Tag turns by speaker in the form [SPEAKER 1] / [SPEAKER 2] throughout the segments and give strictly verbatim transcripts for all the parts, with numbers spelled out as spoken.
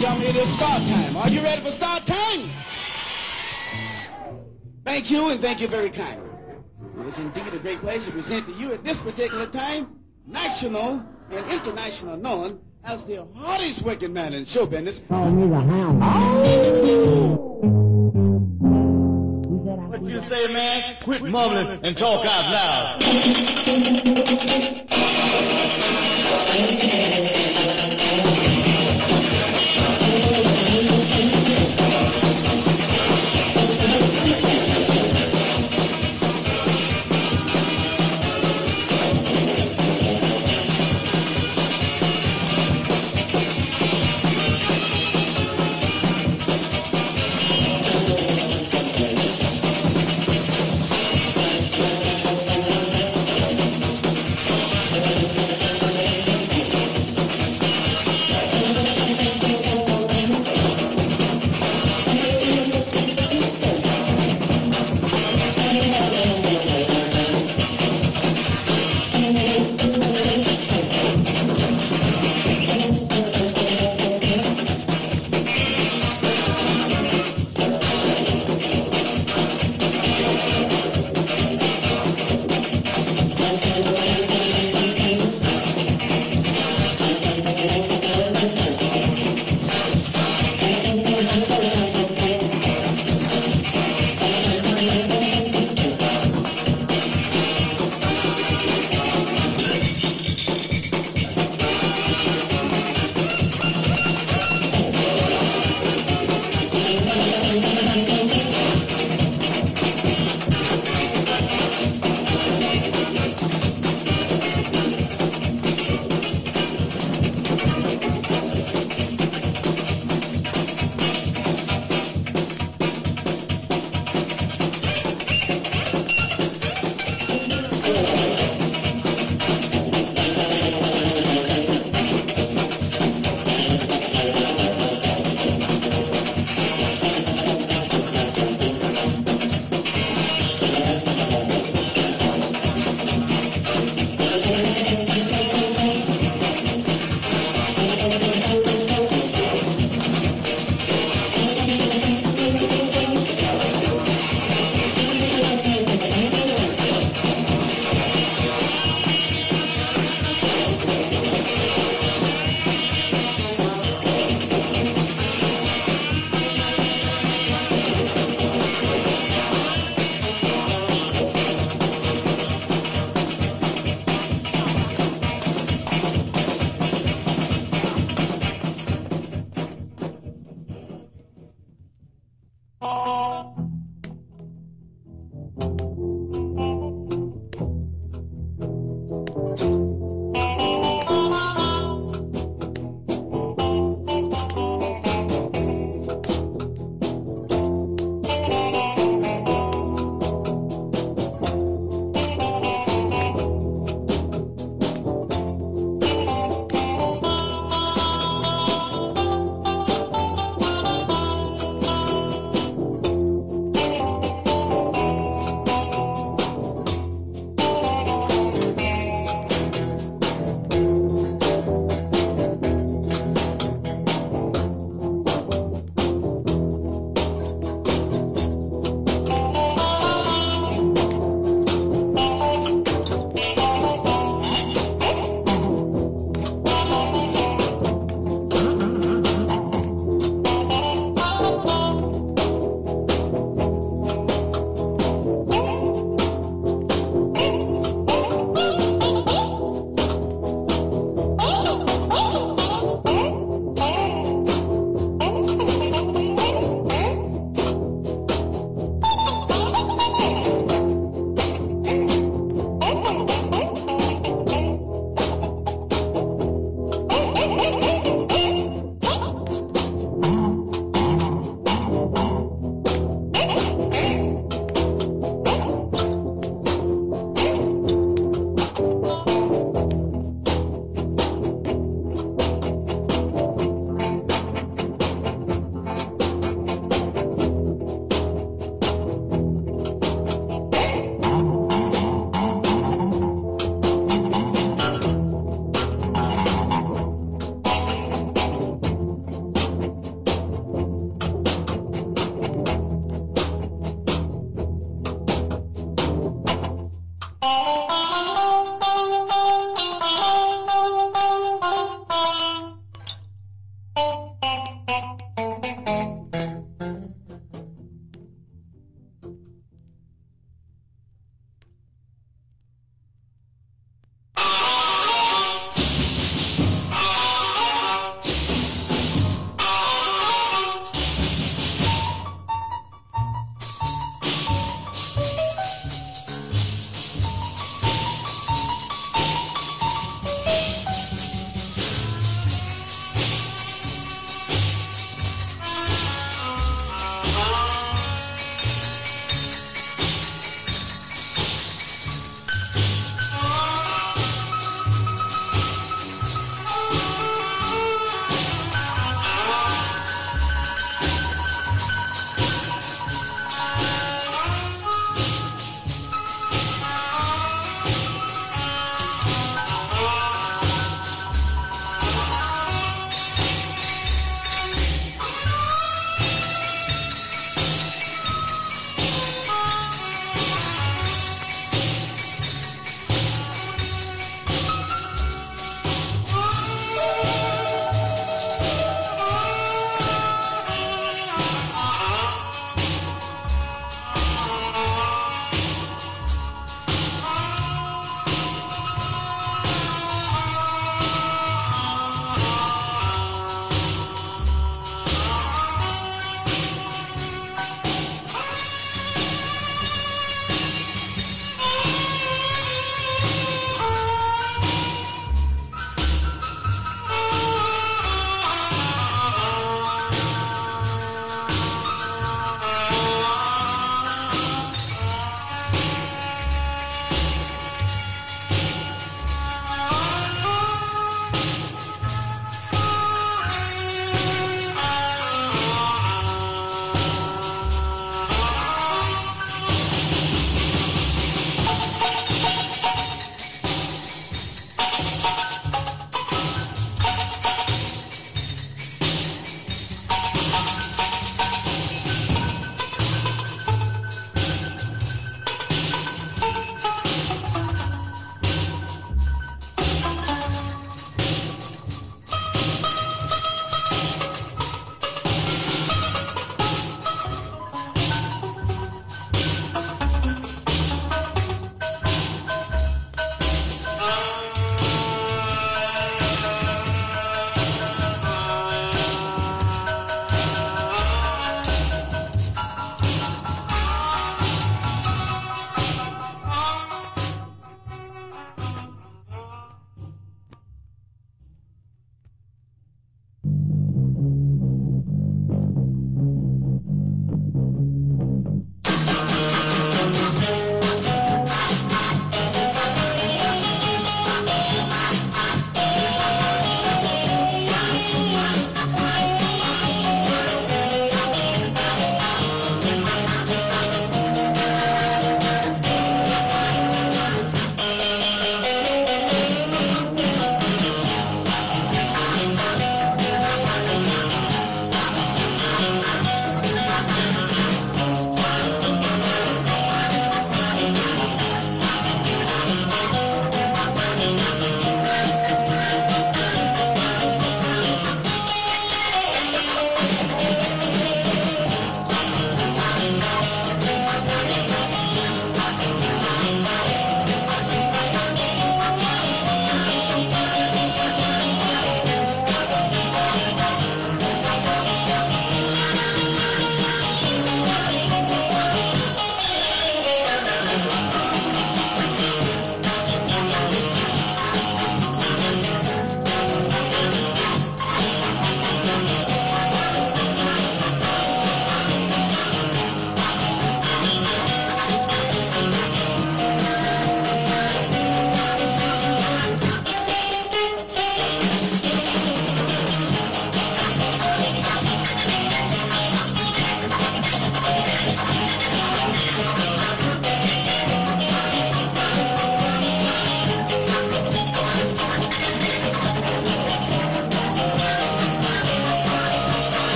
[SPEAKER 1] gentlemen, it is start time. Are you ready for start time? Thank you, and thank you very kindly. It is indeed a great pleasure to present to you at this particular time, national and international known as the hardest working man in show business.
[SPEAKER 2] Call me the hound.
[SPEAKER 1] Oh!
[SPEAKER 3] What you say, man? Quit mumbling and talk out loud.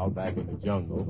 [SPEAKER 3] out back in the jungle.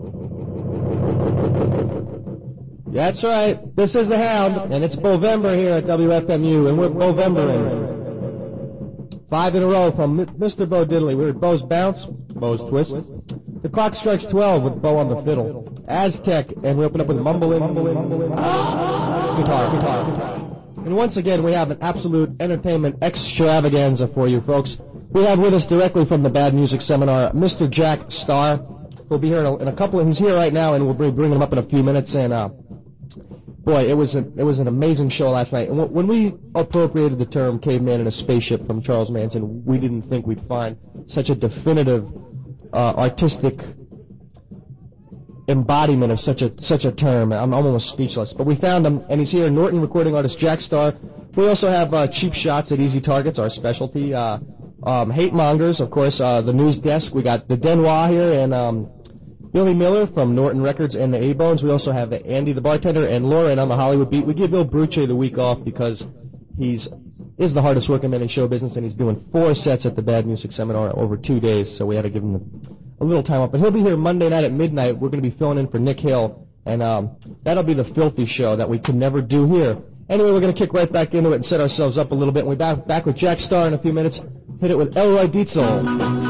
[SPEAKER 2] That's right. This is the Hound, and it's Bovember here at W F M U, and we're Bovembering. Five in a row from Mister Bo Diddley. We're at Bo's Bounce, Bo's Twist. The clock strikes twelve with Bo on the fiddle. Aztec, and we open up with Mumbling, Mumbling, Mumbling, guitar, guitar, guitar. And once again, we have an absolute entertainment extravaganza for you, folks. We have with us directly from the Bad Music Seminar, Mister Jack Starr. He'll be here in a, in a couple of, he's here right now, and we'll be bringing him up in a few minutes, and, uh, boy, it was, a, it was an amazing show last night. And when we appropriated the term caveman in a spaceship from Charles Manson, we didn't think we'd find such a definitive, uh, artistic embodiment of such a such a term. I'm almost speechless. But we found him, and he's here, Norton recording artist Jack Starr. We also have uh, Cheap Shots at Easy Targets, our specialty. Uh, um, Hate Mongers, of course, uh, the news desk. We got the Denois here, and um, Billy Miller from Norton Records and the A-Bones. We also have the Andy the bartender and Lauren on the Hollywood beat. We give Bill Bruce the week off because he's is the hardest working man in show business, and he's doing four sets at the Bad Music Seminar over two days, so we had to give him the a little time up. But he'll be here Monday night at midnight. We're going to be filling in for Nick Hill, and um, that'll be the filthy show that we could never do here. Anyway, we're going to kick right back into it and set ourselves up a little bit. And we'll be back, back with Jack Starr in a few minutes. Hit it with Elroy Dietzel.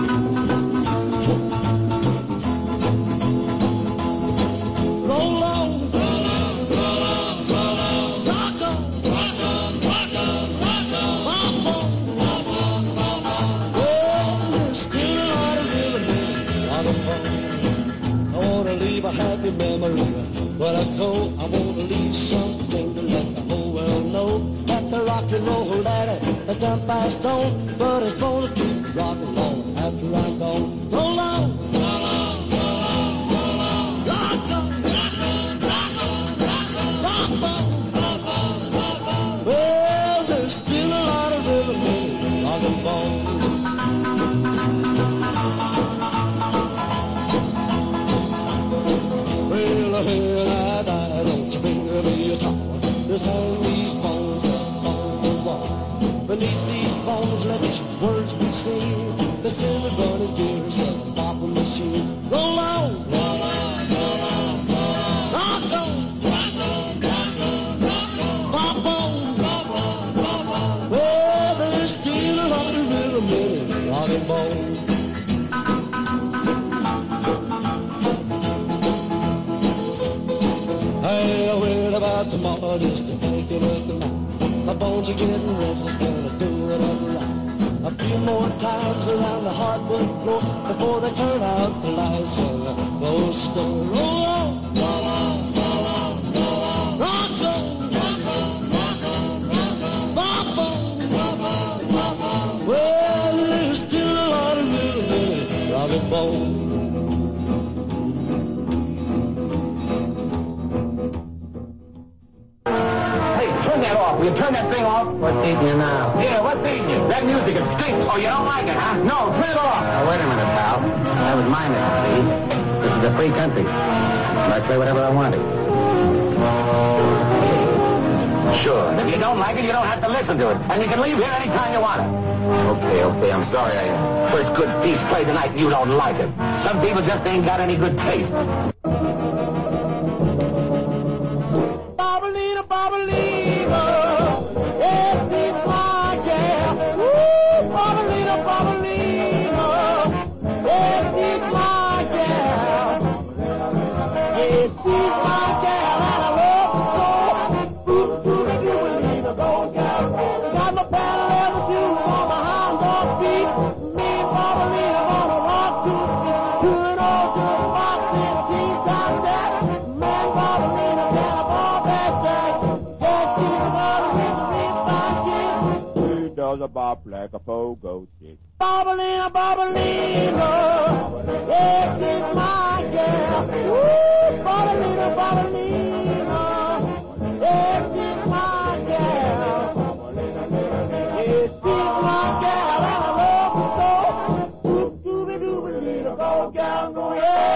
[SPEAKER 4] Happy memory. When I go, I want to leave something to let the whole world know that the rock and roll daddy has done passed on, but it's gonna keep rocking on after I'm gone. Roll on, roll on, roll on, roll on, rock on, rock on, rock on, rock on, rock on, rock on, rock on. Well, there's still a lot of rhythm in it, rock and roll. Well, I died on the finger of your tower. Just hang these bones up on the wall. Beneath these bones, let these words be seen. The silver running gears of a bopping machine. Roll on, roll on, roll on, roll on. Rock on, rock on, rock on, rock on. Bop on, bop on, bop on. Well, there's still a lot of rhythm in it, rock and roll. Hey, I worried about tomorrow just to make it up tonight. My bones are getting restless, gonna do it up right. A few more times around the hardwood floor before they turn out the lights on the close door. Roll on, roll on, roll on, roll on. Rock on, rock on, rock on, rock on. Bop on, bop on, bop on. Well, there's still a lot of rhythm in it, rock and roll.
[SPEAKER 5] Will you turn that thing off?
[SPEAKER 6] What's eating you now?
[SPEAKER 5] Yeah, what's eating you? That music, it stinks. Oh, you don't like it, huh? No, turn it off.
[SPEAKER 6] Now, wait a minute, pal. That was my mix, see? This is a free country. I play whatever I wanted.
[SPEAKER 5] Sure. And if you don't like it, you don't have to listen to it. And you can leave here anytime you want it. Okay, okay, I'm sorry. I first good piece played tonight and you don't like it. Some people just ain't got any good taste.
[SPEAKER 4] Bobbalina, Bobbalina. Yes, she's my gal. Woo! Bobbalina, Bobbalina. Yes, she's my gal. Yes, she's my gal, and I love her so. Ooh, ooh, you believe the gold gal. Got my paddle leather shoes on my hind dog feet. Me and Bobbalina gonna rock to it. To it all, to the box in a piece like that. Man, Bobbalina, can I ball back jack? Yes, she's a Bobbalina.
[SPEAKER 3] Does a bop like a pogo stick.
[SPEAKER 4] Bobbalina, Bobbalina, yes, she's my girl. Woo, Bobbalina, Bobbalina, yes, she's my girl. Yes, she's my girl, and I love her so. Doob, dooby, dooby, dee, the gold gal, go, yeah.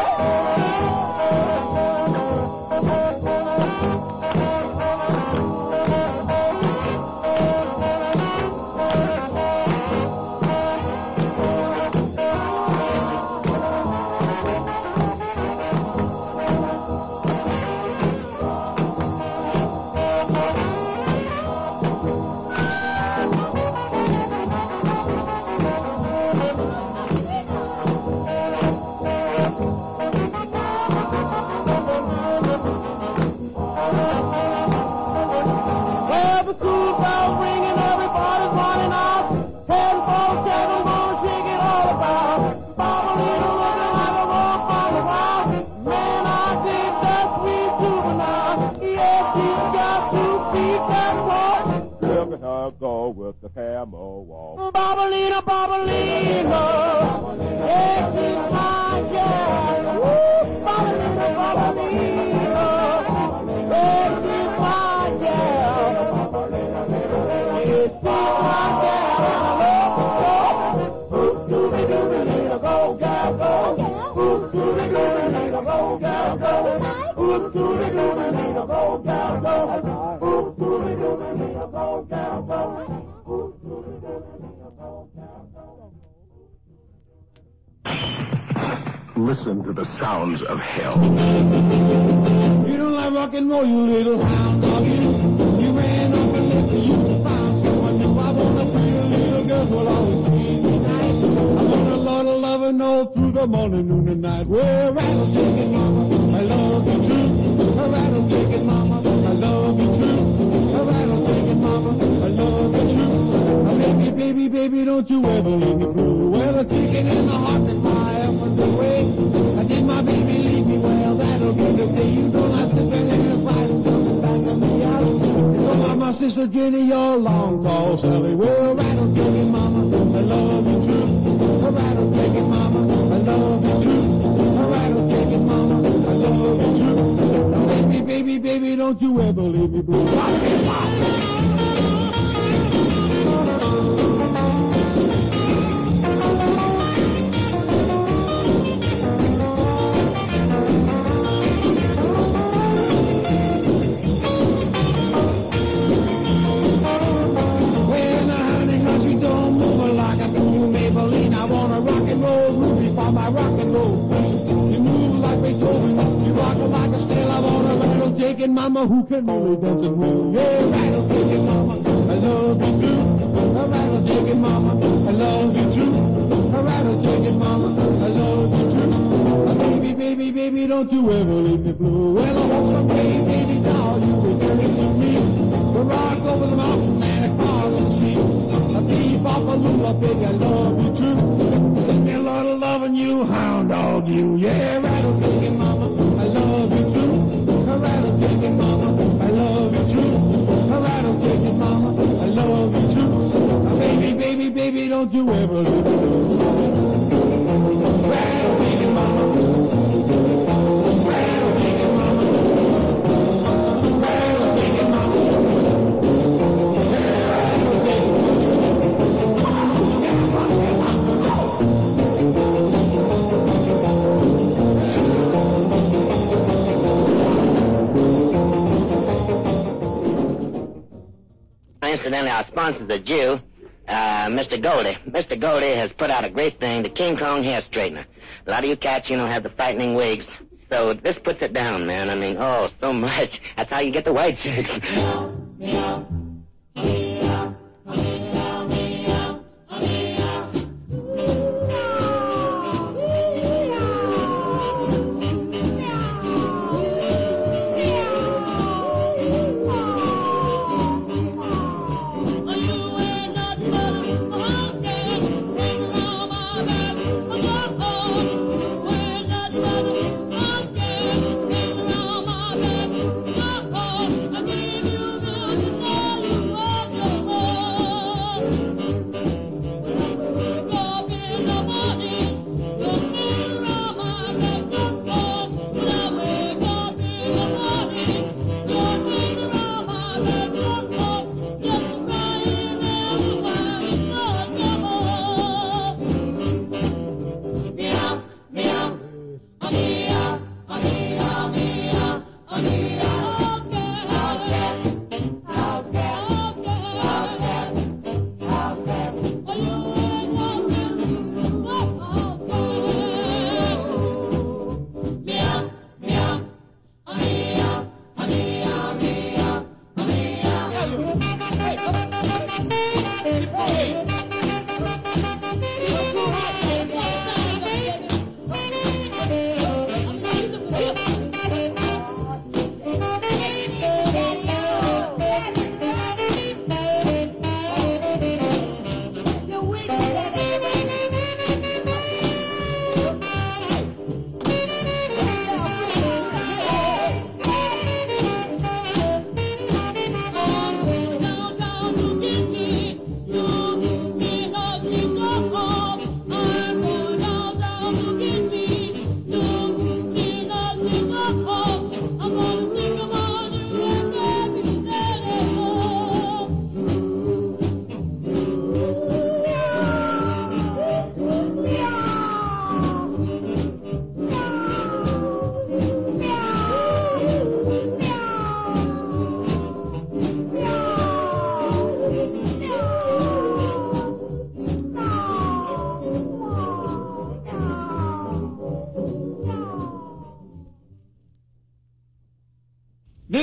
[SPEAKER 7] let her go with the camel walk.
[SPEAKER 4] Barbalina, Barbalina, yes, it's my girl. Woo, Barbalina, Barbalina, yes, it's my girl. It's my girl, and I love her so. Ooh, dooby dooby, little go, girl, go. Ooh, dooby dooby, little go, girl, go. Ooh, dooby dooby, little go, girl, go. Ooh, dooby dooby, little go, girl, go.
[SPEAKER 8] Listen to the sounds of hell.
[SPEAKER 4] You don't like rock and roll, you little hound dog, you. You ran off and left you found someone new. I want a pretty little girl who'll always treat me nice. I want a lot of loving all through the morning, noon, and night. Well, rattlesnake mama, I love you true. A rattlesnake mama, I love you true. A rattlesnake mama, I love you true. A baby, baby, baby, don't you ever leave me blue. Well, a chicken in the heart that fly up on the way. I did my baby leave me, well, that'll be the day. You don't have to spend any fight and coming back on me out. So my sister Jenny, your long tall Sally. Well, rattlesnake mama, I love you true. A rattlesnake mama, I love you true. A rattlesnake mama, I love you true. Now, baby, baby, baby, don't you ever leave me blue. Rock it, rock it. My rock and roll. You move like Beethoven, you rock like a still. I want a rattle-taking mama who can really dance and will. Yeah, rattle-taking mama, I love you too. A rattle-taking mama, I love you too. A rattle-taking mama, I love you too. A baby, baby, baby, don't you ever leave me blue. Well, I hope someday, baby doll, you will turn into me. The rock over the mountain and across the sea. A beep off a lula, baby, I love you too. Send me a lot of loving you, hound dog you. Yeah, rattle-taking mama, I love you too. A rattle-taking mama, I love you too. A rattle-taking mama, I love you too. A baby, baby, baby, don't you ever leave me blue. Rattle-taking mama, rattle-taking mama, rattle-taking mama.
[SPEAKER 6] Incidentally, our sponsor's a Jew, uh, Mister Goldie. Mister Goldie has put out a great thing, the King Kong hair straightener. A lot of you cats, you know, have the frightening wigs. So this puts it down, man. I mean, oh, so much. That's how you get the white chicks.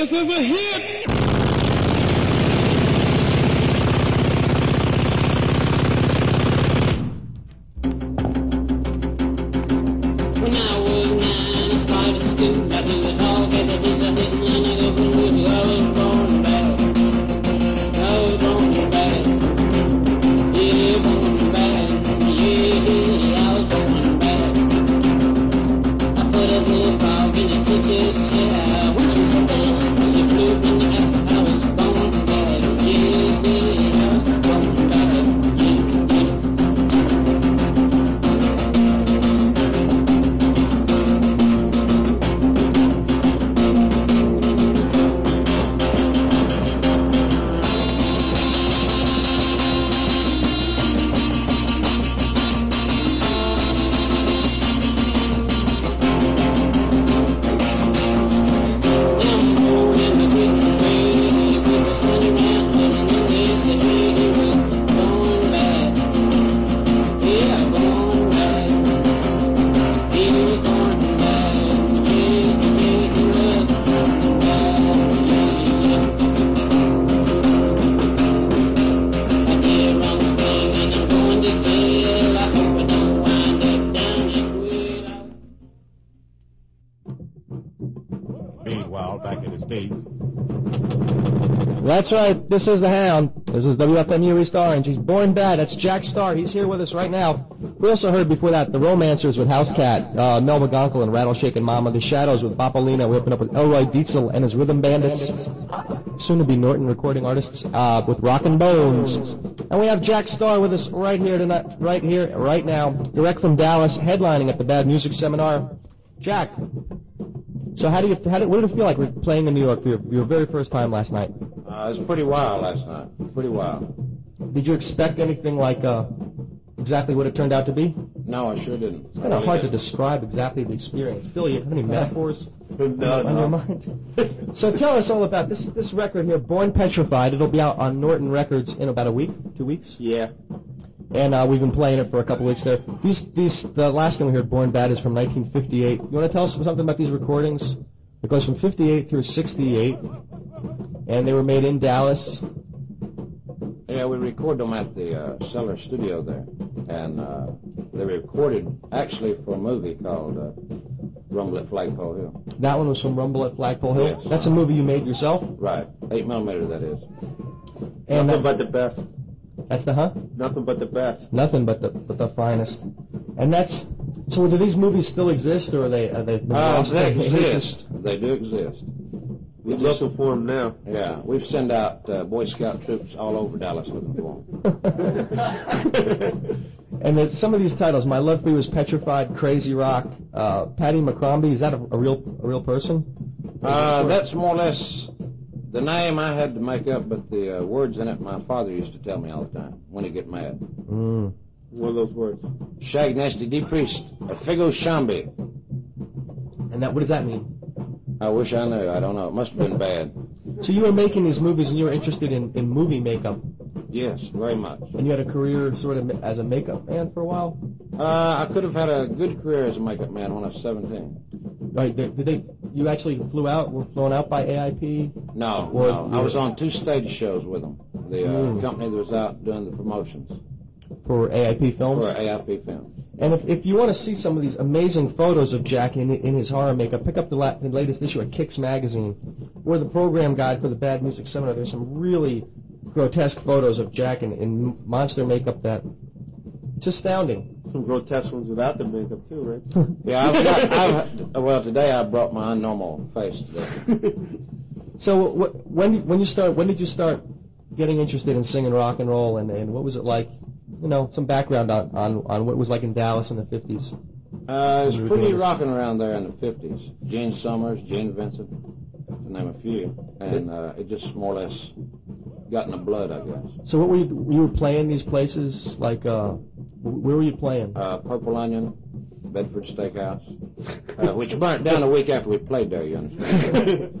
[SPEAKER 1] This is a hit.
[SPEAKER 4] When I was nine, I started school. I do it all, get the things I didn't learn. I go from school. I was born bad. I was born bad. Yeah, born bad. Yeah, I was born bad. I put a blue frog in the teacher's chair. When she said that, she flew in the air. I was born bad. Yeah, yeah, I was born bad.
[SPEAKER 7] Meanwhile, back in the States.
[SPEAKER 2] That's right. This is the Hound. This is W F M U East Orange. He's born bad. That's Jack Starr. He's here with us right now. We also heard before that the Romancers with House Cat, uh, Mel McGonkel and Rattleshakin' Mama, the Shadows with Bopolina. We opened up with Elroy Dietzel and his Rhythm Bandits, soon to be Norton recording artists, uh, with Rockin' Bones. And we have Jack Starr with us right here tonight, right here, right now, direct from Dallas, headlining at the Bad Music Seminar. Jack, so how do you, how did, what did it feel like playing in New York for your, your very first time last night?
[SPEAKER 9] Uh, it was pretty wild last night. Pretty wild.
[SPEAKER 2] Did you expect anything like uh, exactly what it turned out to be?
[SPEAKER 9] No, I sure didn't.
[SPEAKER 2] It's kind of hard to describe exactly the experience. Phil, you have any metaphors
[SPEAKER 7] No,
[SPEAKER 2] on
[SPEAKER 7] no.
[SPEAKER 2] your mind? So tell us all about this this record here, Born Petrified. It'll be out on Norton Records in about a week, two weeks.
[SPEAKER 7] Yeah.
[SPEAKER 2] And uh, we've been playing it for a couple weeks there. These, these, the last thing we heard, Born Bad, is from nineteen fifty-eight. You want to tell us something about these recordings? It goes from fifty-eight through sixty-eight, and they were made in Dallas.
[SPEAKER 9] Yeah, we recorded them at the uh, Cellar Studio there, and uh, they were recorded actually for a movie called uh, Rumble at Flagpole Hill.
[SPEAKER 2] That one was from Rumble at Flagpole Hill?
[SPEAKER 9] Yes.
[SPEAKER 2] That's a movie you made yourself?
[SPEAKER 9] Right, eight millimeter that is.
[SPEAKER 2] And
[SPEAKER 7] Nothing
[SPEAKER 2] that,
[SPEAKER 7] but the best.
[SPEAKER 2] that's the, huh?
[SPEAKER 7] Nothing but the best.
[SPEAKER 2] Nothing but the but the finest. And that's, so do these movies still exist, or are they, are they been
[SPEAKER 9] Uh,
[SPEAKER 2] lost?
[SPEAKER 9] they exist. They do exist.
[SPEAKER 7] We're looking for them now.
[SPEAKER 9] Yeah, we've sent out uh, Boy Scout troops all over Dallas looking for them.
[SPEAKER 2] And there's some of these titles, My Love for You is Petrified, Crazy Rock, uh, Patty McCrombie, is that a, a real a real person?
[SPEAKER 9] Uh, that's more or less the name I had to make up, but the uh, words in it my father used to tell me all the time when he'd get mad.
[SPEAKER 2] Mm.
[SPEAKER 7] One of those words.
[SPEAKER 9] Shag Nasty D Priest, a Figo Shambi.
[SPEAKER 2] And that, what does that mean?
[SPEAKER 9] I wish I knew. I don't know. It must have been bad.
[SPEAKER 2] So you were making these movies and you were interested in, in movie makeup.
[SPEAKER 9] Yes, very much.
[SPEAKER 2] And you had a career sort of as a makeup man for a while?
[SPEAKER 9] Uh, I could have had a good career as a makeup man when I was seventeen.
[SPEAKER 2] Right, did did they, you actually flew out, were flown out by A I P?
[SPEAKER 9] No,
[SPEAKER 2] Or-
[SPEAKER 9] no. I was on two stage shows with them. The uh,
[SPEAKER 2] Mm.
[SPEAKER 9] company that was out doing the promotions
[SPEAKER 2] For A I P Films?
[SPEAKER 9] for A I P Films.
[SPEAKER 2] And if, if you want to see some of these amazing photos of Jack in in his horror makeup, pick up the, la- the latest issue of Kicks Magazine, or the program guide for the Bad Music Seminar. There's some really grotesque photos of Jack in, in monster makeup that, it's astounding.
[SPEAKER 7] Some grotesque ones without the makeup, too, right?
[SPEAKER 9] Yeah, I've got, I've, well, today I brought my unnormal face today.
[SPEAKER 2] So wh- when when you start, when did you start getting interested in singing rock and roll, and, and what was it like? You know, some background on, on, on what it was like in Dallas in the fifties.
[SPEAKER 9] Uh, it
[SPEAKER 2] You
[SPEAKER 9] was
[SPEAKER 2] were
[SPEAKER 9] pretty
[SPEAKER 2] doing this.
[SPEAKER 9] rocking around there in the fifties. Gene Summers, Gene Vincent, to name a few. And uh, it just more or less got in the blood, I guess.
[SPEAKER 2] So what were you, you were playing these places, like, uh, where were you playing?
[SPEAKER 9] Uh, Purple Onion, Bedford Steakhouse, uh, which burnt down a week after we played there, you understand?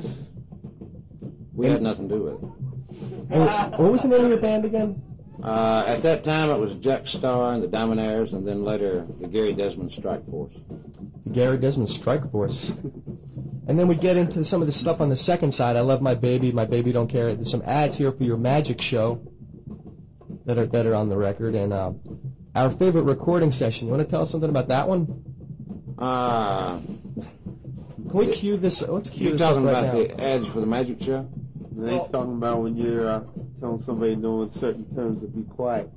[SPEAKER 9] We had nothing to do with it.
[SPEAKER 2] And what was the name of your band again?
[SPEAKER 9] Uh, at that time, it was Jack Starr and the Diamondaires, and then later the Gary Desmond Strike Force.
[SPEAKER 2] The Gary Desmond Strike Force. And then we get into some of the stuff on the second side. I Love My Baby, My Baby Don't Care. There's some ads here for your magic show that are that are on the record. And uh, our favorite recording session. You want to tell us something about that one?
[SPEAKER 9] Uh,
[SPEAKER 2] Can we cue this? Let's cue
[SPEAKER 9] you
[SPEAKER 2] this
[SPEAKER 9] talking
[SPEAKER 2] up right
[SPEAKER 9] about
[SPEAKER 2] now.
[SPEAKER 9] the ads for the magic show?
[SPEAKER 7] And he's talking about when you're uh, telling somebody no in certain terms to be quiet.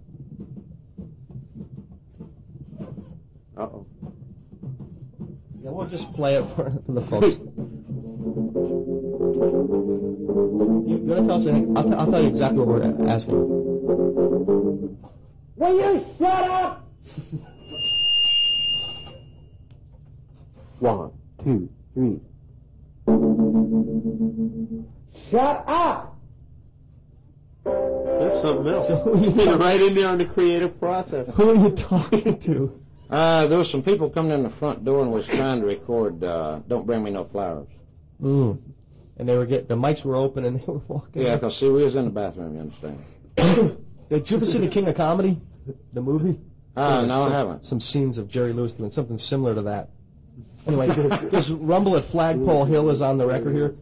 [SPEAKER 7] Uh-oh.
[SPEAKER 2] Yeah, we'll just play it for, for the folks. You, you want to tell us anything? I'll, t- I'll tell you exactly what we're asking.
[SPEAKER 4] Will you shut up?
[SPEAKER 7] One, two, three.
[SPEAKER 4] Shut up!
[SPEAKER 7] That's something else.
[SPEAKER 2] So who are you
[SPEAKER 7] You're right in there on the creative process.
[SPEAKER 2] Who are you talking to?
[SPEAKER 9] Uh, there was some people coming in the front door and was trying to record uh, Don't Bring Me No Flowers.
[SPEAKER 2] Mm. And they were getting, the mics were open and they were walking.
[SPEAKER 9] Yeah, because, see, we was in the bathroom, you understand.
[SPEAKER 2] Did you ever see The King of Comedy? The movie?
[SPEAKER 9] Uh, no,
[SPEAKER 2] some,
[SPEAKER 9] I haven't.
[SPEAKER 2] Some scenes of Jerry Lewis doing something similar to that. Anyway, this Rumble at Flagpole Hill is on the record here.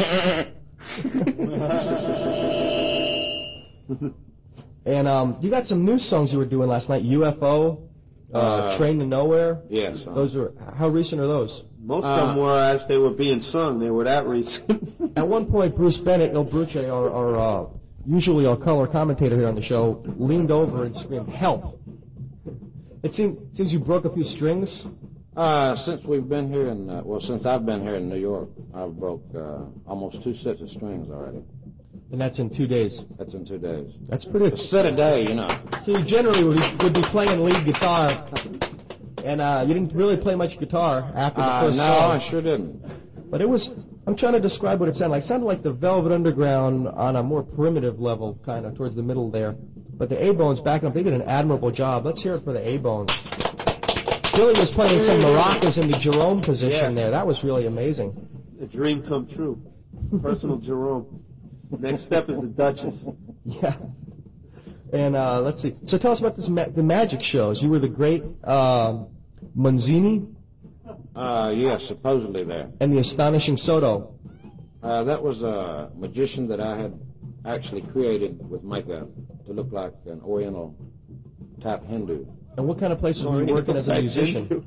[SPEAKER 2] And um, you got some new songs you were doing last night. U F O, uh,
[SPEAKER 9] Uh,
[SPEAKER 2] Train to Nowhere.
[SPEAKER 9] Yes. uh,
[SPEAKER 2] Those are, how recent are those?
[SPEAKER 7] Most
[SPEAKER 9] Uh,
[SPEAKER 7] of them were as they were being sung. They were that recent.
[SPEAKER 2] At one point, Bruce Bennett, Il Bruce, our, our uh, usually our color commentator here on the show, leaned over and screamed, "Help!" It seems, seems you broke a few strings.
[SPEAKER 9] Uh, since we've been here in, uh, well, since I've been here in New York, I've broke uh, almost two sets of strings already.
[SPEAKER 2] And that's in two days.
[SPEAKER 9] That's in two days.
[SPEAKER 2] That's pretty.
[SPEAKER 9] A set a day, you know.
[SPEAKER 2] So you generally would be, would be playing lead guitar, and uh, you didn't really play much guitar after the
[SPEAKER 9] Uh,
[SPEAKER 2] first
[SPEAKER 9] no,
[SPEAKER 2] song.
[SPEAKER 9] I sure didn't.
[SPEAKER 2] But it was, I'm trying to describe what it sounded like. It sounded like the Velvet Underground on a more primitive level, kind of towards the middle there. But the A-Bones backing up, they did an admirable job. Let's hear it for the A-Bones. Billy was playing some maracas in the Jerome position
[SPEAKER 7] Yeah.
[SPEAKER 2] there. That was really amazing.
[SPEAKER 7] A dream come true. Personal Jerome. Next step is the Duchess.
[SPEAKER 2] Yeah. And uh, let's see. So tell us about this ma- the magic shows. You were the great uh, Manzini
[SPEAKER 9] Uh, yes, supposedly there.
[SPEAKER 2] and the astonishing Soto.
[SPEAKER 9] Uh, that was a magician that I had actually created with makeup to look like an Oriental type Hindu.
[SPEAKER 2] And what kind of places were you working as a musician?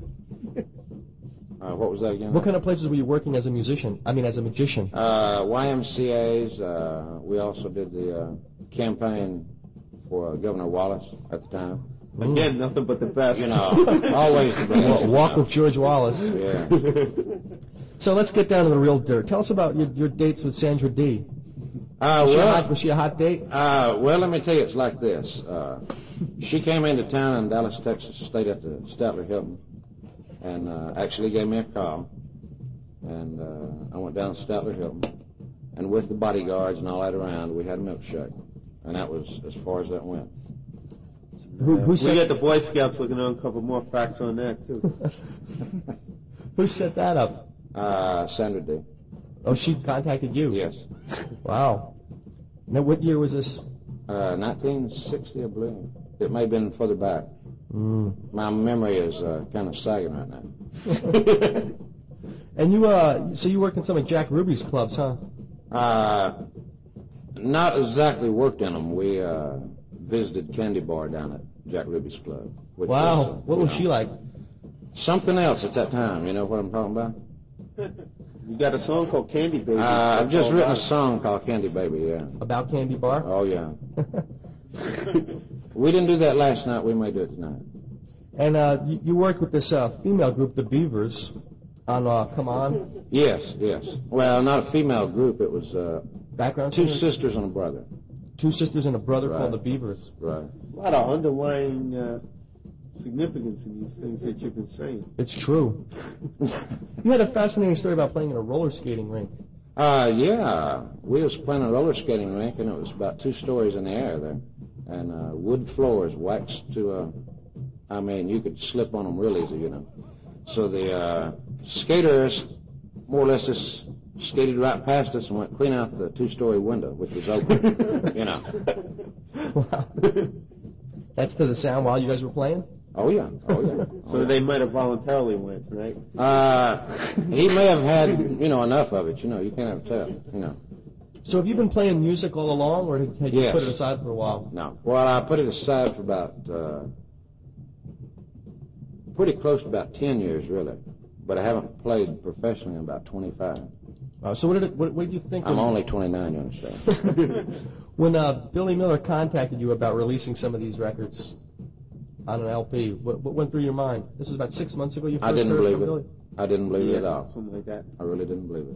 [SPEAKER 9] Uh, what was that again?
[SPEAKER 2] What kind of places were you working as a musician? I mean, as a magician.
[SPEAKER 9] Uh, Y M C As. Uh, we also did the uh, campaign for uh, Governor Wallace at the time.
[SPEAKER 7] Again, nothing but the best.
[SPEAKER 9] You know, always the best.
[SPEAKER 2] Wa- Walk with George Wallace.
[SPEAKER 9] Yeah.
[SPEAKER 2] So let's get down to the real dirt. Tell us about your, your dates with Sandra Dee.
[SPEAKER 9] Uh,
[SPEAKER 2] Was she a hot-
[SPEAKER 9] well,
[SPEAKER 2] was she a hot date?
[SPEAKER 9] uh, well, let me tell you, it's like this. Uh, she came into town in Dallas, Texas, stayed at the Statler Hilton, and uh, actually gave me a call. And uh, I went down to Statler Hilton, and with the bodyguards and all that around, we had a milkshake. And that was as far as that went.
[SPEAKER 2] Who, who
[SPEAKER 7] we
[SPEAKER 2] set,
[SPEAKER 7] got the Boy Scouts looking to uncover more facts on that, too.
[SPEAKER 2] who set that up?
[SPEAKER 9] Uh, Sandra Dee.
[SPEAKER 2] Oh, she contacted you?
[SPEAKER 9] Yes.
[SPEAKER 2] Wow. Now, what year was this?
[SPEAKER 9] Uh, nineteen sixty, I believe. It may have been further back.
[SPEAKER 2] Mm.
[SPEAKER 9] My memory is uh, kind of sagging right now.
[SPEAKER 2] And you, uh, so you worked in some of Jack Ruby's clubs, huh?
[SPEAKER 9] Uh, not exactly worked in them. We uh, visited Candy Bar down at Jack Ruby's club. Which
[SPEAKER 2] Wow.
[SPEAKER 9] Was, uh,
[SPEAKER 2] What
[SPEAKER 9] you
[SPEAKER 2] was
[SPEAKER 9] know,
[SPEAKER 2] she like?
[SPEAKER 9] Something else at that time. You know what I'm talking about?
[SPEAKER 7] You got a song called Candy Baby.
[SPEAKER 9] Uh, I've just
[SPEAKER 7] All
[SPEAKER 9] written
[SPEAKER 7] about
[SPEAKER 9] a song called Candy Baby, yeah.
[SPEAKER 2] About Candy Bar?
[SPEAKER 9] Oh, yeah. We didn't do that last night. We may do it tonight.
[SPEAKER 2] And uh, you, you worked with this uh, female group, the Beavers, on uh, Come On.
[SPEAKER 9] Yes, yes. Well, not a female group. It was uh,
[SPEAKER 2] Background
[SPEAKER 9] two
[SPEAKER 2] singers?
[SPEAKER 9] sisters and a brother.
[SPEAKER 2] Two sisters and a brother
[SPEAKER 9] Right.
[SPEAKER 2] called the Beavers.
[SPEAKER 9] Right.
[SPEAKER 7] A lot of underlying uh, significance in these things that you've been saying.
[SPEAKER 2] It's true. You had a fascinating story about playing in a roller skating rink.
[SPEAKER 9] Uh, yeah. We was playing a roller skating rink, and it was about two stories in the air there. And uh, wood floors waxed to a... I mean, you could slip on them real easy, you know. So the uh, skaters more or less just skated right past us and went clean out the two-story window, which was open, you know.
[SPEAKER 2] Wow. That's to the sound while you guys were playing?
[SPEAKER 9] Oh, yeah. Oh, yeah.
[SPEAKER 7] So they might have voluntarily went, right?
[SPEAKER 9] Uh, he may have had, you know, enough of it. You know, you can't have tell, you know.
[SPEAKER 2] So have you been playing music all along, or had you
[SPEAKER 9] Yes.
[SPEAKER 2] put it aside for a while?
[SPEAKER 9] No. Well, I put it aside for about, uh, pretty close to about ten years, really. But I haven't played professionally in about twenty-five.
[SPEAKER 2] Uh, so what did it, what, what did you think?
[SPEAKER 9] I'm
[SPEAKER 2] when,
[SPEAKER 9] only twenty-nine, you understand.
[SPEAKER 2] when uh, Billy Miller contacted you about releasing some of these records on an L P, what, what went through your mind? This was about six months ago. You first
[SPEAKER 9] I didn't
[SPEAKER 2] heard
[SPEAKER 9] believe
[SPEAKER 2] from
[SPEAKER 9] it.
[SPEAKER 2] Billy?
[SPEAKER 9] I didn't believe
[SPEAKER 7] yeah,
[SPEAKER 9] it at all.
[SPEAKER 7] Something like that.
[SPEAKER 9] I really didn't believe it.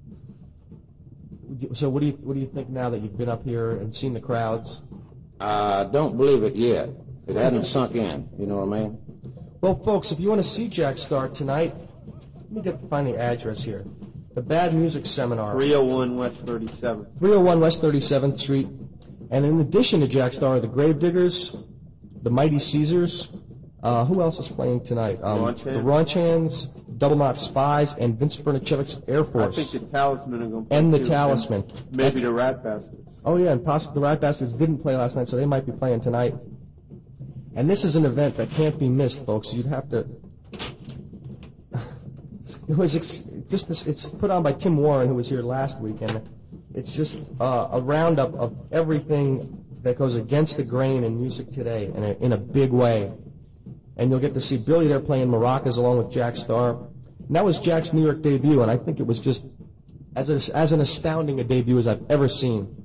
[SPEAKER 2] So what do you what do you think now that you've been up here and seen the crowds?
[SPEAKER 9] I don't believe it yet. It hadn't sunk in. You know what I mean?
[SPEAKER 2] Well, folks, if you want to see Jack Starr tonight, let me get find the address here. The Bad Music Seminar.
[SPEAKER 7] three oh one West thirty-seventh.
[SPEAKER 2] three oh one West thirty-seventh Street. And in addition to Jack Starr, the Gravediggers, the Mighty Caesars. Uh, who else is playing tonight? Um,
[SPEAKER 7] Raunchans.
[SPEAKER 2] the Raunchans, Double Knot Spies, and Vince Bernicevic's Air Force.
[SPEAKER 7] I think the Talisman are going to play
[SPEAKER 2] And the
[SPEAKER 7] too,
[SPEAKER 2] Talisman.
[SPEAKER 7] and maybe the Rat Bastards.
[SPEAKER 2] Oh, yeah, and possibly the Rat Bastards didn't play last night, so they might be playing tonight. And this is an event that can't be missed, folks. You'd have to... It was ex- just this, it's put on by Tim Warren, who was here last week, and it's just uh, a roundup of everything that goes against the grain in music today in a, in a big way. And you'll get to see Billy there playing maracas along with Jack Starr. And that was Jack's New York debut, and I think it was just as, a, as an astounding a debut as I've ever seen.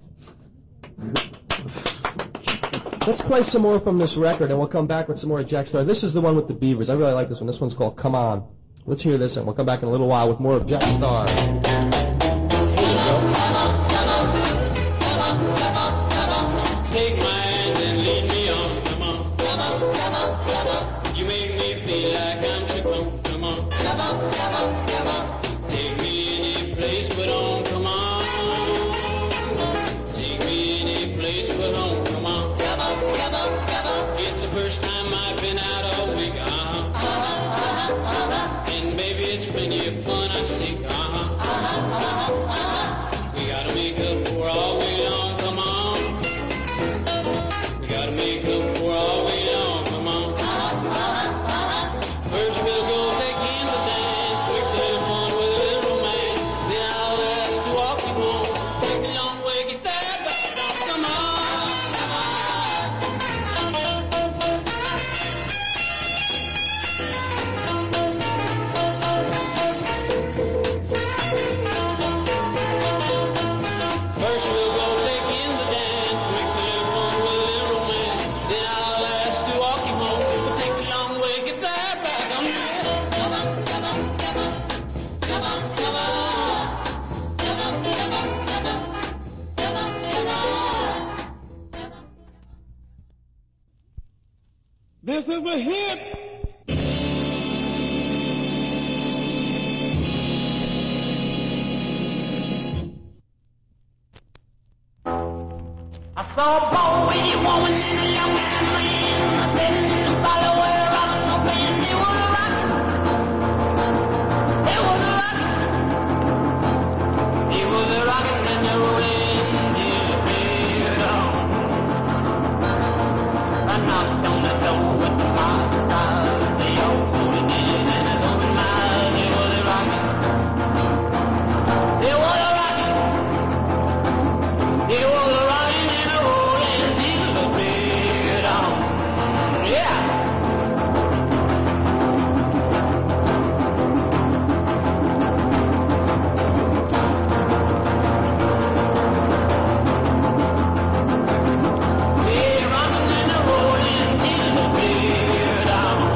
[SPEAKER 2] Let's play some more from this record, and we'll come back with some more of Jack Starr. This is the one with the Beavers. I really like this one. This one's called Come On. Let's hear this, and we'll come back in a little while with more of Jack Starr.
[SPEAKER 4] Take my hand and lead me on, come on. Come on, come on, come on. You make me feel like I'm Chipmunk, come on. Come on, come on, come on. Take me any place but home, come on. Take me any place but home, come on. Come on, come on, come on. It's the first time I've been out all week, uh-huh. Uh-huh, uh-huh, uh-huh. And baby, it's plenty of fun I seek, uh-huh. Uh-huh, uh-huh, uh-huh. We gotta make up for all we long, come on. We gotta make up for all we long, come on. First we'll go take in the dance, mix a little fun with a little romance. Then I'll ask to walk you home. Take me a long way, get there, back down, come on, come on. First we'll go take in the dance, mix a little fun with a little romance. Then I'll ask to walk you home. We'll take a long way, get there, back on. Come on, come on, come on, come on, come on, come on, come on, come on, come on, come on.
[SPEAKER 1] This is a hit.
[SPEAKER 4] I saw a boy with a woman and a young man sitting in the follow where a rock was playing. They was a rock. They was a rock. They was a rockin' and they rollin' till the break of dawn. I knocked on the door with the monsters. They all opened it and it opened my eyes. They was a rockin'. They was a rockin'. They was a rockin' and a rollin' till the break of dawn. Yeah. They rockin' and a rollin' till the break of dawn.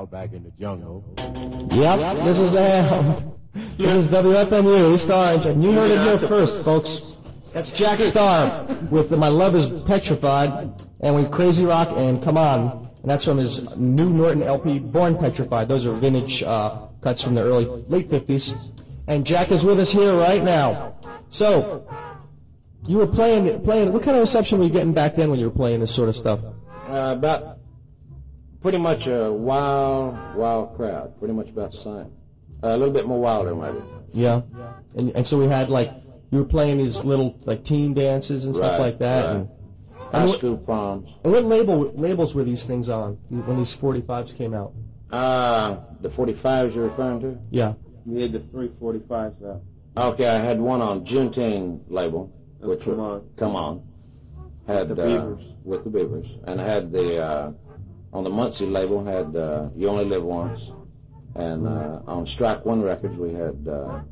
[SPEAKER 10] out back in the jungle.
[SPEAKER 2] Yep, this is the Hound. This is W F M U, Star Engine. You heard it here first, folks. That's Jack Starr with My Love Is Petrified, and with Crazy Rock and Come On. And that's from his new Norton L P, Born Petrified. Those are vintage uh, cuts from the early, late fifties. And Jack is with us here right now. So, you were playing, playing, what kind of reception were you getting back then when you were playing this sort of stuff?
[SPEAKER 9] Uh, about pretty much a wild, wild crowd. Pretty much about the same. Uh, a little bit more wilder, maybe.
[SPEAKER 2] Yeah. And, and so we had, like, you were playing these little, like, teen dances and stuff
[SPEAKER 9] Right,
[SPEAKER 2] like that.
[SPEAKER 9] right.
[SPEAKER 2] And,
[SPEAKER 9] High
[SPEAKER 2] and
[SPEAKER 9] school proms.
[SPEAKER 2] And what label labels were these things on when these forty-fives came out?
[SPEAKER 9] Uh, the forty-fives you're referring to?
[SPEAKER 2] Yeah.
[SPEAKER 7] We had the three forty-fives out.
[SPEAKER 9] Okay, I had one on Juneteenth label, which
[SPEAKER 7] Come
[SPEAKER 9] was
[SPEAKER 7] On.
[SPEAKER 9] Come On. Had
[SPEAKER 7] The
[SPEAKER 9] uh,
[SPEAKER 7] Beavers.
[SPEAKER 9] with the Beavers, and I had the uh, on the Muncie label had uh, You Only Live Once, and uh, on Strike One Records we had uh,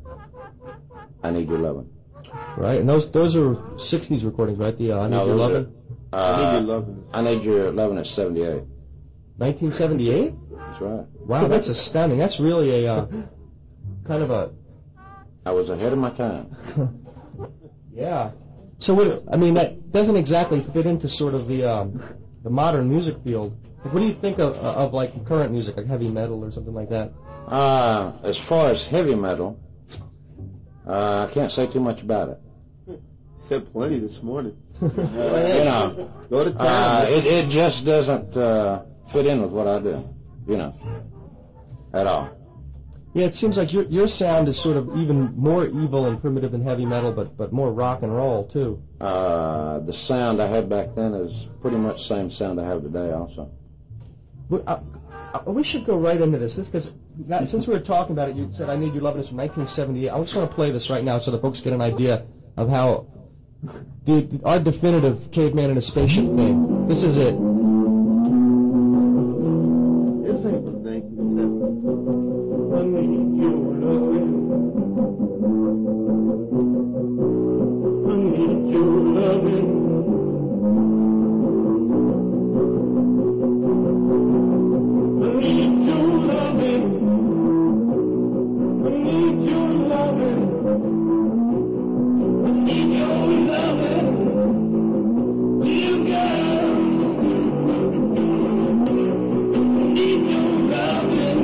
[SPEAKER 9] I Need Your Lovin'.
[SPEAKER 2] Right, and those those are sixties recordings, right? The uh, I Need
[SPEAKER 9] No,
[SPEAKER 2] Your
[SPEAKER 9] those are-
[SPEAKER 2] Lovin'?
[SPEAKER 9] Uh,
[SPEAKER 7] I Need Your Lovin'.
[SPEAKER 9] I Need Your Lovin' is seventy-eight.
[SPEAKER 2] nineteen seventy-eight?
[SPEAKER 9] That's right.
[SPEAKER 2] Wow, that's astounding. That's really a uh, kind of a
[SPEAKER 9] I was ahead of my time.
[SPEAKER 2] yeah. So what? I mean, that doesn't exactly fit into sort of the um, the modern music field. Like, what do you think of of like current music, like heavy metal or something like that?
[SPEAKER 9] Uh, as far as heavy metal, uh, I can't say too much about it.
[SPEAKER 7] Said plenty this morning.
[SPEAKER 9] You know,
[SPEAKER 7] Go to town.
[SPEAKER 9] uh, it, it just doesn't uh, fit in with what I do, you know, at all.
[SPEAKER 2] Yeah, it seems like your your sound is sort of even more evil and primitive than heavy metal, but but more rock and roll too.
[SPEAKER 9] Uh, the sound I had back then is pretty much the same sound I have today also.
[SPEAKER 2] We, uh, uh, we should go right into this, because since we were talking about it, you said I Need Your Lovin' is from nineteen seventy-eight. I just want to play this right now so the folks get an idea of how the, our definitive Caveman in a Spaceship thing. This is it.
[SPEAKER 7] This ain't from nineteen seventy. I need your lovin'. I need your lovin'. I need your lovin'. I need your lovin'. I need your lovin'. You girl. I need your lovin'.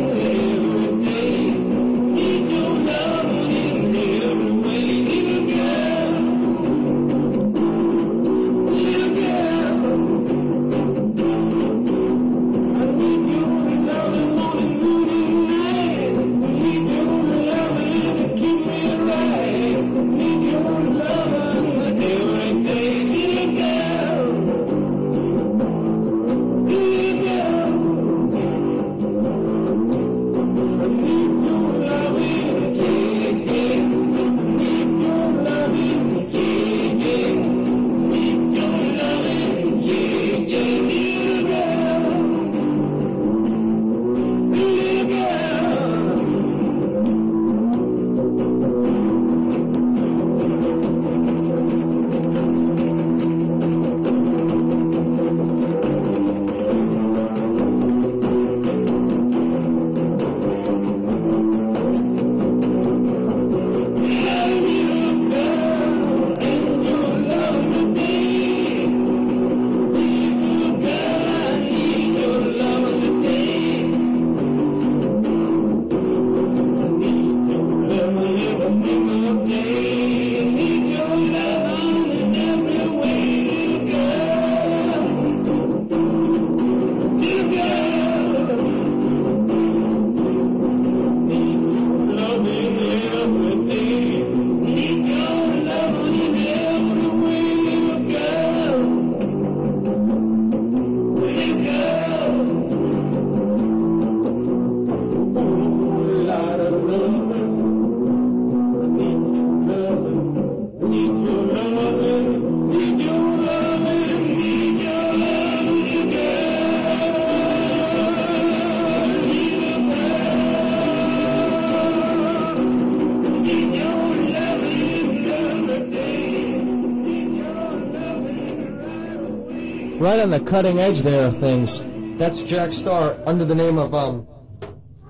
[SPEAKER 2] Right on the cutting edge there of things. That's Jack Starr under the name of um,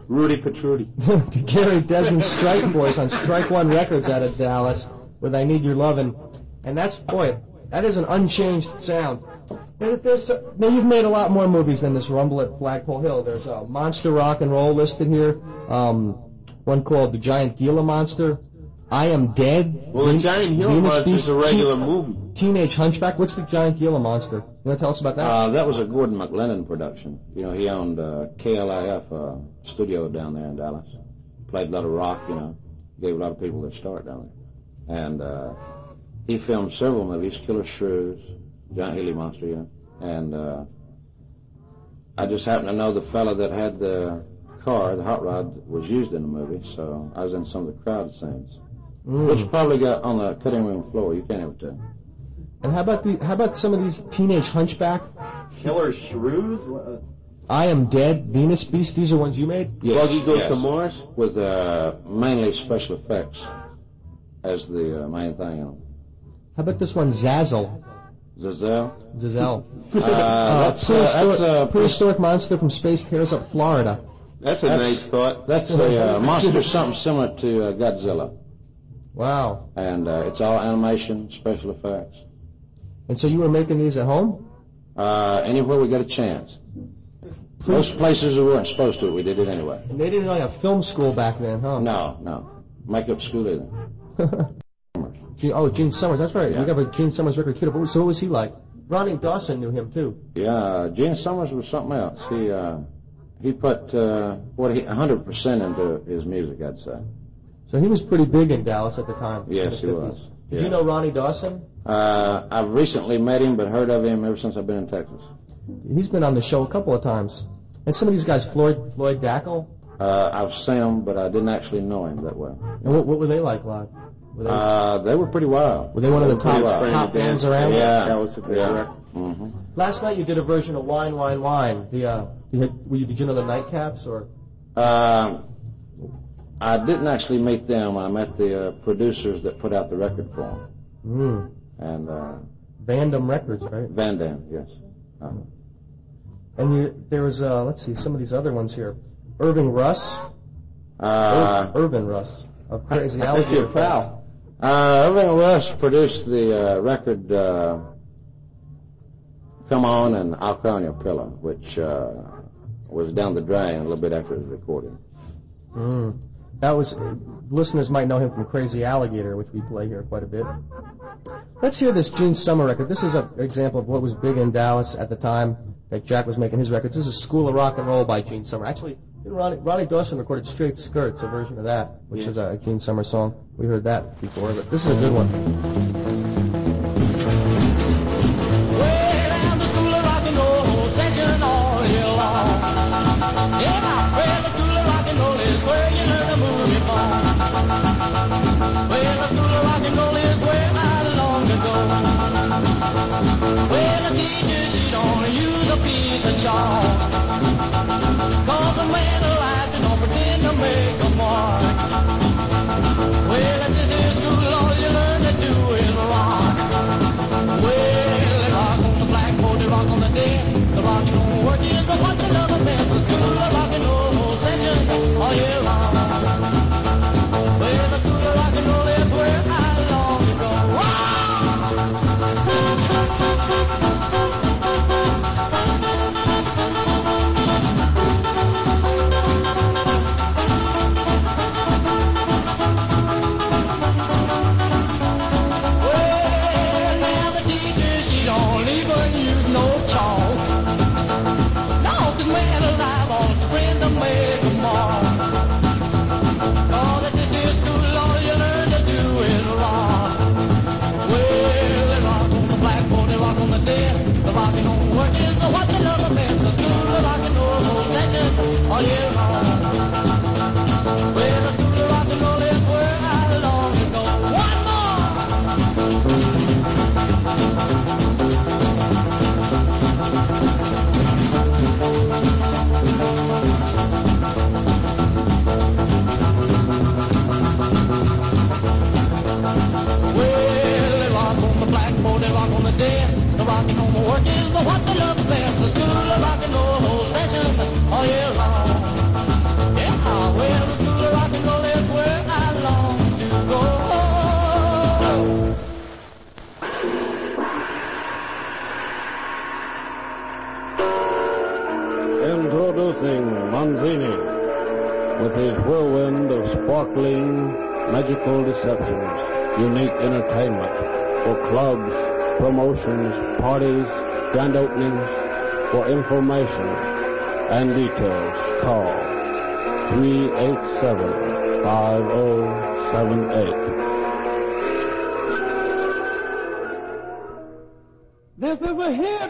[SPEAKER 7] Rudy Petrucci.
[SPEAKER 2] to Gary Desmond Strike Boys on Strike One Records out of Dallas with I Need Your Lovin'. And that's, boy, that is an unchanged sound. And there's, uh, now you've made a lot more movies than this Rumble at Flagpole Hill. There's uh, Monster Rock and Roll listed here. Um, one called The Giant Gila Monster. I Am Dead.
[SPEAKER 7] Well, The Giant Gila Monster is a regular
[SPEAKER 2] Teen-
[SPEAKER 7] movie.
[SPEAKER 2] Teenage Hunchback. What's The Giant Gila Monster? You want to tell us about that?
[SPEAKER 9] Uh, that was a Gordon McLennan production. You know, he owned uh, K L I F uh, studio down there in Dallas. Played a lot of rock, you know. Gave a lot of people their start down there. And uh, he filmed several movies, Killer Shrews, Giant Gila Monster, you know. And uh, I just happened to know the fella that had the car, the hot rod, was used in the movie, so I was in some of the crowd scenes.
[SPEAKER 2] Mm.
[SPEAKER 9] Which probably got on the cutting room floor, you can't ever tell.
[SPEAKER 2] And how about the how about some of these Teenage Hunchback?
[SPEAKER 7] Killer Shrews?
[SPEAKER 2] I Am Dead, Venus Beast, these are ones you made?
[SPEAKER 9] Yes,
[SPEAKER 7] Buggy Goes
[SPEAKER 9] yes.
[SPEAKER 7] to Mars?
[SPEAKER 9] With uh, mainly special effects as the uh, main thing in them.
[SPEAKER 2] How about this one, Zazzle?
[SPEAKER 9] Zazel?
[SPEAKER 2] Zazzle.
[SPEAKER 9] Uh,
[SPEAKER 2] Uh,
[SPEAKER 9] that's, uh,
[SPEAKER 2] prehistoric,
[SPEAKER 9] that's a
[SPEAKER 2] prehistoric monster from Space Cares up Florida.
[SPEAKER 7] That's a nice thought.
[SPEAKER 9] That's a uh, monster something similar to uh, Godzilla.
[SPEAKER 2] Wow.
[SPEAKER 9] And uh, it's all animation, special effects.
[SPEAKER 2] And so you were making these at home?
[SPEAKER 9] Uh, anywhere we got a chance. Most places we weren't supposed to, we did it anyway.
[SPEAKER 2] And they didn't really have film school back then, huh?
[SPEAKER 9] No, no. Makeup school either.
[SPEAKER 2] Gene, oh, Gene Summers, that's right.
[SPEAKER 9] Yeah.
[SPEAKER 2] We got a Gene Summers record kid. So what was he like? Ronnie Dawson knew him, too.
[SPEAKER 9] Yeah, Gene Summers was something else. He uh, he put uh, what he one hundred percent into his music, I'd say.
[SPEAKER 2] So he was pretty big in Dallas at the time.
[SPEAKER 9] Yes,
[SPEAKER 2] in the
[SPEAKER 9] he
[SPEAKER 2] fifties.
[SPEAKER 9] was.
[SPEAKER 2] Did
[SPEAKER 9] Yeah.
[SPEAKER 2] you know Ronnie Dawson?
[SPEAKER 9] Uh, I've recently met him, but heard of him ever since I've been in Texas.
[SPEAKER 2] He's been on the show a couple of times. And some of these guys, Floyd Floyd Dackel.
[SPEAKER 9] Uh, I've seen him, but I didn't actually know him that well.
[SPEAKER 2] And what, what were they like live? Were they,
[SPEAKER 9] Uh, they were pretty wild.
[SPEAKER 2] were they one of the
[SPEAKER 9] Pretty
[SPEAKER 2] top,
[SPEAKER 9] wild.
[SPEAKER 2] top bands around?
[SPEAKER 9] Yeah.
[SPEAKER 7] That was a good
[SPEAKER 9] Yeah.
[SPEAKER 7] record.
[SPEAKER 9] Mm-hmm.
[SPEAKER 2] Last night you did a version of Wine, Wine, Wine. The, uh, you had, were you, did you know the Nightcaps or?
[SPEAKER 9] Uh, I didn't actually meet them. I met the uh, producers that put out the record for them.
[SPEAKER 2] Mm.
[SPEAKER 9] And uh,
[SPEAKER 2] Vandam Records, right?
[SPEAKER 9] Van Damme, yes. Uh,
[SPEAKER 2] And you, there was, uh, let's see, some of these other ones here. Irving Russ.
[SPEAKER 9] uh,
[SPEAKER 2] Ir- Irvin Russ of Crazy
[SPEAKER 7] That's
[SPEAKER 2] Alligator.
[SPEAKER 7] your pal.
[SPEAKER 9] uh, Irving Russ produced the uh, record uh, Come On and I'll Cry on Your Pillow, which uh, was down the drain a little bit after it was recorded.
[SPEAKER 2] Mm. That was, uh, listeners might know him from Crazy Alligator, which we play here quite a bit. Let's hear this Gene Summer record. This is an example of what was big in Dallas at the time that Jack was making his records. This is School of Rock and Roll by Gene Summer. Actually, Ronnie, Ronnie Dawson recorded Straight Skirts, a version of that, which
[SPEAKER 7] Yeah.
[SPEAKER 2] is a Gene Summer song. We heard that before, but this is a good one.
[SPEAKER 4] Well, I'm the school of rock and roll, session all year long. Yeah, well, the school of rock and roll is where you learn to move your phone. Well, the school of rock and roll is where I long to go. Well, the teacher, she don't use a piece of chalk. Cause a man alive to don't pretend to make a mark. Well, at this here school, all you learn to do is rock. Well, they rock on the blackboard, they rock on the deck. The rock and roll work is a bunch of other mess. The school of rock and roll session all year long. Well, the school of rock and roll is where I long to go. Rock! Well, now the teacher, she don't even use no chalk. No, 'cause
[SPEAKER 10] Introducing Manzini with his whirlwind of sparkling, magical deceptions, unique entertainment for clubs, promotions, parties, grand openings. For information and details, call three eight seven, five oh seven eight.
[SPEAKER 4] This is a hit.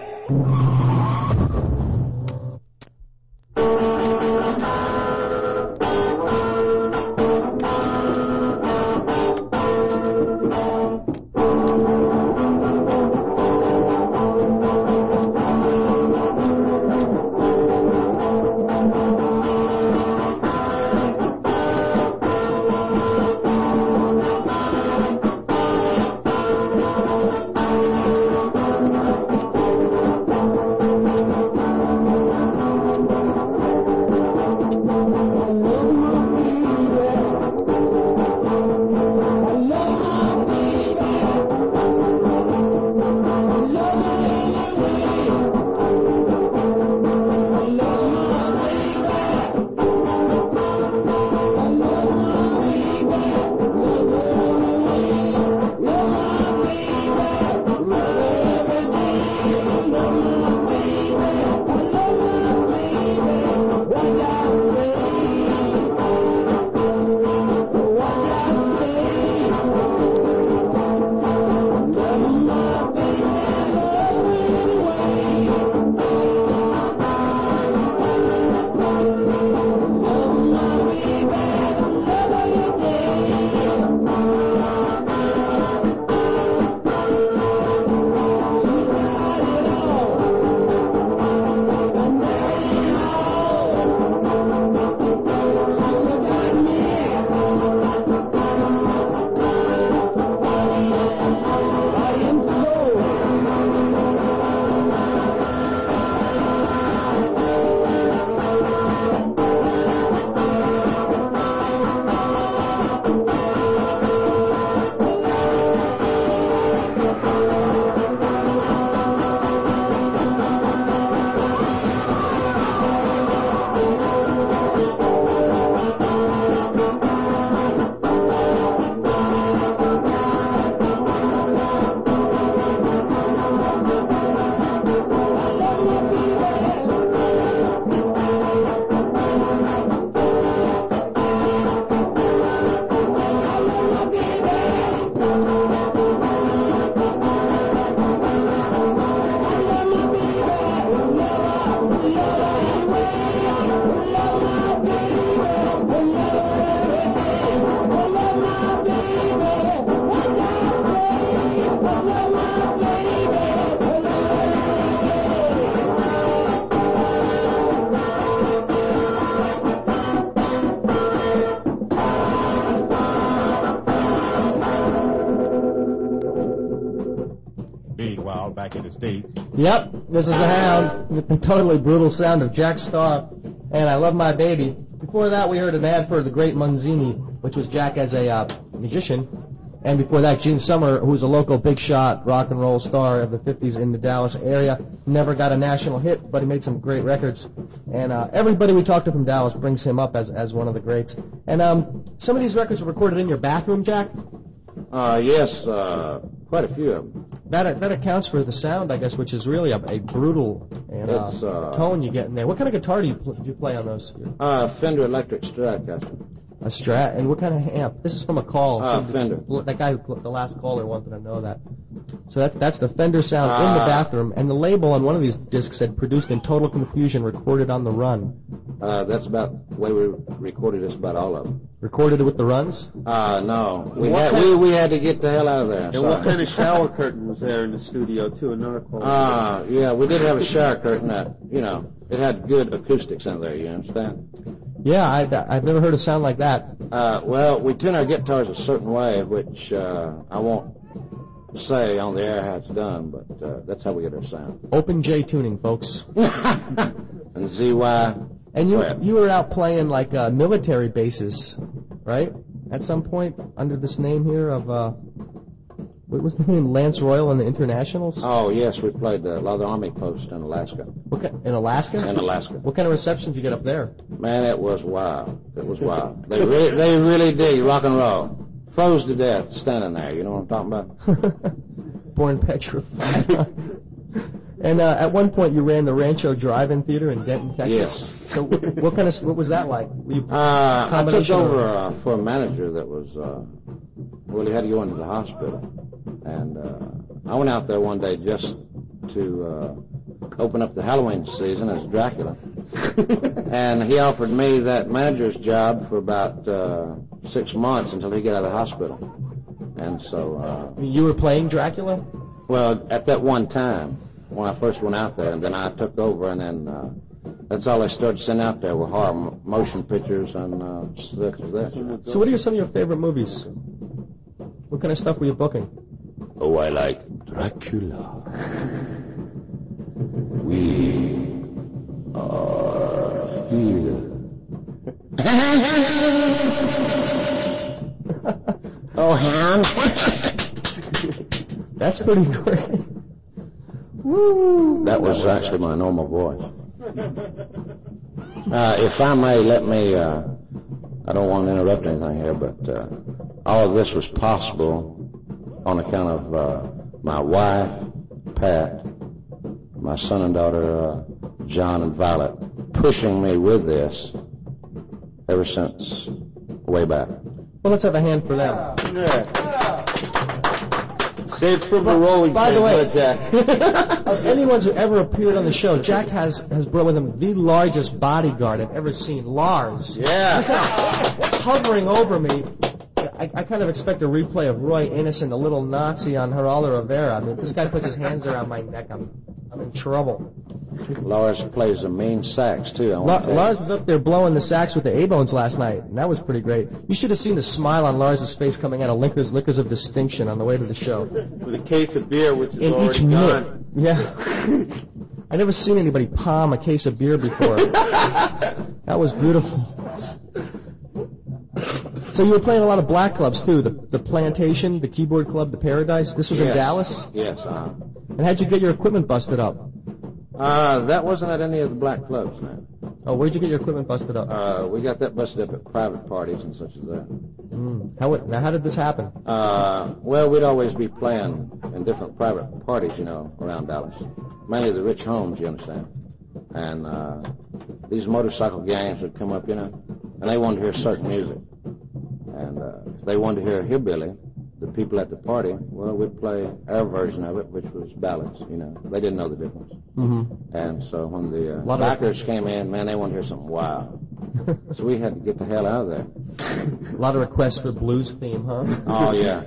[SPEAKER 11] Back in the States.
[SPEAKER 2] Yep, this is the Hound with the totally brutal sound of Jack Starr and I Love My Baby. Before that, we heard an ad for the great Manzini, which was Jack as a uh, musician. And before that, Gene Summer, who was a local big shot rock and roll star of the fifties in the Dallas area. Never got a national hit, but he made some great records. And uh, everybody we talk to from Dallas brings him up as, as one of the greats. And um, some of these records were recorded in your bathroom, Jack?
[SPEAKER 9] Uh, yes, uh, quite a few of them.
[SPEAKER 2] That that accounts for the sound, I guess, which is really a, a brutal and, uh, uh, tone you get in there. What kind of guitar do you pl- do you play on those?
[SPEAKER 9] Uh, Fender Electric Stratocaster.
[SPEAKER 2] A Strat, and what kind of amp? This is from a call.
[SPEAKER 9] Uh,
[SPEAKER 2] so
[SPEAKER 9] Fender.
[SPEAKER 2] The, that guy, who, the last caller, wanted to know that. So that's that's the Fender sound uh, in the bathroom, and the label on one of these discs said "Produced in Total Confusion, Recorded on the Run."
[SPEAKER 9] Uh, that's about the way we recorded just about all of them.
[SPEAKER 2] Recorded it with the runs?
[SPEAKER 9] Uh, no. We had, we, we had to get the hell out of there.
[SPEAKER 7] And
[SPEAKER 9] Sorry.
[SPEAKER 7] what kind of shower curtain was there in the studio, too? Another call.
[SPEAKER 9] Ah, uh, yeah, we did have a shower curtain that, you know, it had good acoustics in there, you understand?
[SPEAKER 2] Yeah, I've, I've never heard a sound like that.
[SPEAKER 9] Uh, well, we tune our guitars a certain way, which uh, I won't say on the air how it's done, but uh, that's how we get our sound.
[SPEAKER 2] Open J tuning, folks.
[SPEAKER 9] And Z Y.
[SPEAKER 2] And you you were out playing like uh, military bases, right? At some point under this name here of uh, what was the name? Lance Royal and the Internationals?
[SPEAKER 9] Oh, yes, we played the Leather Army Post in Alaska.
[SPEAKER 2] What kind, in Alaska?
[SPEAKER 9] In Alaska.
[SPEAKER 2] What kind of reception did you get up there?
[SPEAKER 9] Man, it was wild. It was wild. They really, they really dig rock and roll. Froze to death standing there. You know what I'm talking about?
[SPEAKER 2] Born petrified. And uh, at one point, you ran the Rancho Drive-In Theater in Denton, Texas.
[SPEAKER 9] Yes.
[SPEAKER 2] So, what, what kind of what was that like? Were you
[SPEAKER 9] Uh, I took over
[SPEAKER 2] of-
[SPEAKER 9] uh, for a manager that was, uh, well, he had to go into the hospital. And uh, I went out there one day just to uh, open up the Halloween season as Dracula. And he offered me that manager's job for about uh, six months until he got out of the hospital. And so... Uh,
[SPEAKER 2] You were playing Dracula?
[SPEAKER 9] Well, at that one time, when I first went out there, and then I took over, and then uh, that's all they started sending out there were horror m- motion pictures and uh, such as that.
[SPEAKER 2] So what are some of your favorite movies? What kind of stuff were you booking?
[SPEAKER 8] Oh, I like Dracula. We are here.
[SPEAKER 2] Oh, Ham. That's pretty great. Woo!
[SPEAKER 9] That was actually my normal voice. Uh, if I may, let me, uh, I don't want to interrupt anything here, but uh, all of this was possible on account of uh, my wife, Pat, my son and daughter, uh, John and Violet, pushing me with this ever since way back.
[SPEAKER 2] Well, let's have a hand for them.
[SPEAKER 7] Yeah. Saved from the rolling
[SPEAKER 2] By the
[SPEAKER 7] pin,
[SPEAKER 2] way,
[SPEAKER 7] huh, Jack?
[SPEAKER 2] of anyone who ever appeared on the show, Jack has, has brought with him the largest bodyguard I've ever seen, Lars.
[SPEAKER 7] Yeah.
[SPEAKER 2] Hovering over me. I, I kind of expect a replay of Roy Innocent, the little Nazi on Geraldo Rivera. I mean, if this guy puts his hands around my neck, I'm, I'm in trouble.
[SPEAKER 9] Lars plays a mean sax, too. I
[SPEAKER 2] La-
[SPEAKER 9] want to tell you.
[SPEAKER 2] Lars was up there blowing the sax with the A-Bones last night, and that was pretty great. You should have seen the smile on Lars's face coming out of Liquors, Liquors of Distinction on the way to the show.
[SPEAKER 7] With a case of beer, which is
[SPEAKER 2] In each
[SPEAKER 7] already
[SPEAKER 2] minute.
[SPEAKER 7] gone.
[SPEAKER 2] Yeah. I never seen anybody palm a case of beer before. That was beautiful. So you were playing a lot of black clubs, too. The, the Plantation, the Keyboard Club, the Paradise. This was in
[SPEAKER 9] Yes.
[SPEAKER 2] Dallas?
[SPEAKER 9] Yes, uh,
[SPEAKER 2] And how'd you get your equipment busted up?
[SPEAKER 9] uh, that wasn't at any of the black clubs, man.
[SPEAKER 2] Oh, where'd you get your equipment busted up?
[SPEAKER 9] Uh, we got that busted up at private parties and such as that.
[SPEAKER 2] Mm. How, it- now, how did this happen?
[SPEAKER 9] Uh, well, we'd always be playing in different private parties, you know, around Dallas. Mainly the rich homes, you understand. And uh, these motorcycle gangs would come up, you know, and they wanted to hear certain music. And uh, if they wanted to hear Hillbilly, the people at the party, well, we'd play our version of it, which was ballads, you know. They didn't know the difference.
[SPEAKER 2] Mm-hmm.
[SPEAKER 9] And so when the uh,
[SPEAKER 2] Lot of-
[SPEAKER 9] backers came in, man, they wanted to hear something wild. So we had to get the hell out of there.
[SPEAKER 2] A lot of requests for blues theme, huh?
[SPEAKER 9] Oh, yeah.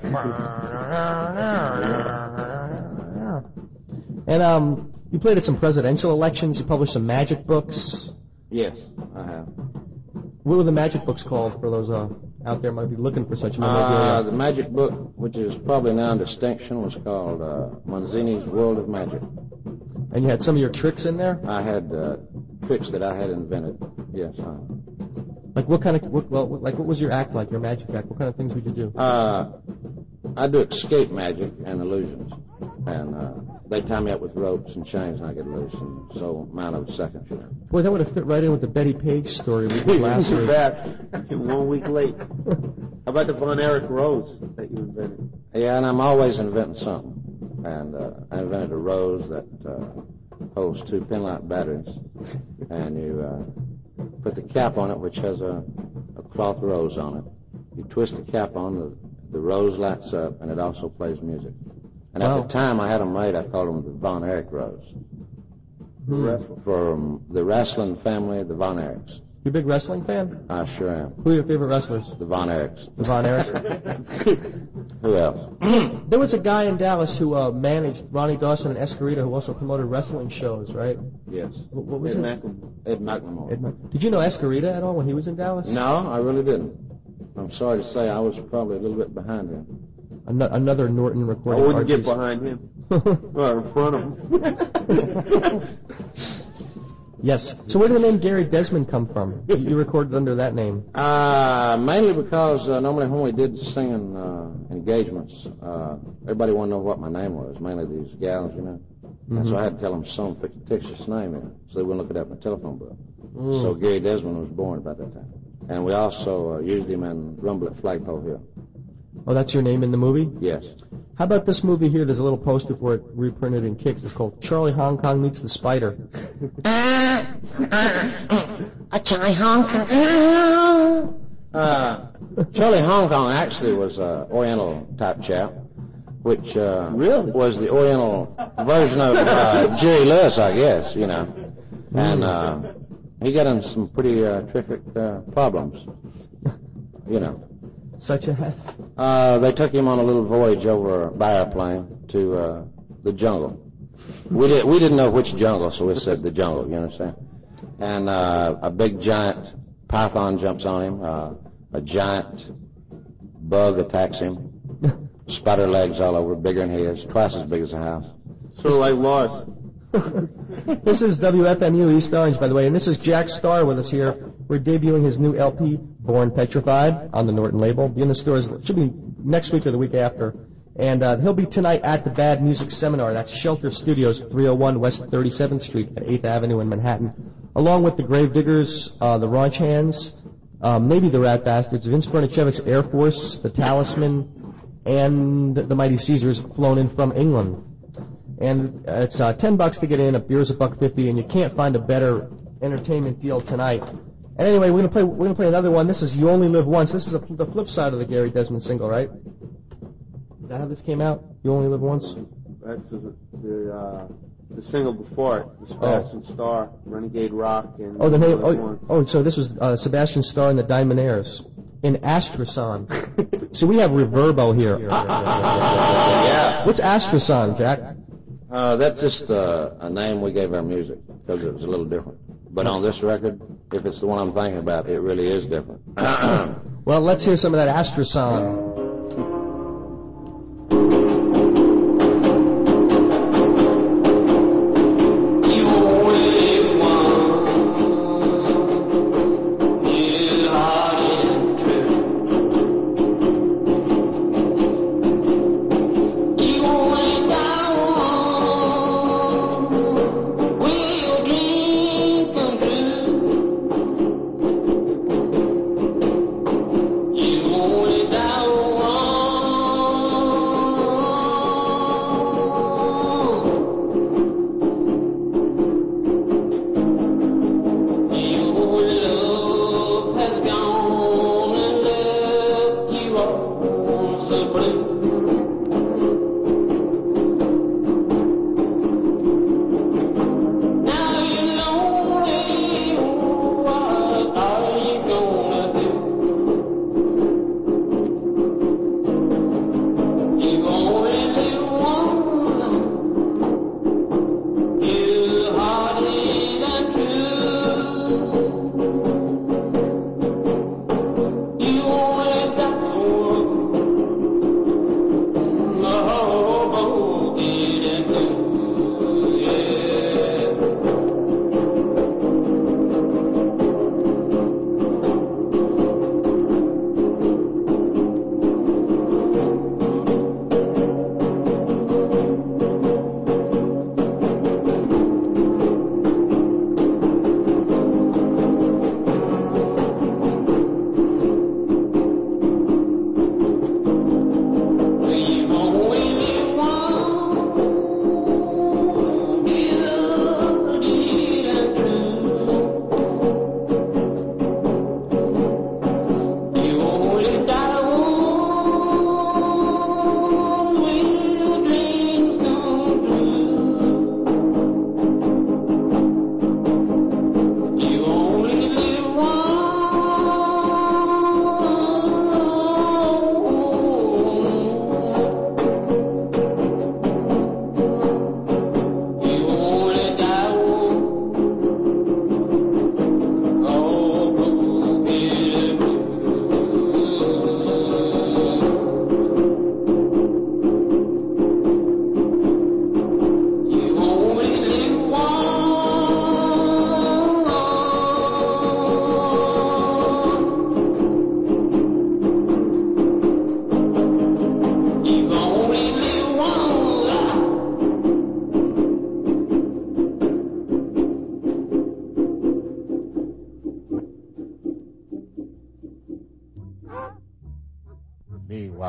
[SPEAKER 2] And um, you played at some presidential elections. You published some magic books.
[SPEAKER 9] Yes, I have.
[SPEAKER 2] What were the magic books called for those uh, out there might be looking for such
[SPEAKER 9] Uh,
[SPEAKER 2] memorabilia?
[SPEAKER 9] the magic book, which is probably now in distinction, was called uh, Manzini's World of Magic.
[SPEAKER 2] And you had some of your tricks in there?
[SPEAKER 9] I had uh, tricks that I had invented. Yes. Uh,
[SPEAKER 2] Like what kind of, what, well, like what was your act like, your magic act? What kind of things would you do?
[SPEAKER 9] uh, I do escape magic and illusions. And uh, they tie me up with ropes and chains and I get loose. And so mine of seconds, you know.
[SPEAKER 2] Boy, that would have fit right in with the Betty Page story we did last week.
[SPEAKER 7] Back one week late. How about the Von Erich Rose that you invented?
[SPEAKER 9] Yeah, and I'm always inventing something. And uh, I invented a rose that uh, holds two pinlight batteries. And you uh, put the cap on it, which has a, a cloth rose on it. You twist the cap on, the, the rose lights up, and it also plays music. And at
[SPEAKER 2] Wow.
[SPEAKER 9] the time I had them made, I called them the Von Erich Rose.
[SPEAKER 2] Hmm.
[SPEAKER 9] From the wrestling family, the Von Erichs.
[SPEAKER 2] You a big wrestling fan?
[SPEAKER 9] I sure am.
[SPEAKER 2] Who are your favorite wrestlers?
[SPEAKER 9] The Von Erichs.
[SPEAKER 2] The Von Erichs?
[SPEAKER 9] Who else?
[SPEAKER 2] There was a guy in Dallas who uh, managed Ronnie Dawson and Escarita who also promoted wrestling shows, right?
[SPEAKER 9] Yes.
[SPEAKER 2] What, what was
[SPEAKER 7] Ed
[SPEAKER 2] it?
[SPEAKER 7] Macklin.
[SPEAKER 9] Ed McNamara.
[SPEAKER 2] Ed Mac- Did you know Escarita at all when he was in Dallas?
[SPEAKER 9] No, I really didn't. I'm sorry to say I was probably a little bit behind him.
[SPEAKER 2] An- another Norton
[SPEAKER 7] I
[SPEAKER 2] recording
[SPEAKER 7] wouldn't get
[SPEAKER 2] artist.
[SPEAKER 7] behind him. Or in front of him.
[SPEAKER 2] Yes. So where did the name Gary Desmond come from? You, you recorded under that name.
[SPEAKER 9] Uh, mainly because uh, normally when we did singing uh, in engagements, uh, everybody wanted to know what my name was, mainly these gals, you know. Mm-hmm. And so I had to tell them some fictitious name in it, so they wouldn't look it up in the telephone book. Mm. So Gary Desmond was born about that time. And we also uh, used him in Rumble at Flagpole Hill.
[SPEAKER 2] Oh, that's your name in the movie?
[SPEAKER 9] Yes.
[SPEAKER 2] How about this movie here? There's a little poster for it reprinted in Kicks. It's called Charlie Hong Kong Meets the Spider.
[SPEAKER 11] Uh, uh, Charlie Hong Kong.
[SPEAKER 9] Uh, Charlie Hong Kong actually was an Oriental type chap, which uh, really? was the Oriental version of uh, Jerry Lewis, I guess, you know. And uh, he got in some pretty uh, terrific uh, problems, you know.
[SPEAKER 2] Such as?
[SPEAKER 9] Uh, they took him on a little voyage over by airplane to uh, the jungle. We, did, we didn't know which jungle, so we said the jungle, you understand? And uh, a big giant python jumps on him. Uh, a giant bug attacks him. Spider legs all over, bigger than he is, twice as big as a house.
[SPEAKER 7] Sort of like Lars.
[SPEAKER 2] This is W F M U East Orange, by the way, and this is Jack Starr with us here. We're debuting his new L P, Born Petrified, on the Norton label. Be in the stores, should be next week or the week after. And uh, he'll be tonight at the Bad Music Seminar. That's Shelter Studios, three oh one West thirty-seventh Street at eighth Avenue in Manhattan. Along with the Gravediggers, uh, the Raunch Hands, um, maybe the Rat Bastards, Vince Bernichevic's Air Force, the Talisman, and the Mighty Caesars, flown in from England. And uh, it's uh, ten bucks to get in. A beer's a buck fifty, and you can't find a better entertainment deal tonight. And anyway, we're gonna play. We're gonna play another one. This is "You Only Live Once." This is a, the flip side of the Gary Desmond single, right? Is that how this came out? "You Only Live Once."
[SPEAKER 7] That's the the, uh, the single before it. The Sebastian oh. Starr, Renegade Rock, and
[SPEAKER 2] oh, the name. Oh, oh, so this was uh, Sebastian Starr and the Diamondaires in Astrasan. So we have Reverbo here.
[SPEAKER 9] Yeah.
[SPEAKER 2] What's Astrasan, Jack?
[SPEAKER 9] Uh, that's just uh, a name we gave our music because it was a little different. But on this record, if it's the one I'm thinking about, it really is different.
[SPEAKER 2] Well, let's hear some of that Astrasan.
[SPEAKER 4] Down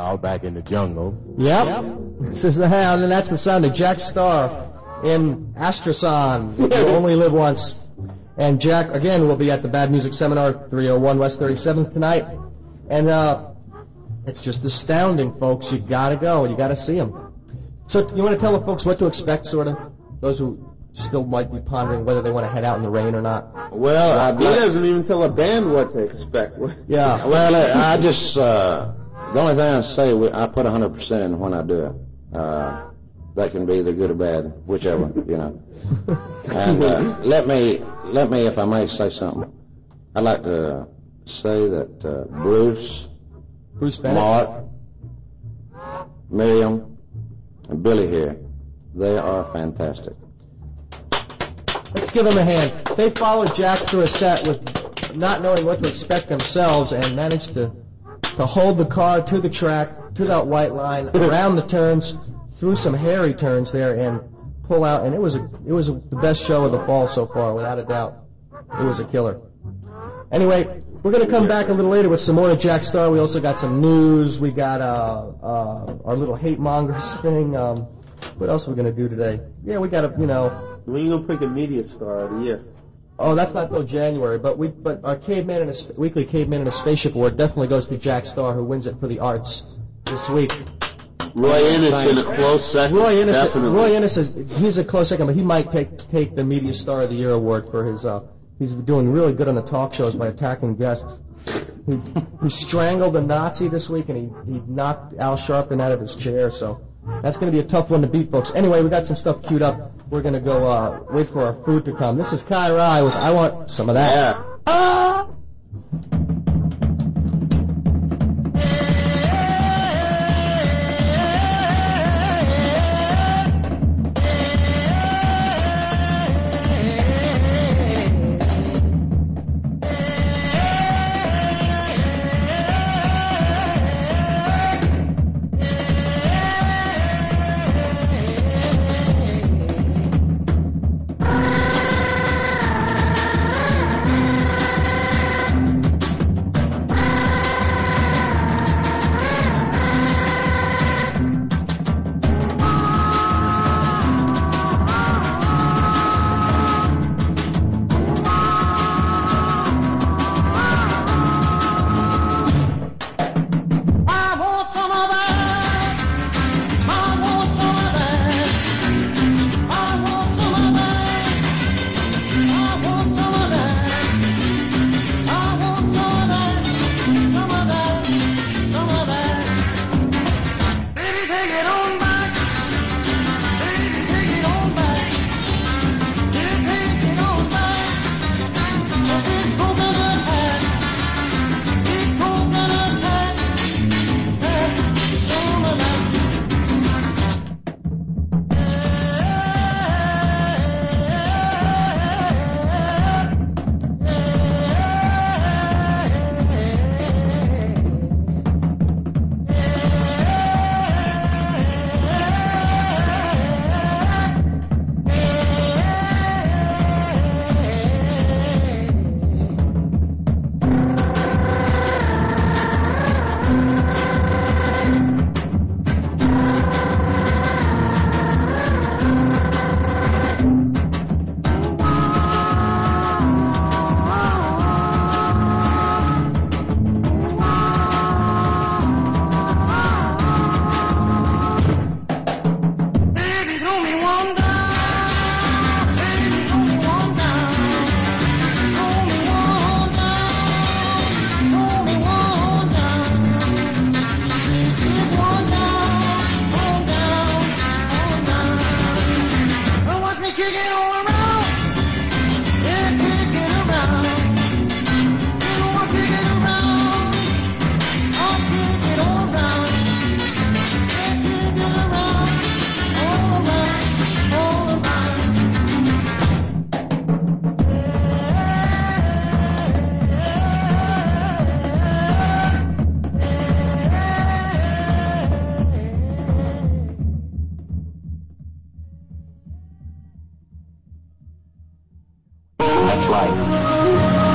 [SPEAKER 12] out back in the jungle.
[SPEAKER 2] Yep. yep. This is the Hound, and that's the sound of Jack Starr in Astrasan. You only live once. And Jack, again, will be at the Bad Music Seminar, three oh one West thirty-seventh tonight. And uh, it's just astounding, folks. You gotta go. You gotta see him. So you want to tell the folks what to expect, sort of? Those who still might be pondering whether they want to head out in the rain or not.
[SPEAKER 7] Well, uh, he doesn't even tell a band what to expect.
[SPEAKER 2] Yeah.
[SPEAKER 9] Well, I just, uh, the only thing I say, I put one hundred percent in when I do it. Uh, that can be either good or bad, whichever, you know. And uh, let me, let me, if I may say something, I'd like to say that uh, Bruce,
[SPEAKER 2] Bruce Bennett,
[SPEAKER 9] Mark, Miriam, and Billy here, they are fantastic.
[SPEAKER 2] Let's give them a hand. They followed Jack through a set with not knowing what to expect themselves and managed to to hold the car to the track, to that white line, around the turns, through some hairy turns there, and pull out. And it was a, it was a, the best show of the fall so far, without a doubt. It was a killer. Anyway, we're going to come back a little later with some more of Jack Starr. We also got some news. We got uh, uh, our little hate mongers thing. Um, what else are we going to do today? Yeah, we got to, you know.
[SPEAKER 7] When are you going to pick a media star of the year?
[SPEAKER 2] Oh, that's not till January, but we, but our Caveman in a, weekly Caveman in a Spaceship Award definitely goes to Jack Starr, who wins it for the arts this week.
[SPEAKER 7] Roy Ennis in a close second.
[SPEAKER 2] Roy Ennis,
[SPEAKER 7] definitely.
[SPEAKER 2] Roy Ennis is, he's a close second, but he might take take the Media Star of the Year award for his, uh, he's doing really good on the talk shows by attacking guests. He, he strangled a Nazi this week, and he, he knocked Al Sharpton out of his chair, so that's going to be a tough one to beat, folks. Anyway, we got some stuff queued up. We're going to go uh, wait for our food to come. This is Kai Rai with I Want Some of That.
[SPEAKER 7] Yeah.
[SPEAKER 2] Ah!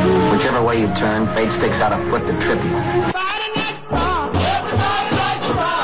[SPEAKER 5] Whichever way you turn, fate sticks out a foot to trip you.
[SPEAKER 4] Friday night, everybody likes Friday.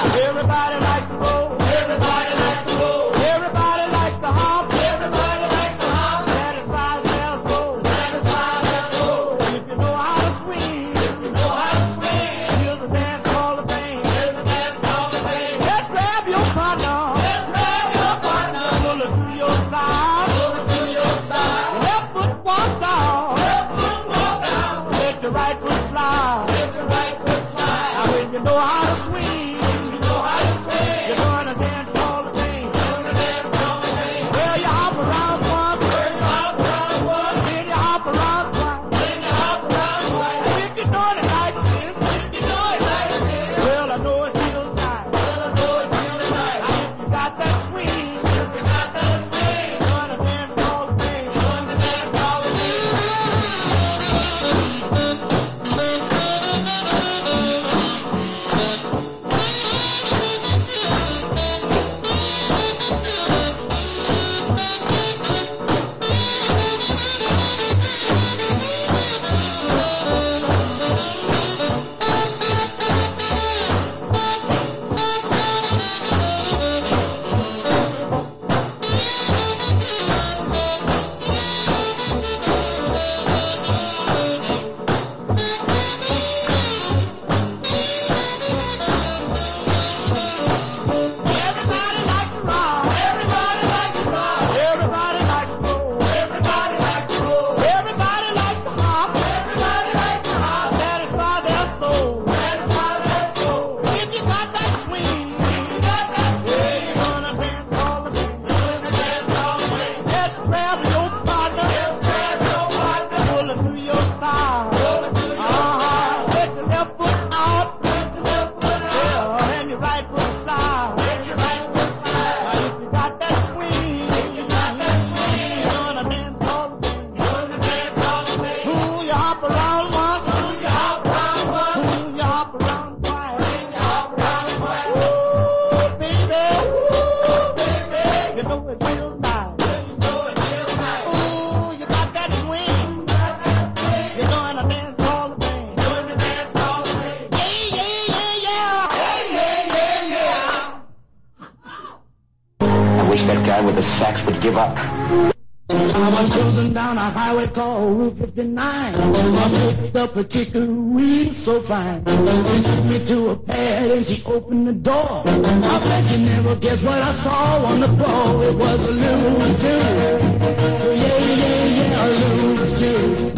[SPEAKER 5] give up.
[SPEAKER 4] I was cruising down a highway called Route fifty-nine. I picked up a chicken so fine. She took me to a pad and she opened the door. I bet you never guess what I saw on the floor. It was a loose Jew. Yeah, yeah, yeah, a loose Jew.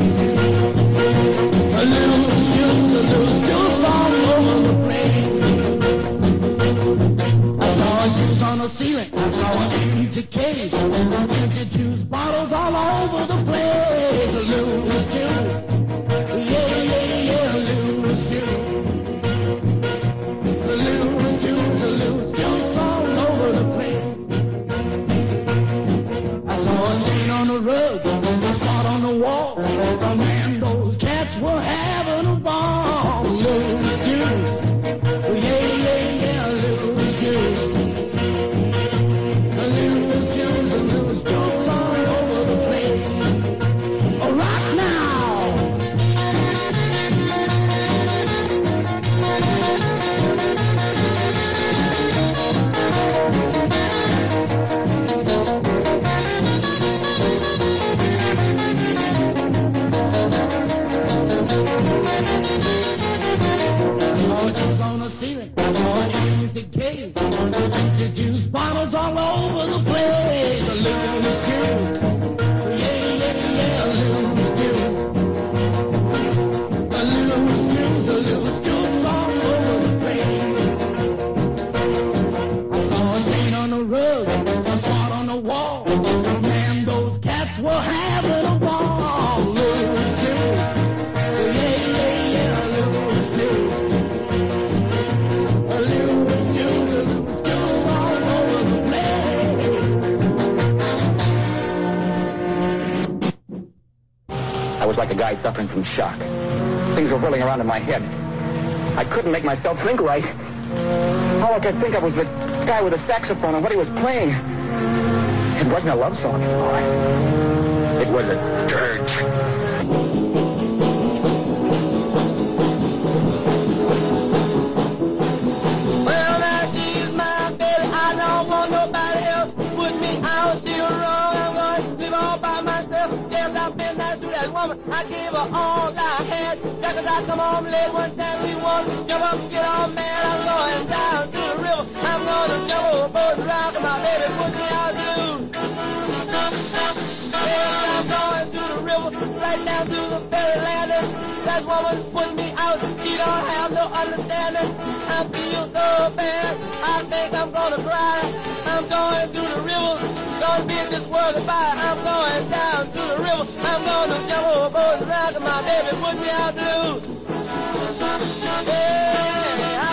[SPEAKER 4] A loose Jew, a loose Jew all over the place. I saw Jews on the ceiling. I saw an empty case. Empty juice bottles all over the place. A loose Jew. Yeah, yeah, yeah, a loose Jew. A loose Jew, a loose Jew all over the place. I saw a stain on the rug, a spot on the wall. Oh, man, those cats were having a ball. A loose Jew. Yeah, yeah, yeah, a loose Jew. A loose Jew, a loose Jew all over the place. All right now. Soldiers on the ceiling, I saw an empty case. Empty juice bottles all over the place. A loose Jew. Yeah, yeah, yeah, a loose Jew. A loose Jew, a loose Jew all over the place. I saw a stain on the rug, a spot on the wall. Man, those cats were having a ball. Loose Jew. Yeah, yeah, yeah, a loose Jew. A loose Jew, a loose Jew all over the place.
[SPEAKER 5] I was like a guy suffering from shock. Things were whirling around in my head. I couldn't make myself think right. All I could think of was the guy with the saxophone and what he was playing. It wasn't a love song, boy. It was a dirge.
[SPEAKER 4] Well, now she's my baby. I don't want nobody else to put me out. Still wrong. I'm going to live all by myself. Yes, I've been nice to that woman. I gave her all I had. Just as I come home late one time, we want to jump up and get all mad. I'm going down to the river. I'm going to jump overboard and rock, and my baby put me out too. Yes, I'm going to the river, right down to the ferry landing. That woman put me out. She don't have no understanding. I feel so bad. I think I'm gonna cry. I'm going to the river. Gonna be in this world goodbye. I'm going down to the river. I'm gonna jump overboard and rock, and my baby put me out too. Yeah,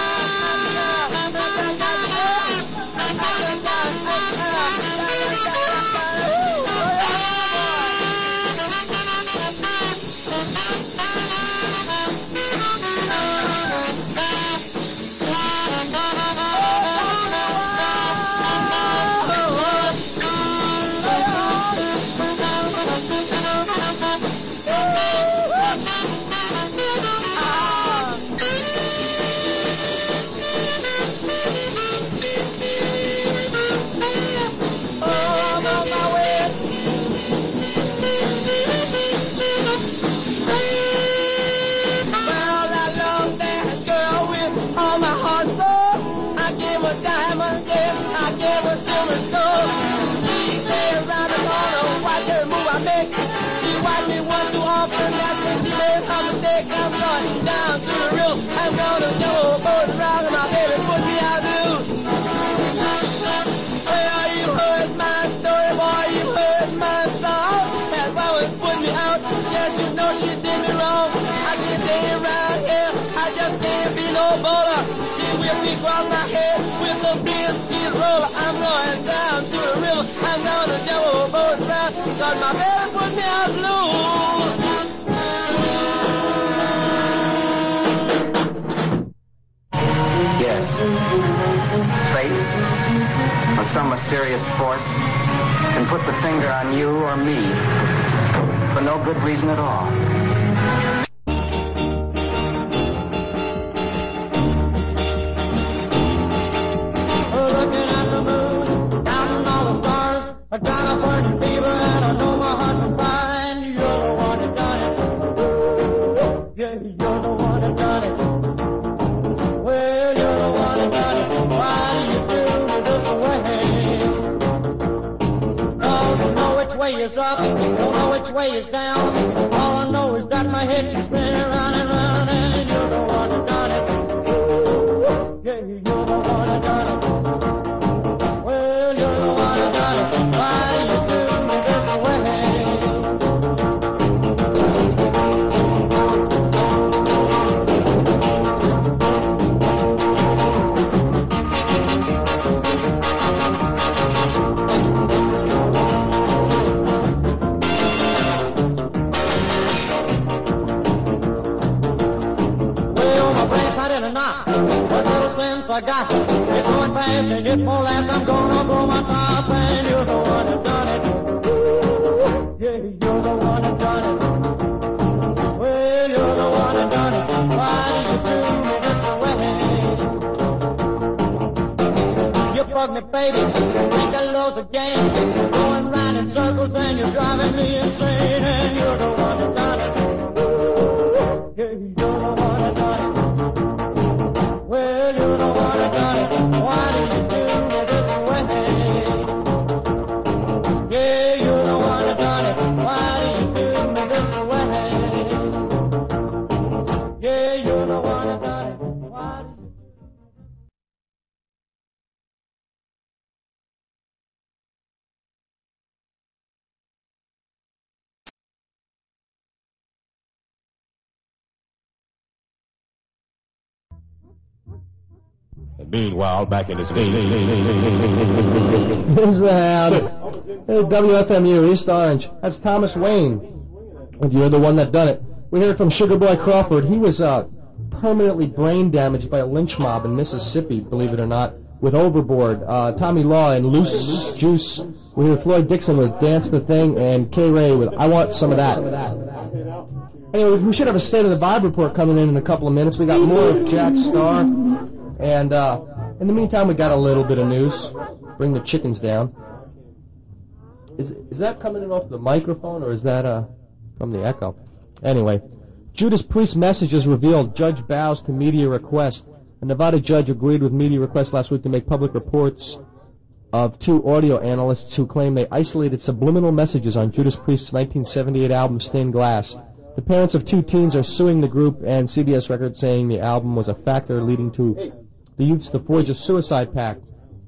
[SPEAKER 4] cause my baby put me out blue.
[SPEAKER 5] Yes. Fate, or some mysterious force, can put the finger on you or me for no good reason at all.
[SPEAKER 4] Looking at the moon, counting all the stars, which way is down. All I know is that my head keeps spinning round and round, and you're the one that done it. Yeah, you're the one that done it. Well, you're the one that done it. Why do you do me this way? I got it's going fast and it won't last. I'm gonna blow my top, and you're the one that done it. Yeah, you're the one that done it. Well, you're the one that done it. Why do you do me this way? You bug me, baby. Think I love the game. Going round in circles and you're driving me insane. And you're the one that done it. Yeah, you're the one that done it. Well, you're the one that done it. Why do you do me this way? Yeah, you're the one that done it. Why do you do me this way? Yeah, you're the one that done it. Why do you...
[SPEAKER 10] Meanwhile, back in his game.
[SPEAKER 2] This is the Hound. Hey, W F M U, East Orange. That's Thomas Wayne. And you're the one that done it. We heard from Sugar Boy Crawford. He was uh, permanently brain damaged by a lynch mob in Mississippi, believe it or not, with Overboard. Uh, Tommy Law and Loose Juice. We heard Floyd Dixon with Dance the Thing, and K-Ray with I Want Some of That. Anyway, we should have a State of the Vibe report coming in in a couple of minutes. We got more of Jack Starr. And uh, in the meantime, we got a little bit of news. Bring the chickens down. Is is that coming in off the microphone, or is that uh, from the echo? Anyway, Judas Priest messages revealed. Judge bows to media request. A Nevada judge agreed with media request last week to make public reports of two audio analysts who claim they isolated subliminal messages on Judas Priest's nineteen seventy-eight album Stained Glass. The parents of two teens are suing the group and C B S Records, saying the album was a factor leading to the youths to forge a suicide pact.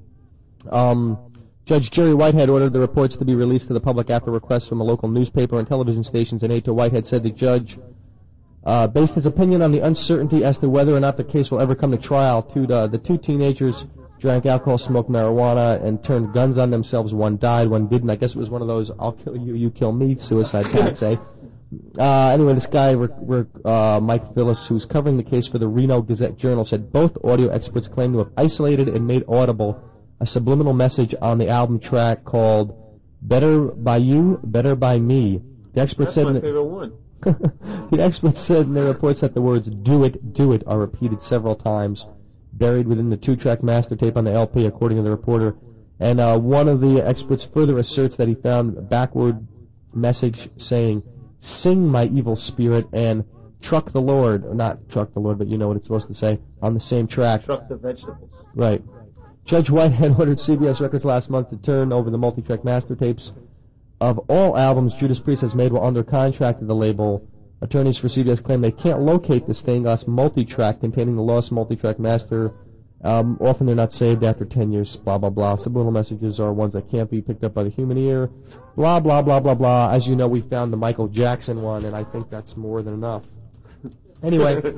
[SPEAKER 2] Um, Judge Jerry Whitehead ordered the reports to be released to the public after requests from a local newspaper and television stations, and aide to Whitehead said the judge uh, based his opinion on the uncertainty as to whether or not the case will ever come to trial. Two, uh, the two teenagers drank alcohol, smoked marijuana, and turned guns on themselves. One died, one didn't. I guess it was one of those I'll kill you, you kill me suicide pacts, eh? Uh, anyway, this guy, uh, Mike Phillips, who's covering the case for the Reno Gazette-Journal, said both audio experts claim to have isolated and made audible a subliminal message on the album track called Better By You, Better By Me. The expert
[SPEAKER 7] That's
[SPEAKER 2] said
[SPEAKER 7] my
[SPEAKER 2] in
[SPEAKER 7] favorite one.
[SPEAKER 2] The expert said in their reports that the words "do it, do it" are repeated several times, buried within the two-track master tape on the L P, according to the reporter. And uh, one of the experts further asserts that he found a backward message saying, "Sing, my evil spirit," and "Truck the Lord," or not "Truck the Lord," but you know what it's supposed to say, on the same track.
[SPEAKER 7] Truck the vegetables.
[SPEAKER 2] Right. Judge Whitehead ordered C B S Records last month to turn over the multi-track master tapes of all albums Judas Priest has made while under contract to the label. Attorneys for C B S claim they can't locate the stained glass multi-track containing the lost multi-track master. Um, often they're not saved after ten years, blah, blah, blah. Subliminal messages are ones that can't be picked up by the human ear, blah, blah, blah, blah, blah. As you know, we found the Michael Jackson one, and I think that's more than enough. Anyway,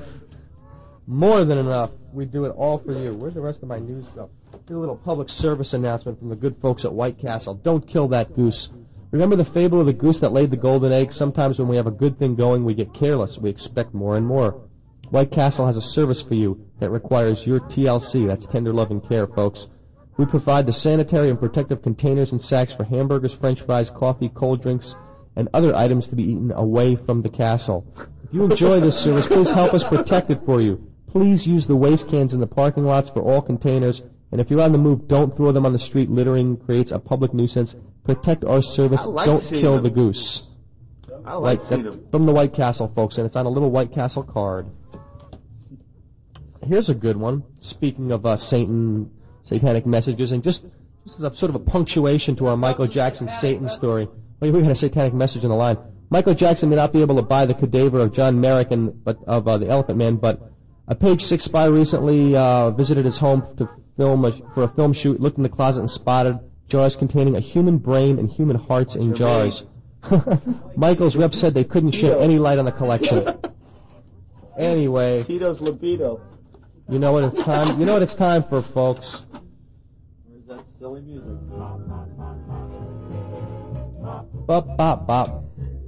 [SPEAKER 2] more than enough. We do it all for you. Where's the rest of my news stuff? Do a little public service announcement from the good folks at White Castle. Don't kill that goose. Remember the fable of the goose that laid the golden egg? Sometimes when we have a good thing going, we get careless. We expect more and more. White Castle has a service for you that requires your T L C. That's tender loving care, folks. We provide the sanitary and protective containers and sacks for hamburgers, french fries, coffee, cold drinks, and other items to be eaten away from the castle. If you enjoy this service, please help us protect it for you. Please use the waste cans in the parking lots for all containers. And if you're on the move, don't throw them on the street. Littering creates a public nuisance. Protect our service.
[SPEAKER 7] Like
[SPEAKER 2] don't kill
[SPEAKER 7] them.
[SPEAKER 2] the goose.
[SPEAKER 7] I like
[SPEAKER 2] right,
[SPEAKER 7] seeing them.
[SPEAKER 2] From the White Castle, folks, and it's on a little White Castle card. Here's a good one. Speaking of uh, Satan, satanic messages, and just this is a sort of a punctuation to our Michael Jackson Satan story. Well, we had a satanic message on the line. Michael Jackson may not be able to buy the cadaver of John Merrick and but of uh, the Elephant Man, but a Page Six spy recently uh, visited his home to film a, for a film shoot. Looked in the closet and spotted jars containing a human brain and human hearts in jars. Michael's rep said they couldn't shed any light on the collection. Anyway,
[SPEAKER 7] Tito's libido.
[SPEAKER 2] you know what it's time. You know what it's time for, folks.
[SPEAKER 7] Where's that silly music?
[SPEAKER 2] Bop bop bop.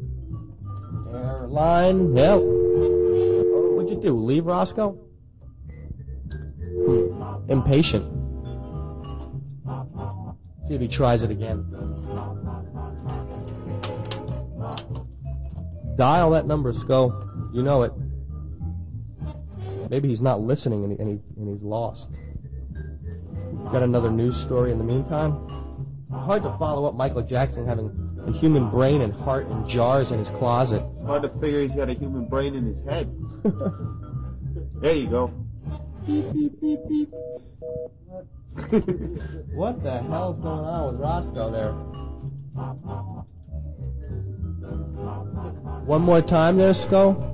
[SPEAKER 2] Airline help. What'd you do? Leave Roscoe? Hmm. Impatient. See if he tries it again. Dial that number, Sco. You know it. Maybe he's not listening and, he, and, he, and he's lost. Got another news story in the meantime? Hard to follow up Michael Jackson having a human brain and heart in jars in his closet.
[SPEAKER 7] Hard to figure he's got a human brain in his head. There you go. Beep, beep, beep, beep.
[SPEAKER 2] What the hell's going on with Roscoe there? One more time there, Sco.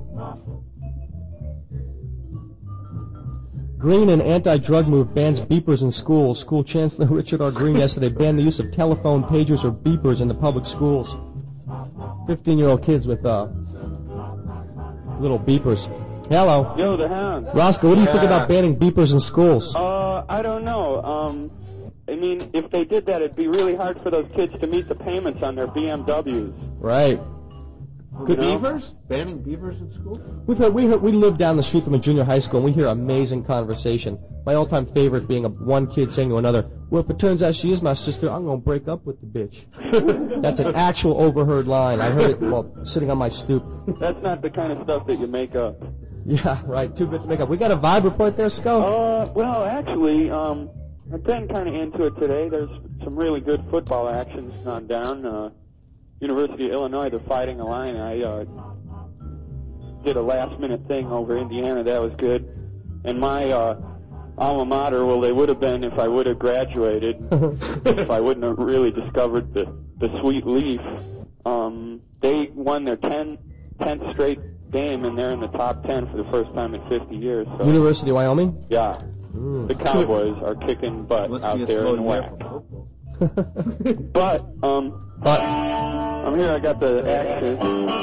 [SPEAKER 2] Green and anti-drug move bans beepers in schools. School Chancellor Richard R. Green yesterday banned the use of telephone, pagers, or beepers in the public schools. fifteen-year-old kids with uh, little beepers. Hello.
[SPEAKER 12] Yo, the Hound.
[SPEAKER 2] Roscoe, what do you
[SPEAKER 12] yeah.
[SPEAKER 2] think about banning beepers in schools?
[SPEAKER 12] Uh, I don't know. Um, I mean, if they did that, it'd be really hard for those kids to meet the payments on their B M Ws.
[SPEAKER 2] Right.
[SPEAKER 7] Good beavers? Banning beavers in school?
[SPEAKER 2] We've heard, we heard, we live down the street from a junior high school, and we hear amazing conversation. My all-time favorite being a one kid saying to another, "Well, if it turns out she is my sister, I'm going to break up with the bitch." That's an actual overheard line. I heard it while sitting on my stoop.
[SPEAKER 12] That's not the kind of stuff that you make up.
[SPEAKER 2] Yeah, right. Too good to make up. We got a vibe report there, Sco?
[SPEAKER 12] Uh, well, actually, um, I've been kind of into it today. There's some really good football actions gone down. Uh, University of Illinois, they're fighting a line. I uh, did a last-minute thing over Indiana. That was good. And my uh, alma mater, well, they would have been if I would have graduated, if I wouldn't have really discovered the, the sweet leaf. Um, they won their ten, tenth straight game, and they're in the top ten for the first time in fifty years. So.
[SPEAKER 2] University of Wyoming?
[SPEAKER 12] Yeah.
[SPEAKER 2] Mm.
[SPEAKER 12] The Cowboys are kicking butt
[SPEAKER 7] Must
[SPEAKER 12] out
[SPEAKER 7] be a
[SPEAKER 12] there in the
[SPEAKER 7] slow
[SPEAKER 12] whack. But, um,
[SPEAKER 2] but
[SPEAKER 12] I'm here, I got the axes.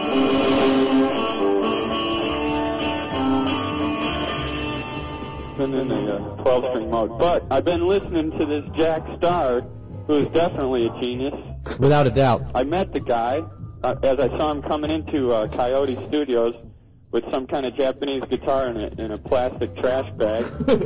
[SPEAKER 12] Been in the uh, twelve-string mode. But I've been listening to this Jack Starr, who is definitely a genius.
[SPEAKER 2] Without a doubt.
[SPEAKER 12] I met the guy uh, as I saw him coming into uh, Coyote Studios with some kind of Japanese guitar in a, in a plastic trash bag.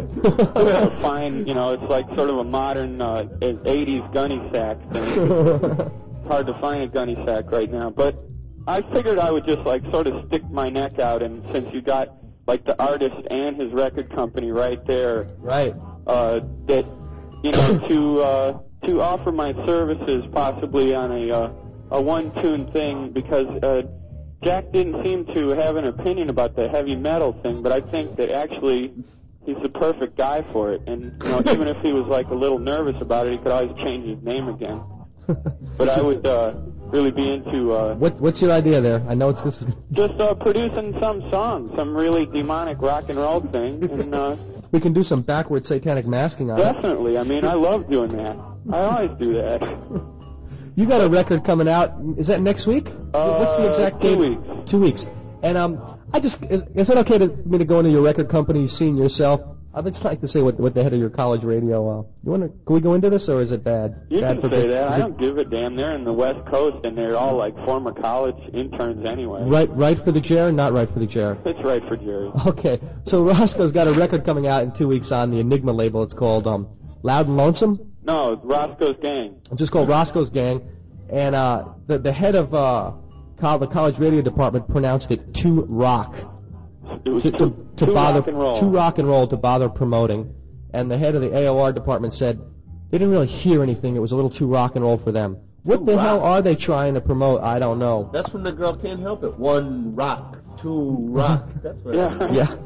[SPEAKER 12] A fine, you know, it's like sort of a modern uh, eighties gunny sack thing. Hard to find a gunny sack right now, but I figured I would just like sort of stick my neck out, and since you got like the artist and his record company right there,
[SPEAKER 2] right,
[SPEAKER 12] uh, that you know to uh, to offer my services possibly on a uh, a one-tune thing, because uh, Jack didn't seem to have an opinion about the heavy metal thing, but I think that actually he's the perfect guy for it, and you know even if he was like a little nervous about it, he could always change his name again. But I would uh, really be into uh,
[SPEAKER 2] what, what's your idea there? I know it's this is
[SPEAKER 12] just uh, producing some song, some really demonic rock and roll thing, and uh,
[SPEAKER 2] we can do some backward satanic masking on
[SPEAKER 12] definitely.
[SPEAKER 2] it.
[SPEAKER 12] I mean, I love doing that. I always do that.
[SPEAKER 2] You got a record coming out. Is that next week?
[SPEAKER 12] Uh,
[SPEAKER 2] What's the exact
[SPEAKER 12] two
[SPEAKER 2] date?
[SPEAKER 12] weeks.
[SPEAKER 2] Two weeks. And um, I just is, is it okay to for me to go into your record company, seeing yourself? I'd just like to say what what the head of your college radio. Uh, you want to? Can we go into this, or is it bad?
[SPEAKER 12] You
[SPEAKER 2] bad
[SPEAKER 12] can say that. I
[SPEAKER 2] it,
[SPEAKER 12] don't give a damn. They're in the West Coast, and they're all like former college interns anyway.
[SPEAKER 2] Right, right for the chair, not right for the chair.
[SPEAKER 12] It's right for Jerry.
[SPEAKER 2] Okay, so Roscoe's got a record coming out in two weeks on the Enigma label. It's called um, Loud and Lonesome.
[SPEAKER 12] No, Roscoe's Gang.
[SPEAKER 2] It's just called Roscoe's Gang, and uh, the the head of uh, col- the college radio department pronounced it too rock.
[SPEAKER 12] It was
[SPEAKER 2] to,
[SPEAKER 12] too,
[SPEAKER 2] to, to
[SPEAKER 12] too
[SPEAKER 2] bother,
[SPEAKER 12] rock and roll.
[SPEAKER 2] Too rock and roll to bother promoting. And the head of the A O R department said they didn't really hear anything. It was a little too rock and roll for them. What
[SPEAKER 7] Too
[SPEAKER 2] the
[SPEAKER 7] rock.
[SPEAKER 2] hell are they trying to promote? I don't know.
[SPEAKER 7] That's when the girl can't help it. One rock, two rock. That's right.
[SPEAKER 12] Yeah.
[SPEAKER 2] Yeah.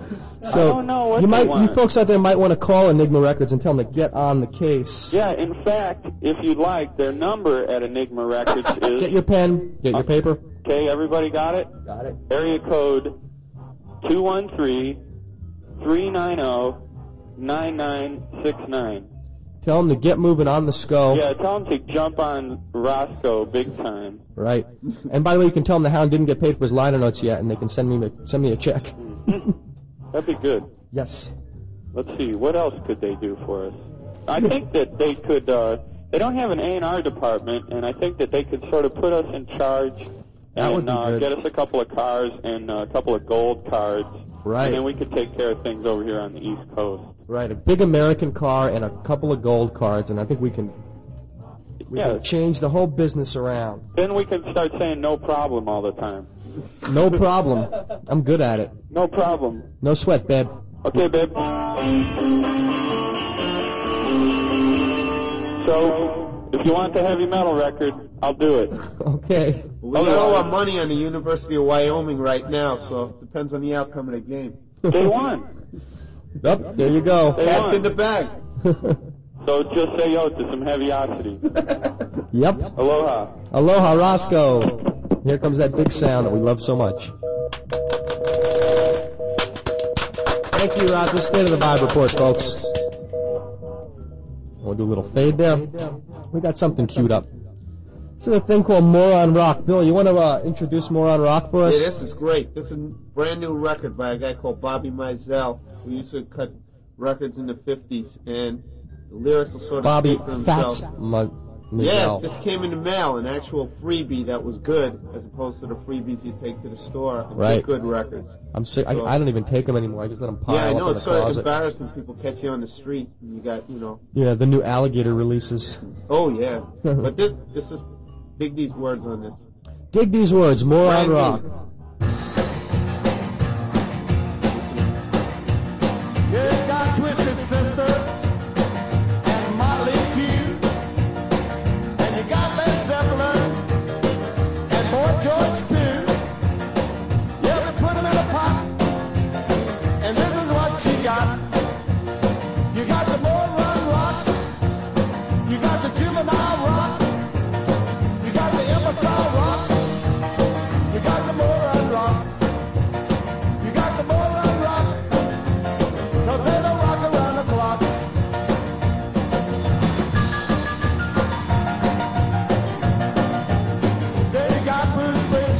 [SPEAKER 2] So
[SPEAKER 12] I don't know what
[SPEAKER 2] you
[SPEAKER 12] they
[SPEAKER 2] might,
[SPEAKER 12] want.
[SPEAKER 2] you folks out there might want to call Enigma Records and tell them to get on the case.
[SPEAKER 12] Yeah, in fact, if you'd like, their number at Enigma Records is...
[SPEAKER 2] Get your pen, get your paper.
[SPEAKER 12] Okay, everybody got it?
[SPEAKER 2] Got it.
[SPEAKER 12] Area code two one three, three nine zero, nine nine six nine.
[SPEAKER 2] Tell them to get moving on the S C O.
[SPEAKER 12] Yeah, tell them to jump on Roscoe big time.
[SPEAKER 2] Right. And by the way, you can tell them the Hound didn't get paid for his liner notes yet, and they can send me a, send me a check.
[SPEAKER 12] That'd be good.
[SPEAKER 2] Yes.
[SPEAKER 12] Let's see, what else could they do for us? I think that they could, uh, they don't have an A and R department, and I think that they could sort of put us in charge
[SPEAKER 2] That would
[SPEAKER 12] and
[SPEAKER 2] be
[SPEAKER 12] uh,
[SPEAKER 2] good.
[SPEAKER 12] get us a couple of cars and uh, a couple of gold cards.
[SPEAKER 2] Right.
[SPEAKER 12] And then we could take care of things over here on the East Coast.
[SPEAKER 2] Right, a big American car and a couple of gold cards, and I think we can, we
[SPEAKER 12] Yeah.
[SPEAKER 2] can change the whole business around.
[SPEAKER 12] Then we can start saying no problem all the time.
[SPEAKER 2] No problem. I'm good at it.
[SPEAKER 12] No problem.
[SPEAKER 2] No sweat, babe.
[SPEAKER 12] Okay, babe. So, if you want the heavy metal record, I'll do it.
[SPEAKER 2] Okay.
[SPEAKER 7] We got all our money on the University of Wyoming right now, so it depends on the outcome of the game.
[SPEAKER 12] They won.
[SPEAKER 2] Yep, there you go.
[SPEAKER 12] They
[SPEAKER 7] Cats
[SPEAKER 12] won.
[SPEAKER 7] in the bag.
[SPEAKER 12] So just say yo to some heaviosity.
[SPEAKER 2] Yep.
[SPEAKER 12] Aloha.
[SPEAKER 2] Aloha, Roscoe. Here comes that big sound that we love so much. Thank you, Rod. This is State of the Vibe Report, folks. We'll do a little fade there. We got something queued up. This is a thing called Moron Rock. Bill, you want to uh, introduce Moron Rock for us?
[SPEAKER 7] Yeah, this is great. This is a brand new record by a guy called Bobby Mizell, who used to cut records in the fifties, and the lyrics will sort of
[SPEAKER 2] Bobby
[SPEAKER 7] speak for himself.
[SPEAKER 2] Fats Ma-
[SPEAKER 7] Yeah,
[SPEAKER 2] Mizell.
[SPEAKER 7] this came in the mail, an actual freebie that was good, as opposed to the freebies you take to the store and
[SPEAKER 2] Right.
[SPEAKER 7] get good records.
[SPEAKER 2] I'm sick. I,
[SPEAKER 7] So-
[SPEAKER 2] I don't even take them anymore. I just let them pile
[SPEAKER 7] yeah, I
[SPEAKER 2] up
[SPEAKER 7] know,
[SPEAKER 2] in the
[SPEAKER 7] it's sort of
[SPEAKER 2] closet.
[SPEAKER 7] embarrassing when people catch you on the street and you got, you know.
[SPEAKER 2] Yeah, the new alligator releases.
[SPEAKER 7] Oh, yeah. But this, this is, dig these words on this.
[SPEAKER 2] Dig these words, Moron
[SPEAKER 7] Brand new.
[SPEAKER 2] Rock.
[SPEAKER 4] You got Twisted Sister and Motley Crue, and you got Led Zeppelin and Boy George too. Yeah, we put them in a pot, and this is what you got. You got the Moron Rock, you got the Juvenile Rock, you got the Imbecile Rock, you got the Moron Rock, you got the Moron Rock. Cause they don't rock around the clock. They got Bruce Springsteen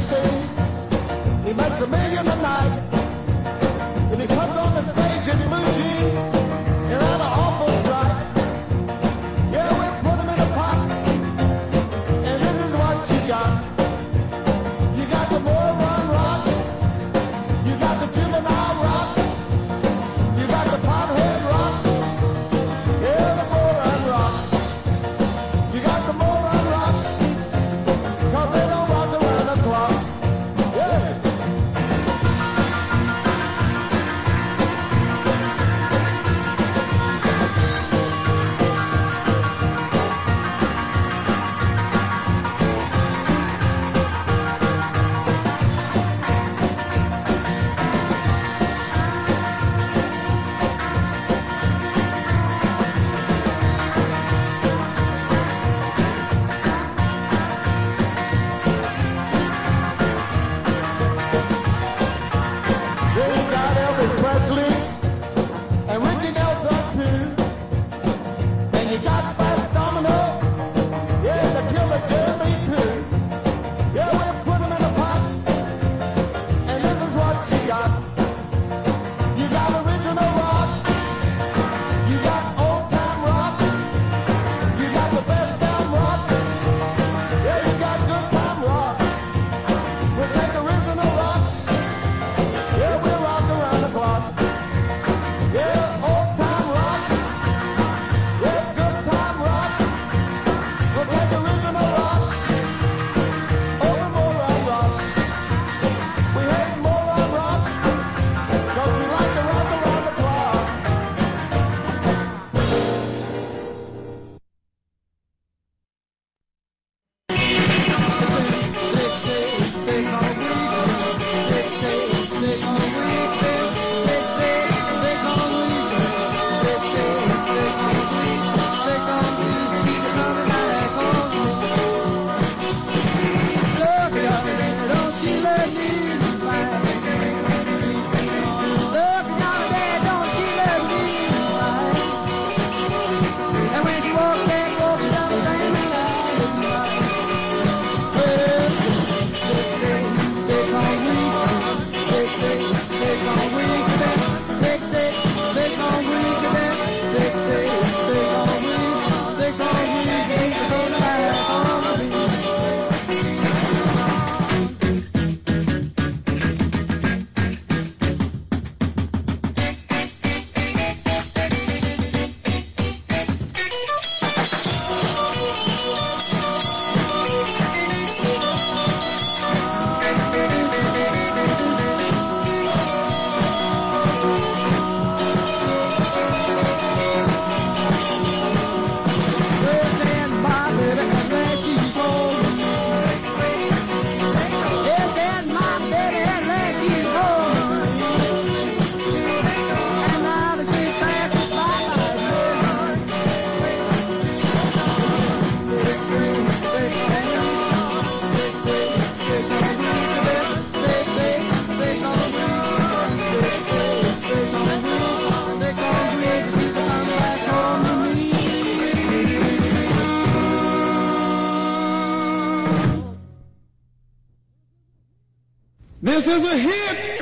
[SPEAKER 4] This is a hit.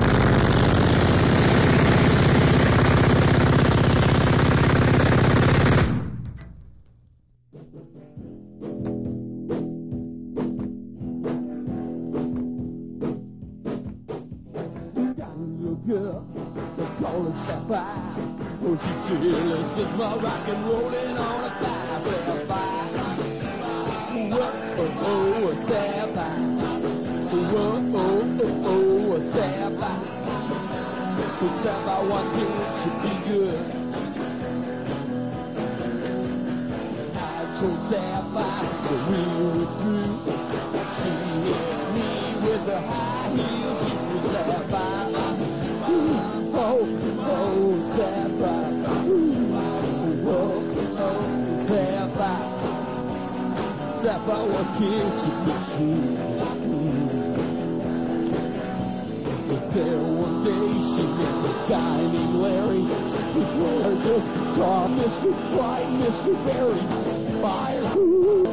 [SPEAKER 13] Girl, they call her Sapphire. Oh, she's fearless, just my rock and rolling on a fire. Sapphire. Whoa, oh, oh, a Sapphire. Whoa, oh, oh, oh, a Sapphire. The Sapphire, one thing should be good. I told Sapphire that we were through. She hit me with her high heels. She was Sapphire. Oh, oh, Sapphire. Oh, oh, Sapphire. Sapphire, what can she put you? Was there one day she met this guy named Larry? He was just tall, Mister White, Mister Barry's fire. Ooh,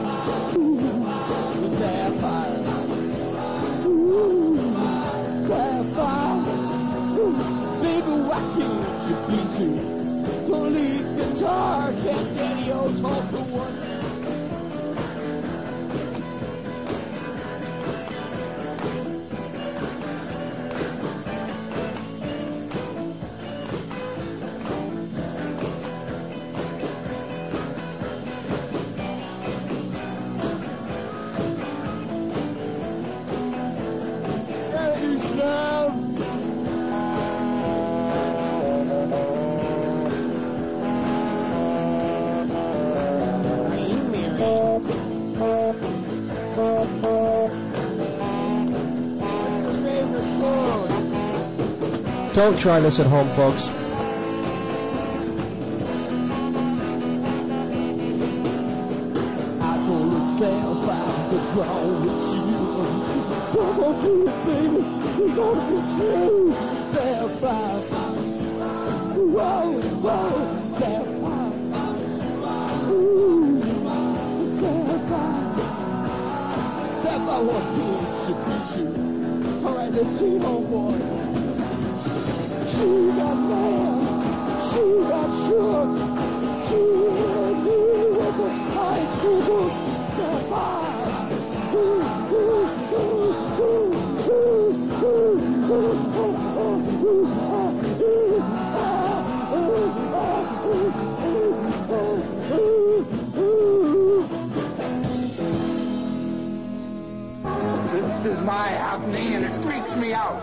[SPEAKER 13] ooh, Sapphire. Ooh, Sapphire. Baby, why can't you be true? Lead guitar, can't daddy-o talk to one.
[SPEAKER 2] Don't try this at home, folks.
[SPEAKER 13] I told her, Sapphire, what's wrong with you? Come on, do it, baby. We're gonna get you. Sapphire. Whoa, whoa, Sapphire. Ooh, Sapphire. Sapphire, what can she beat you? All right, let's see, homeboy. She got mad, she got shook, she hit me with a high school book. Sapphire. Ooh, ooh, ooh, ooh, ooh, ooh, ooh, ooh, ooh, ooh, ah, ooh, ah, ooh, ooh, ooh, ooh.
[SPEAKER 5] This is my happening and it freaks me out.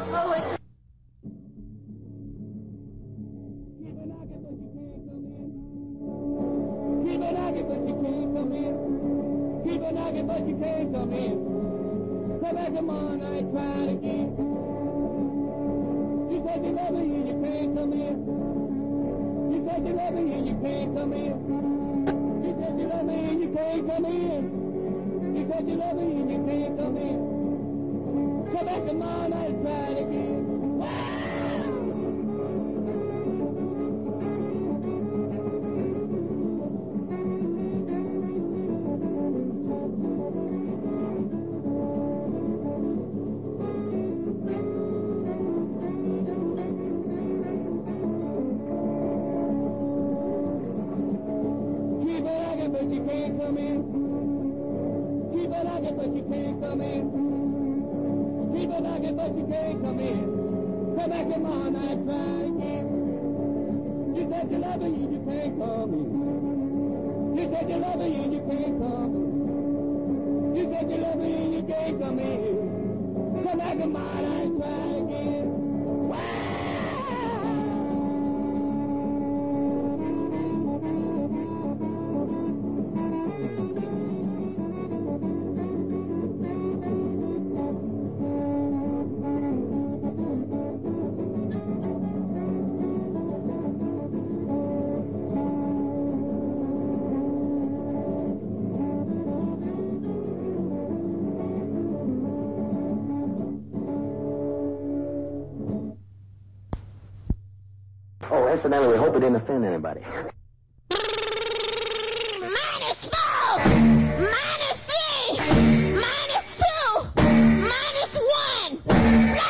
[SPEAKER 13] Keep it knocking, but you can't come in. Keep it knocking, but you can't come in. Come back tomorrow night, try it again. You said you love me and you can't come in. You said you love me and you can't come in. You said you love me and you can't come in. You said you love me and you can't come in. Come back tomorrow night, try it again.
[SPEAKER 6] Incidentally, we hope it didn't offend anybody.
[SPEAKER 11] Minus four! Minus three! Minus two! Minus one!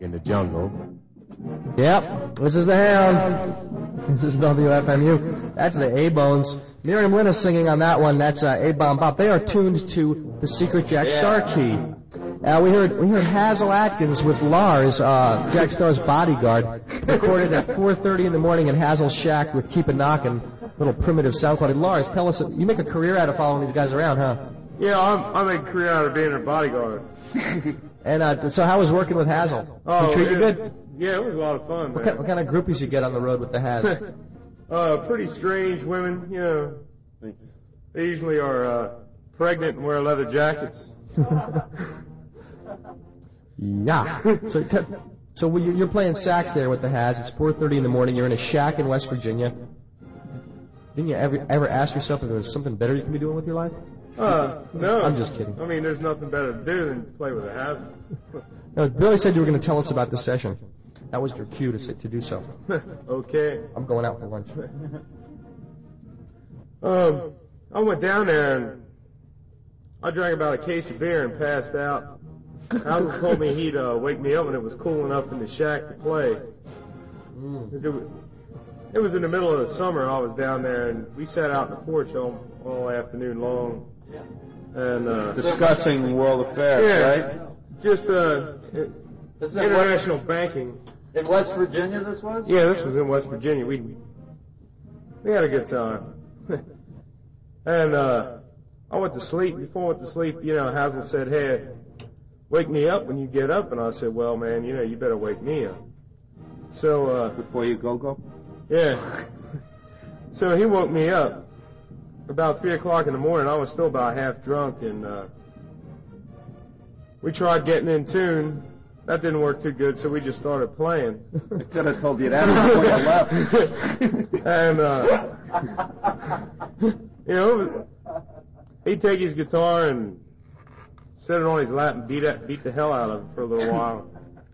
[SPEAKER 10] in the jungle.
[SPEAKER 2] Yep, this is the Hound. This is W F M U. That's the A-Bones. Miriam Lynn is singing on that one. That's uh, A-Bomb Bop. They are tuned to the Secret Jack yeah. Star key. Uh, we heard we heard Hazel Atkins with Lars, uh, Jack Star's bodyguard, recorded at four thirty in the morning in Hazel's shack with Keep It Knockin', little primitive South Party. Lars, tell us, you make a career out of following these guys around, huh?
[SPEAKER 14] Yeah, I'm, I make a career out of being their bodyguard.
[SPEAKER 2] And uh, so how was working with Hazel?
[SPEAKER 14] Oh,
[SPEAKER 2] Did he treat
[SPEAKER 14] it,
[SPEAKER 2] you good?
[SPEAKER 14] Yeah, it was a lot of fun,
[SPEAKER 2] What
[SPEAKER 14] man.
[SPEAKER 2] kind, what kind of groupies you get on the road with the Haz?
[SPEAKER 14] uh, pretty strange women, you know. They usually are uh, pregnant and wear leather jackets.
[SPEAKER 2] Yeah. So, t- so we- you're playing sax there with the Haz. It's four thirty in the morning. You're in a shack in West Virginia. Didn't you ever ever ask yourself if there was something better you can be doing with your life?
[SPEAKER 14] Uh, no.
[SPEAKER 2] I'm just kidding.
[SPEAKER 14] I mean, there's nothing better to do than to play with a hazard.
[SPEAKER 2] No, Billy said you were going to tell us about this session. That was your cue to say, to do so.
[SPEAKER 14] Okay.
[SPEAKER 2] I'm going out for lunch.
[SPEAKER 14] Um, I went down there and I drank about a case of beer and passed out. Al told me he'd uh, wake me up when it was cool enough in the shack to play.
[SPEAKER 2] Mm.
[SPEAKER 14] It, was, it was in the middle of the summer. I was down there and we sat out in the porch all, all afternoon long. And uh,
[SPEAKER 7] discussing world affairs,
[SPEAKER 14] yeah,
[SPEAKER 7] right?
[SPEAKER 14] Just uh, international banking.
[SPEAKER 7] In West Virginia, this was?
[SPEAKER 14] Yeah, this was in West Virginia. We we had a good time. And uh, I went to sleep. Before I went to sleep, you know, Hazel said, "Hey, wake me up when you get up." And I said, "Well, man, you know, you better wake me up." So uh,
[SPEAKER 7] before you go go.
[SPEAKER 14] Yeah. So he woke me up about three o'clock in the morning. I was still about half drunk, and uh, we tried getting in tune. That didn't work too good, so we just started playing.
[SPEAKER 7] I could have told you that before you left.
[SPEAKER 14] And, uh, you know, he'd take his guitar and set it on his lap and beat it, beat the hell out of it for a little while.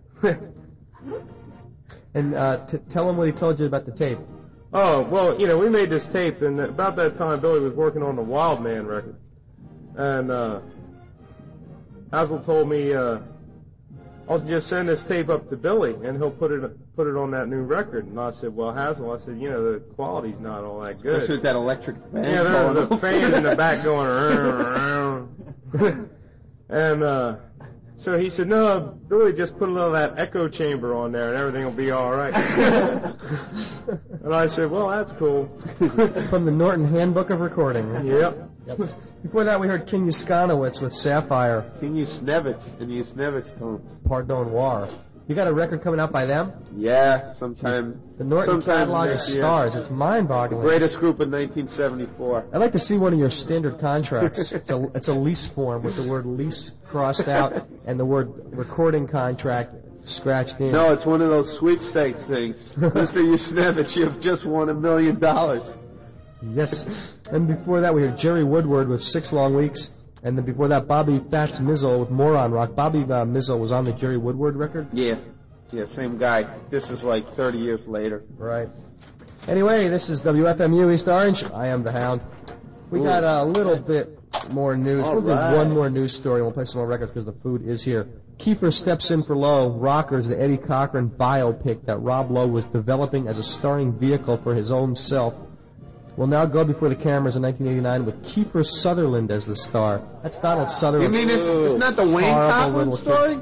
[SPEAKER 2] And uh, t- tell him what he told you about the tape.
[SPEAKER 14] Oh, well, you know, we made this tape, and about that time, Billy was working on the Wild Man record. And uh, Hazel told me, uh, I'll just send this tape up to Billy, and he'll put it put it on that new record. And I said, well, Hazel, I said, you know, the quality's not all that good.
[SPEAKER 7] Especially with that electric fan.
[SPEAKER 14] Yeah, there was a fan in the back going around, around. And uh, so he said, no, Billy, just put a little of that echo chamber on there, and everything will be all right. And I said, well, that's cool.
[SPEAKER 2] From the Norton Handbook of Recording.
[SPEAKER 14] Yep.
[SPEAKER 2] Yes. Before that, we heard King Uskanowitz with Sapphire.
[SPEAKER 7] King Usnevich and the Usnevich tones.
[SPEAKER 2] Pardon War. You got a record coming out by them?
[SPEAKER 7] Yeah, sometime.
[SPEAKER 2] The Norton Catalog of Stars. It's mind-boggling.
[SPEAKER 7] The greatest group in nineteen seventy-four.
[SPEAKER 2] I'd like to see one of your standard contracts. It's a, it's a lease form with the word lease crossed out and the word recording contract scratched in.
[SPEAKER 7] No, it's one of those sweepstakes things. Mister Usnevich, you've just won a million dollars.
[SPEAKER 2] Yes. And before that, we heard Jerry Woodward with Six Long Weeks. And then before that, Bobby Fats Mizzle with Moron Rock. Bobby uh, Mizzle was on the Jerry Woodward record?
[SPEAKER 7] Yeah. Yeah, same guy. This is like thirty years later.
[SPEAKER 2] Right. Anyway, this is W F M U East Orange. I am the Hound. We Ooh. got a little bit more news.
[SPEAKER 7] All
[SPEAKER 2] we'll
[SPEAKER 7] right.
[SPEAKER 2] do one more news story. We'll play some more records because the food is here. Kiefer steps in for Lowe. Rockers, the Eddie Cochran biopic that Rob Lowe was developing as a starring vehicle for his own self, will now go before the cameras in nineteen eighty-nine with Kiefer Sutherland as the star. That's Donald Sutherland.
[SPEAKER 7] You mean it's, it's not the Wayne Cochran story?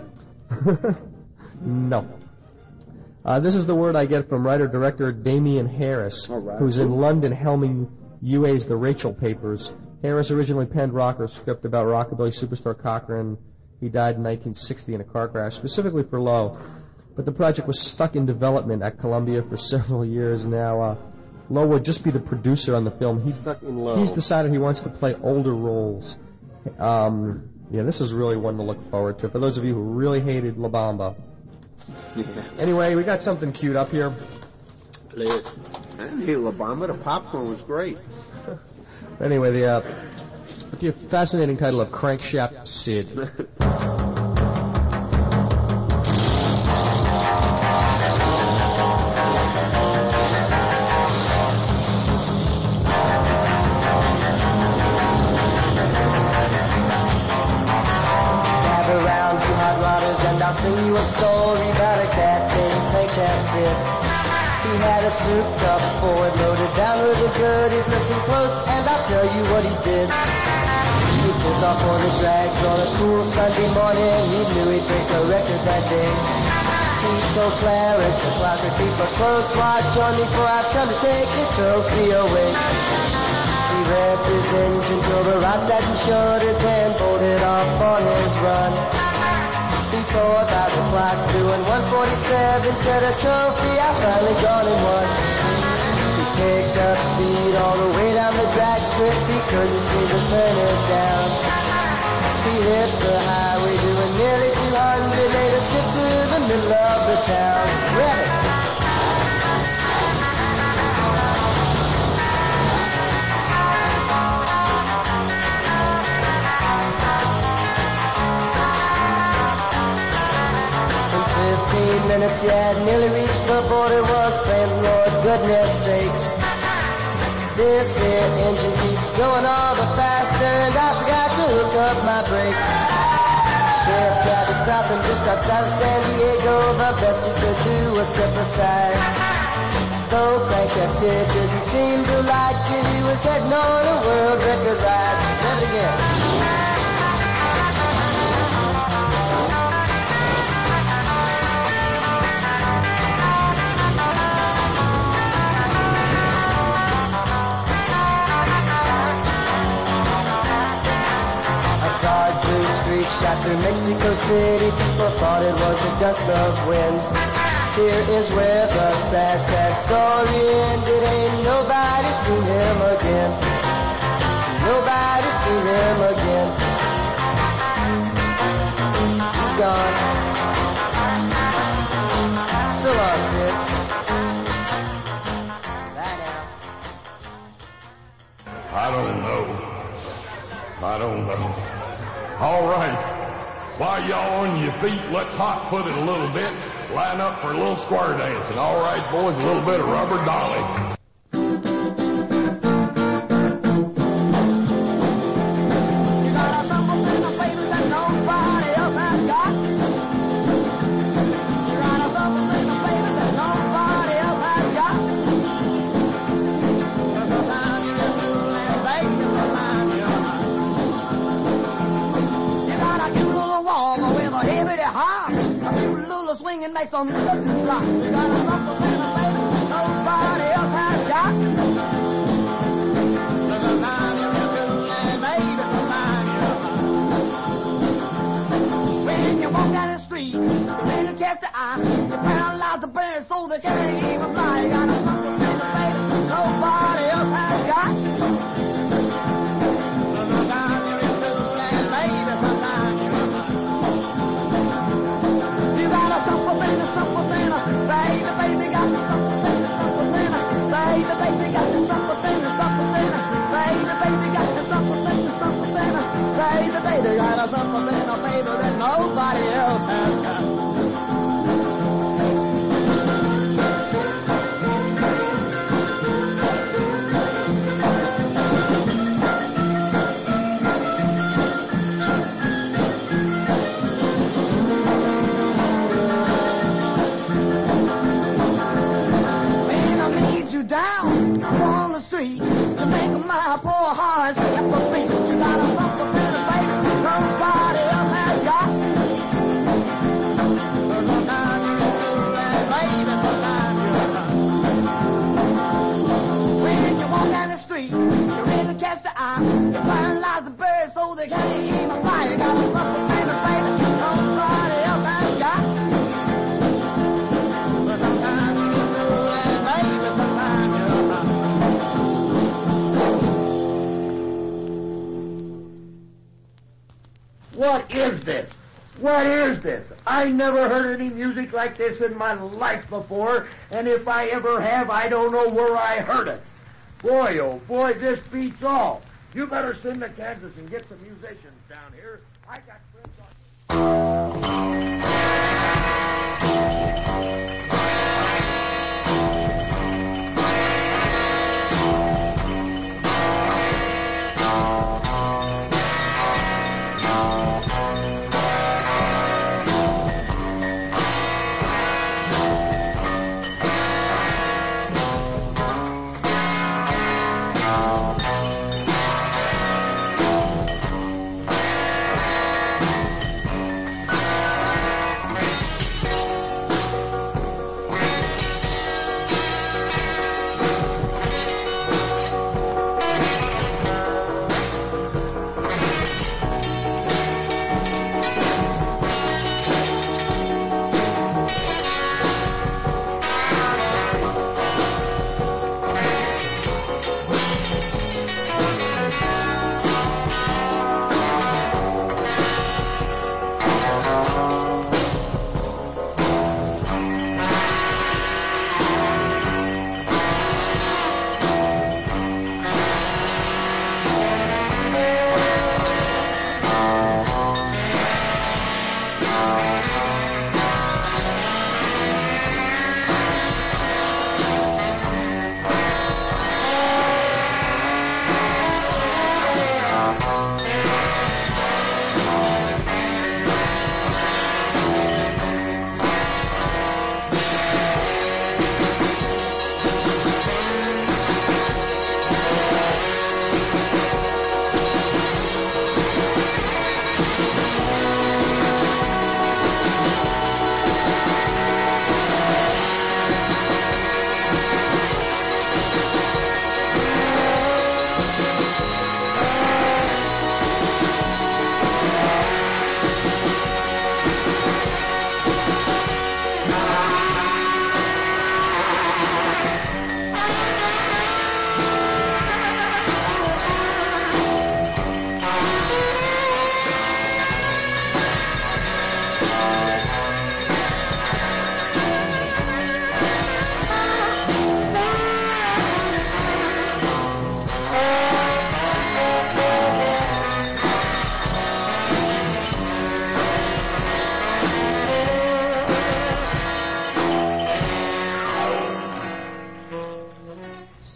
[SPEAKER 2] No. Uh, this is the word I get from writer-director Damien Harris,
[SPEAKER 7] right.
[SPEAKER 2] who's in London helming U A's The Rachel Papers. Harris originally penned Rocker's script about rockabilly superstar Cochran. He died in nineteen sixty in a car crash, specifically for Lowe. But the project was stuck in development at Columbia for several years now. Uh, Lowe would just be the producer on the film. He's
[SPEAKER 7] stuck in Lowe.
[SPEAKER 2] He's decided he wants to play older roles. Um, yeah, this is really one to look forward to for those of you who really hated La Bamba.
[SPEAKER 7] Yeah.
[SPEAKER 2] Anyway, we got something queued up here.
[SPEAKER 7] Play it. I didn't hate La Bamba. The popcorn was great.
[SPEAKER 2] Anyway, the uh, the fascinating title of Crankshaft Sid.
[SPEAKER 15] I'll sing you a story about a cat named Crankshaft Sid. He had a soup cup forward loaded down with the goodies. Listen close and I'll tell you what he did. He pulled off on the drags on a cool Sunday morning. He knew he'd break a record that day. He told Clarence the clock would keep a close watch on me, for I've come to take the trophy away. He revved his engine till the rods hadn't shorted, then bolted off on his run. Before about the clock doing one forty-seven, said a trophy I finally got and won. He picked up speed all the way down the drag strip, he couldn't seem to turn it down. He hit the highway doing nearly two hundred, made a skip to the middle of the town. Rev it! Fifteen minutes, he had nearly reached the border, was praying, Lord, goodness sakes. This here engine keeps going all the faster, and I forgot to hook up my brakes. Sheriff tried to stop him just outside of San Diego. The best he could do was step aside. Though Crankshaft Sid didn't seem to like it, he was heading on a world record ride. Never again. Shot through Mexico City, people thought it was a gust of wind. Here is where the sad, sad story ended. Ain't nobody seen him again. Nobody seen him again. He's gone. So long, Sid. Bye now.
[SPEAKER 16] I don't know. I don't know. All right. While y'all on your feet, let's hot-foot it a little bit. Line up for a little square dancing. All right, boys, a little bit of rubber dolly.
[SPEAKER 4] Swinging like some certain rock. You got a something, baby, nobody else has got. Look at mine, you're cool, and baby, look mine, you're when you walk down the street, you really catch the eye. You paralyze the birds so they can't even fly. You got a something, baby, nobody else has got. Look at mine, you're cool, and baby, look mine, you got a something, something, baby, baby, got the something, something, baby, baby, got the something, something, baby, baby, got the something, something, baby, baby, got a something, baby, that nobody else has got. Down on the street to make my poor heart skip a beat. You got a something, baby, nobody else has got. Sometimes you do, and baby, sometimes you when you walk down the street, you really catch the eye. You paralyze the birds so they can't even fly. You got a something, baby, nobody else has got. Sometimes you do, and baby, sometimes you
[SPEAKER 17] What is this? What is this? I never heard any music like this in my life before, and if I ever have, I don't know where I heard it. Boy, oh boy, this beats all. You better send to Kansas and get some musicians down here. I got friends on...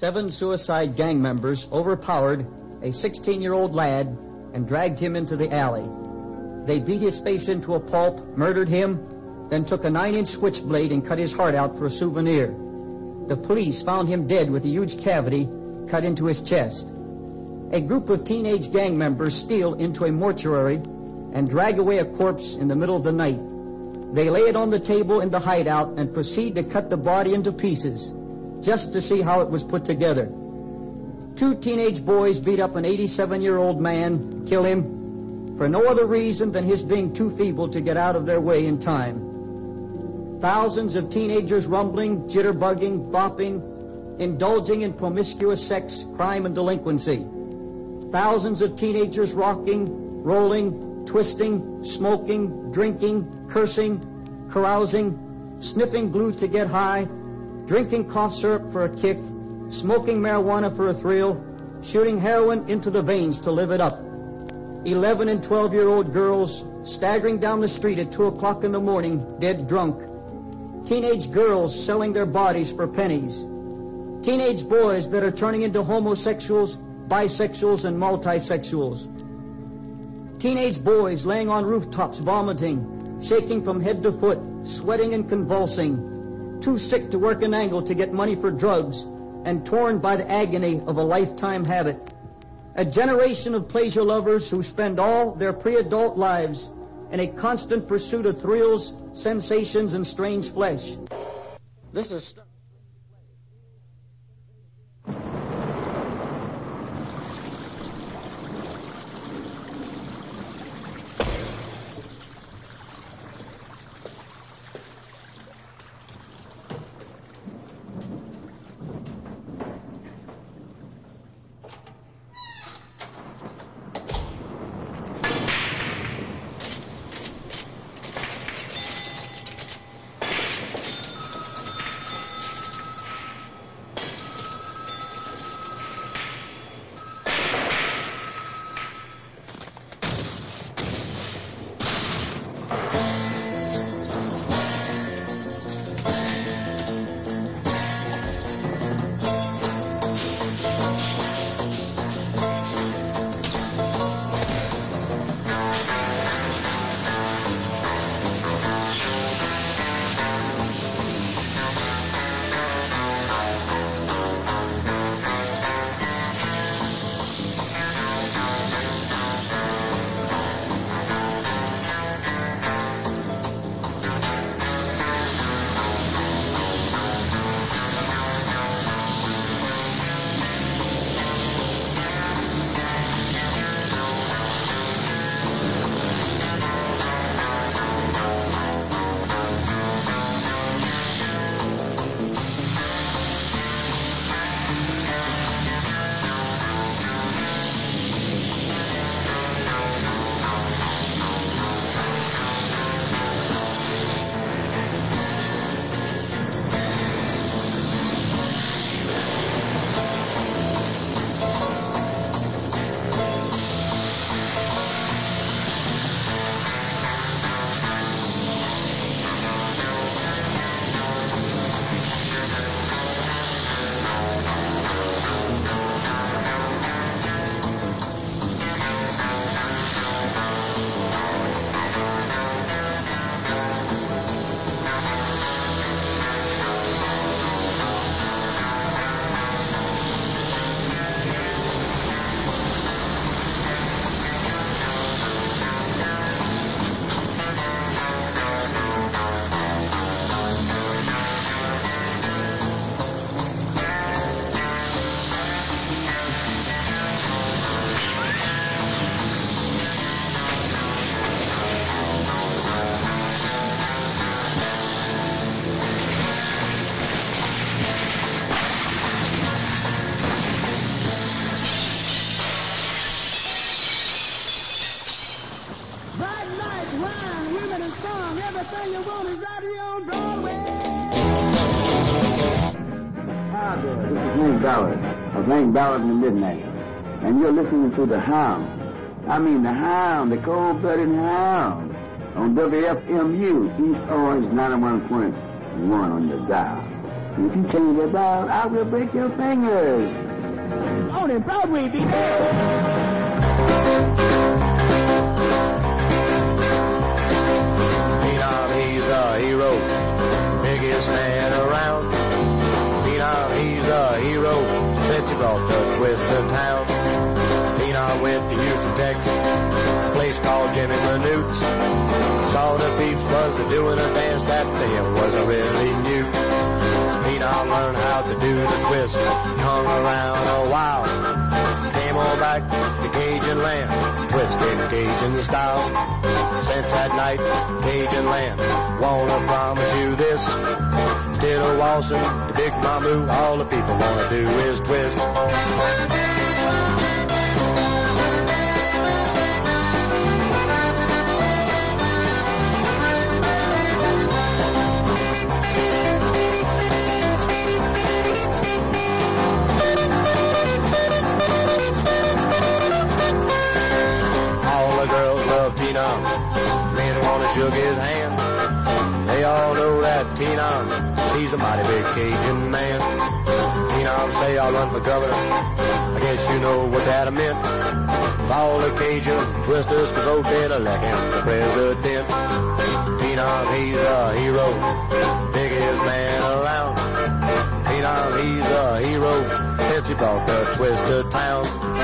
[SPEAKER 18] seven suicide gang members overpowered a sixteen-year-old lad and dragged him into the alley. They beat his face into a pulp, murdered him, then took a nine-inch switchblade and cut his heart out for a souvenir. The police found him dead with a huge cavity cut into his chest. A group of teenage gang members steal into a mortuary and drag away a corpse in the middle of the night. They lay it on the table in the hideout and proceed to cut the body into pieces just to see how it was put together. Two teenage boys beat up an eighty-seven-year-old man, kill him, for no other reason than his being too feeble to get out of their way in time. Thousands of teenagers rumbling, jitterbugging, bopping, indulging in promiscuous sex, crime, and delinquency. Thousands of teenagers rocking, rolling, twisting, smoking, drinking, cursing, carousing, sniffing glue to get high, drinking cough syrup for a kick, smoking marijuana for a thrill, shooting heroin into the veins to live it up. Eleven and twelve-year-old girls staggering down the street at two o'clock in the morning, dead drunk. Teenage girls selling their bodies for pennies. Teenage boys that are turning into homosexuals, bisexuals, and multisexuals. Teenage boys laying on rooftops vomiting, shaking from head to foot, sweating and convulsing, too sick to work an angle to get money for drugs, and torn by the agony of a lifetime habit. A generation of pleasure lovers who spend all their pre-adult lives in a constant pursuit of thrills, sensations, and strange flesh. This is...
[SPEAKER 4] everything you want is right here on Broadway.
[SPEAKER 19] Hi there, this is Hank Ballard of Hank Ballard and the Midnight, and you're listening to The Hound. I mean the Hound, the cold-blooded Hound, on W F M U, East Orange ninety-one point one on your dial. If you change about, I will break your fingers.
[SPEAKER 4] On in Broadway, be
[SPEAKER 20] Phenom, he's a hero, biggest man around. Phenom, he's a hero, since he brought the twist to town. Phenom went to Houston, Texas, a place called Jimmy Manute's. Saw the peeps was doing a dance that to him wasn't really new. Phenom learned how to do the twist, hung around a while. Came on back to Cajun land, twisting Cajun style. Since that night, Cajun land, wanna promise you this. Instead of waltzing the big mamu, all the people wanna do is twist. Phenom, men wanna shook his hand. They all know that Phenom, he's a mighty big Cajun man. Phenom say I'll run for governor. I guess you know what that meant. If all the Cajun twisters could vote, they'd elect him for president. Phenom, he's a hero, biggest man around. Phenom, he's a hero, since he brought the twist to town.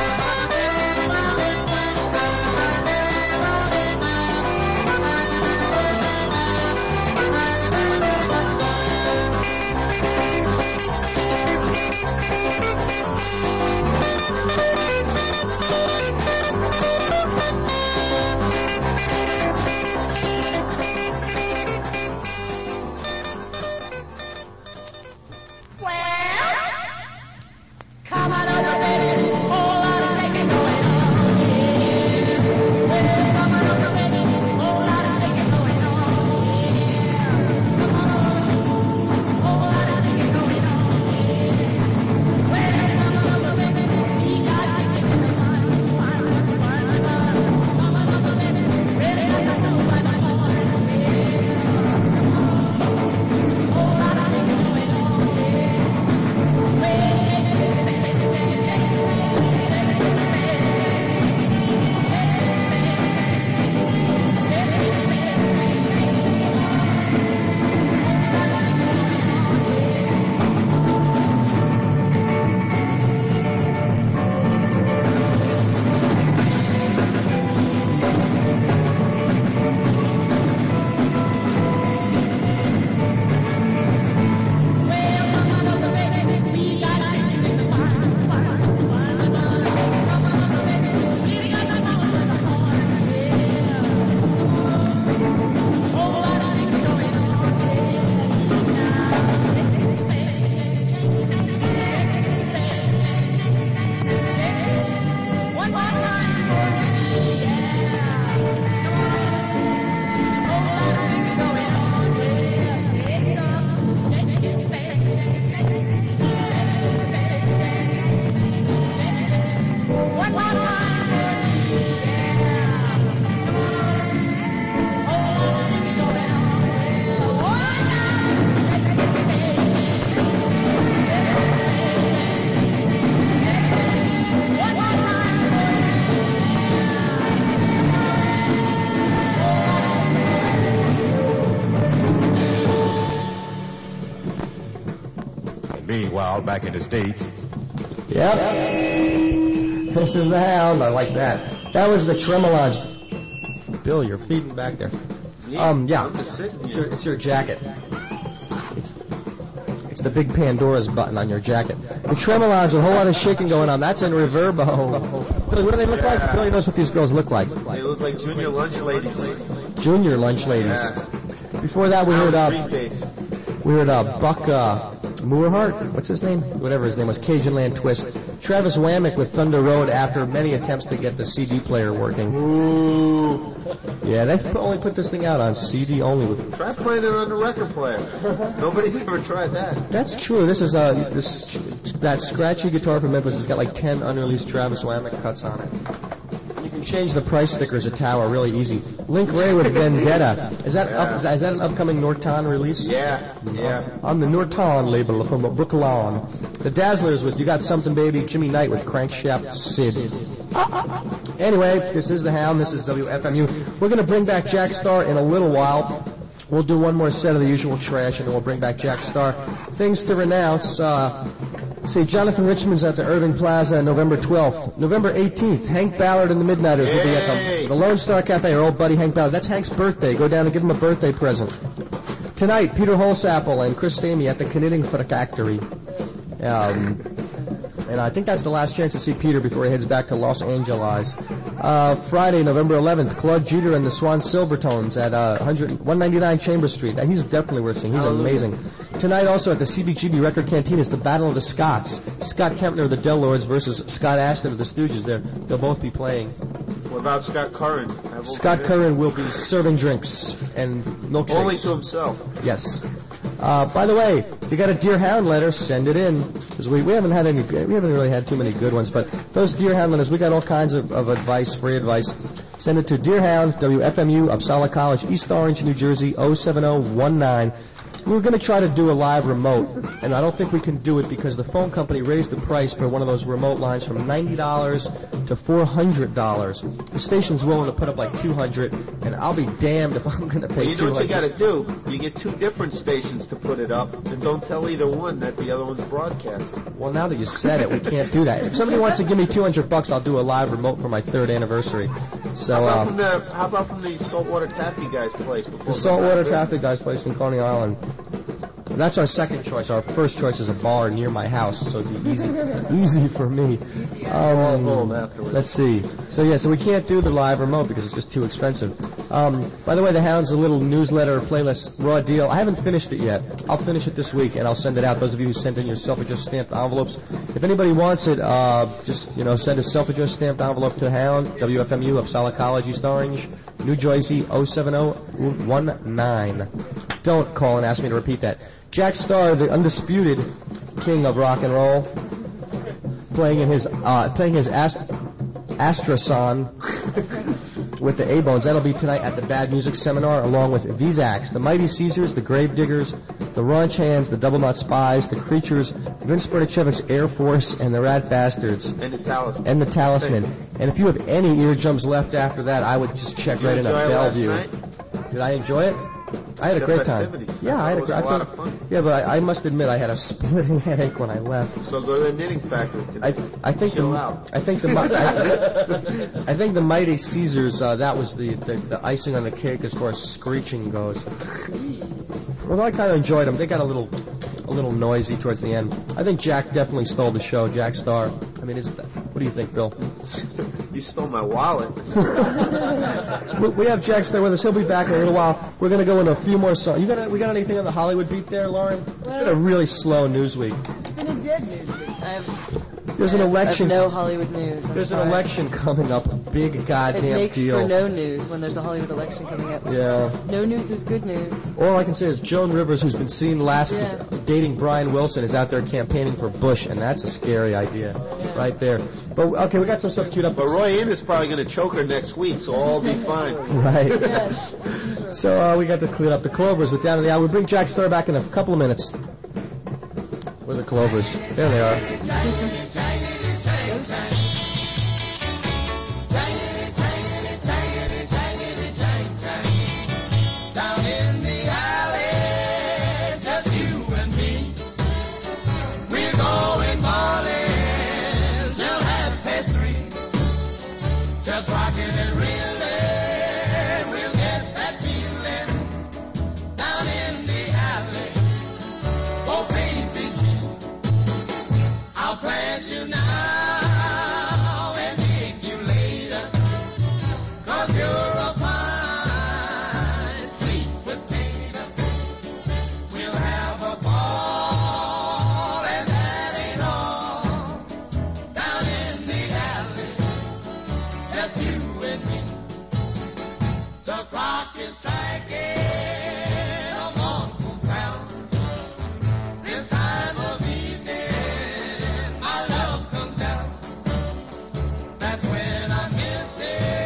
[SPEAKER 10] Meanwhile, back in the States.
[SPEAKER 2] Yep. This is the Hound. I like that. That was the Tremolons. Bill, you're feeding back there. Um, yeah. It's your, it's your jacket. It's, it's the big Pandora's button on your jacket. The Tremolons, a whole lot of shaking going on. That's in Reverbo. Billy, what do they look like? Billy knows what these girls look like.
[SPEAKER 7] They look like junior lunch ladies.
[SPEAKER 2] Junior lunch ladies. Before that, we heard uh, we heard uh, Buck uh, Moorhart. What's his name? Whatever his name was. Cajun Land Twist. Travis Wamick with Thunder Road after many attempts to get the C D player working. Ooh. Yeah, they only put this thing out on C D only. With
[SPEAKER 7] Try playing it on the record player. Nobody's ever tried that.
[SPEAKER 2] That's true. This is uh, this that scratchy guitar from Memphis has got like ten unreleased Travis Wamick cuts on it.
[SPEAKER 7] You can
[SPEAKER 2] change the price stickers at Tower really easy. Link Ray with Vendetta. Is that
[SPEAKER 7] Yeah.
[SPEAKER 2] up, is that, is that an upcoming Norton release?
[SPEAKER 7] Yeah, yeah.
[SPEAKER 2] On the Norton label from Brooklyn. The Dazzlers with You Got Something Baby. Jimmy Knight with Crankshaft Sid. Anyway, this is the Hound. This is W F M U. We're going to bring back Jack Starr in a little while. We'll do one more set of the usual trash, and then we'll bring back Jack Starr. Things to renounce. Uh, see, Jonathan Richman's at the Irving Plaza November twelfth. November eighteenth, Hank Ballard and the Midnighters will be at the, the Lone Star Cafe. Our old buddy Hank Ballard. That's Hank's birthday. Go down and give him a birthday present. Tonight, Peter Holsapple and Chris Stamey at the Knitting Factory. Um, and I think that's the last chance to see Peter before he heads back to Los Angeles. Uh, Friday, November eleventh, Claude Jeter and the Swan Silvertones at uh, one ninety-nine Chambers Street. He's definitely worth seeing. He's amazing. Tonight also at the C B G B Record Canteen is the Battle of the Scots. Scott Kempner of the Del Lords versus Scott Ashton of the Stooges. They're, they'll both be playing.
[SPEAKER 7] What about Scott Curran? Have
[SPEAKER 2] Scott Curran will be serving drinks and milkshakes.
[SPEAKER 7] Only to himself.
[SPEAKER 2] Yes. Uh, by the way, if you got a Deer Hound letter, send it in. Because we, we haven't had any, we haven't really had too many good ones. But those Deer Hound letters, we got all kinds of, of advice, free advice. Send it to Deer Hound, W F M U, Upsala College, East Orange, New Jersey, oh seven oh one nine. We were going to try to do a live remote, and I don't think we can do it because the phone company raised the price for one of those remote lines from ninety dollars to four hundred dollars. The station's willing to put up like two hundred dollars, and I'll be damned if I'm going to pay
[SPEAKER 7] Well, you know
[SPEAKER 2] two hundred dollars.
[SPEAKER 7] what you got to do? You get two different stations to put it up, and don't tell either one that the other one's broadcasting.
[SPEAKER 2] Well, now that you said it, we can't do that. If somebody wants to give me two hundred bucks, I'll do a live remote for my third anniversary. So,
[SPEAKER 7] How about,
[SPEAKER 2] uh,
[SPEAKER 7] from the, how about from the Saltwater Taffy guy's place? Before
[SPEAKER 2] the Saltwater Taffy guy's place in Coney Island. That's our second choice. Our first choice is a bar near my house, so it'd be easy, easy for me. Um, let's see. So yeah, so we can't do the live remote because it's just too expensive. Um, by the way, the Hound's a little newsletter playlist raw deal. I haven't finished it yet. I'll finish it this week and I'll send it out. Those of you who sent in your self-addressed stamped envelopes, if anybody wants it, uh, just you know send a self-addressed stamped envelope to Hound, W F M U, Upsala College, East Orange, New Jersey, oh seven oh one nine. Don't call and ask me to repeat that. Jack Starr, the undisputed king of rock and roll, playing in his uh, playing his ast- Astrason with the A-Bones. That'll be tonight at the Bad Music Seminar, along with Vizax, the Mighty Caesars, the Gravediggers, the Raunch Hands, the Double Knot Spies, the Creatures, Vince Bertuchevic's Air Force, and the Rat Bastards.
[SPEAKER 7] And the Talisman.
[SPEAKER 2] And the Talisman. And if you have any eardrums left after that, I would just check
[SPEAKER 7] Did
[SPEAKER 2] right
[SPEAKER 7] you
[SPEAKER 2] in at
[SPEAKER 7] enjoy it last
[SPEAKER 2] Bellevue.
[SPEAKER 7] night?
[SPEAKER 2] Did I enjoy it? I had a
[SPEAKER 7] The
[SPEAKER 2] great time.
[SPEAKER 7] festivities.
[SPEAKER 2] Yeah, I had a,
[SPEAKER 7] It was
[SPEAKER 2] great
[SPEAKER 7] a lot
[SPEAKER 2] I
[SPEAKER 7] of fun.
[SPEAKER 2] Yeah, but I, I must admit I had a splitting headache when I left.
[SPEAKER 7] So go to the Knitting Factory
[SPEAKER 2] I,
[SPEAKER 7] today.
[SPEAKER 2] I think
[SPEAKER 7] Chill
[SPEAKER 2] the
[SPEAKER 7] out.
[SPEAKER 2] I think the mi- I, I think the Mighty Caesars uh, that was the, the the icing on the cake as far as screeching goes. Well, I kind of enjoyed them. They got a little a little noisy towards the end. I think Jack definitely stole the show. Jack Starr. I mean, is what do you think, Bill?
[SPEAKER 7] You stole my wallet.
[SPEAKER 2] we, we have Jack Starr with us. He'll be back in a little while. We're gonna go into a few more songs. You got we got anything on the Hollywood beat there, Lauren? It's been a really slow news week.
[SPEAKER 21] It's been a dead news week. I have,
[SPEAKER 2] There's an
[SPEAKER 21] I have-
[SPEAKER 2] election.
[SPEAKER 21] I have no Hollywood news. I'm
[SPEAKER 2] There's an
[SPEAKER 21] sorry.
[SPEAKER 2] election coming up. A big goddamn
[SPEAKER 21] It makes
[SPEAKER 2] deal.
[SPEAKER 21] for no news when there's a Hollywood election coming up.
[SPEAKER 2] Yeah.
[SPEAKER 21] No news is good news.
[SPEAKER 2] All I can say is Joan Rivers, who's been seen last
[SPEAKER 21] Yeah.
[SPEAKER 2] dating Brian Wilson, is out there campaigning for Bush, and that's a scary idea, right there. But okay, we got some stuff queued up.
[SPEAKER 7] But Roy Ayers probably going to choke her next week, so all will be fine.
[SPEAKER 2] Right. So uh, we got to clear up the Clovers with Down to the Hour. We'll bring Jack Starr back in a couple of minutes. Where are the Clovers? There they are.
[SPEAKER 4] Down in the alley, just you and me. We're going bowling till half past three. Just rocking and reeling, we'll get that feeling. Down in the alley, oh baby G, I'll plant you now and dig you later. 'Cause you're a fine sweet potato. We'll have a ball, and that ain't all. Down in the alley, just you and me. The clock is striking a mournful sound. This time of evening, my love comes down. That's when I miss it.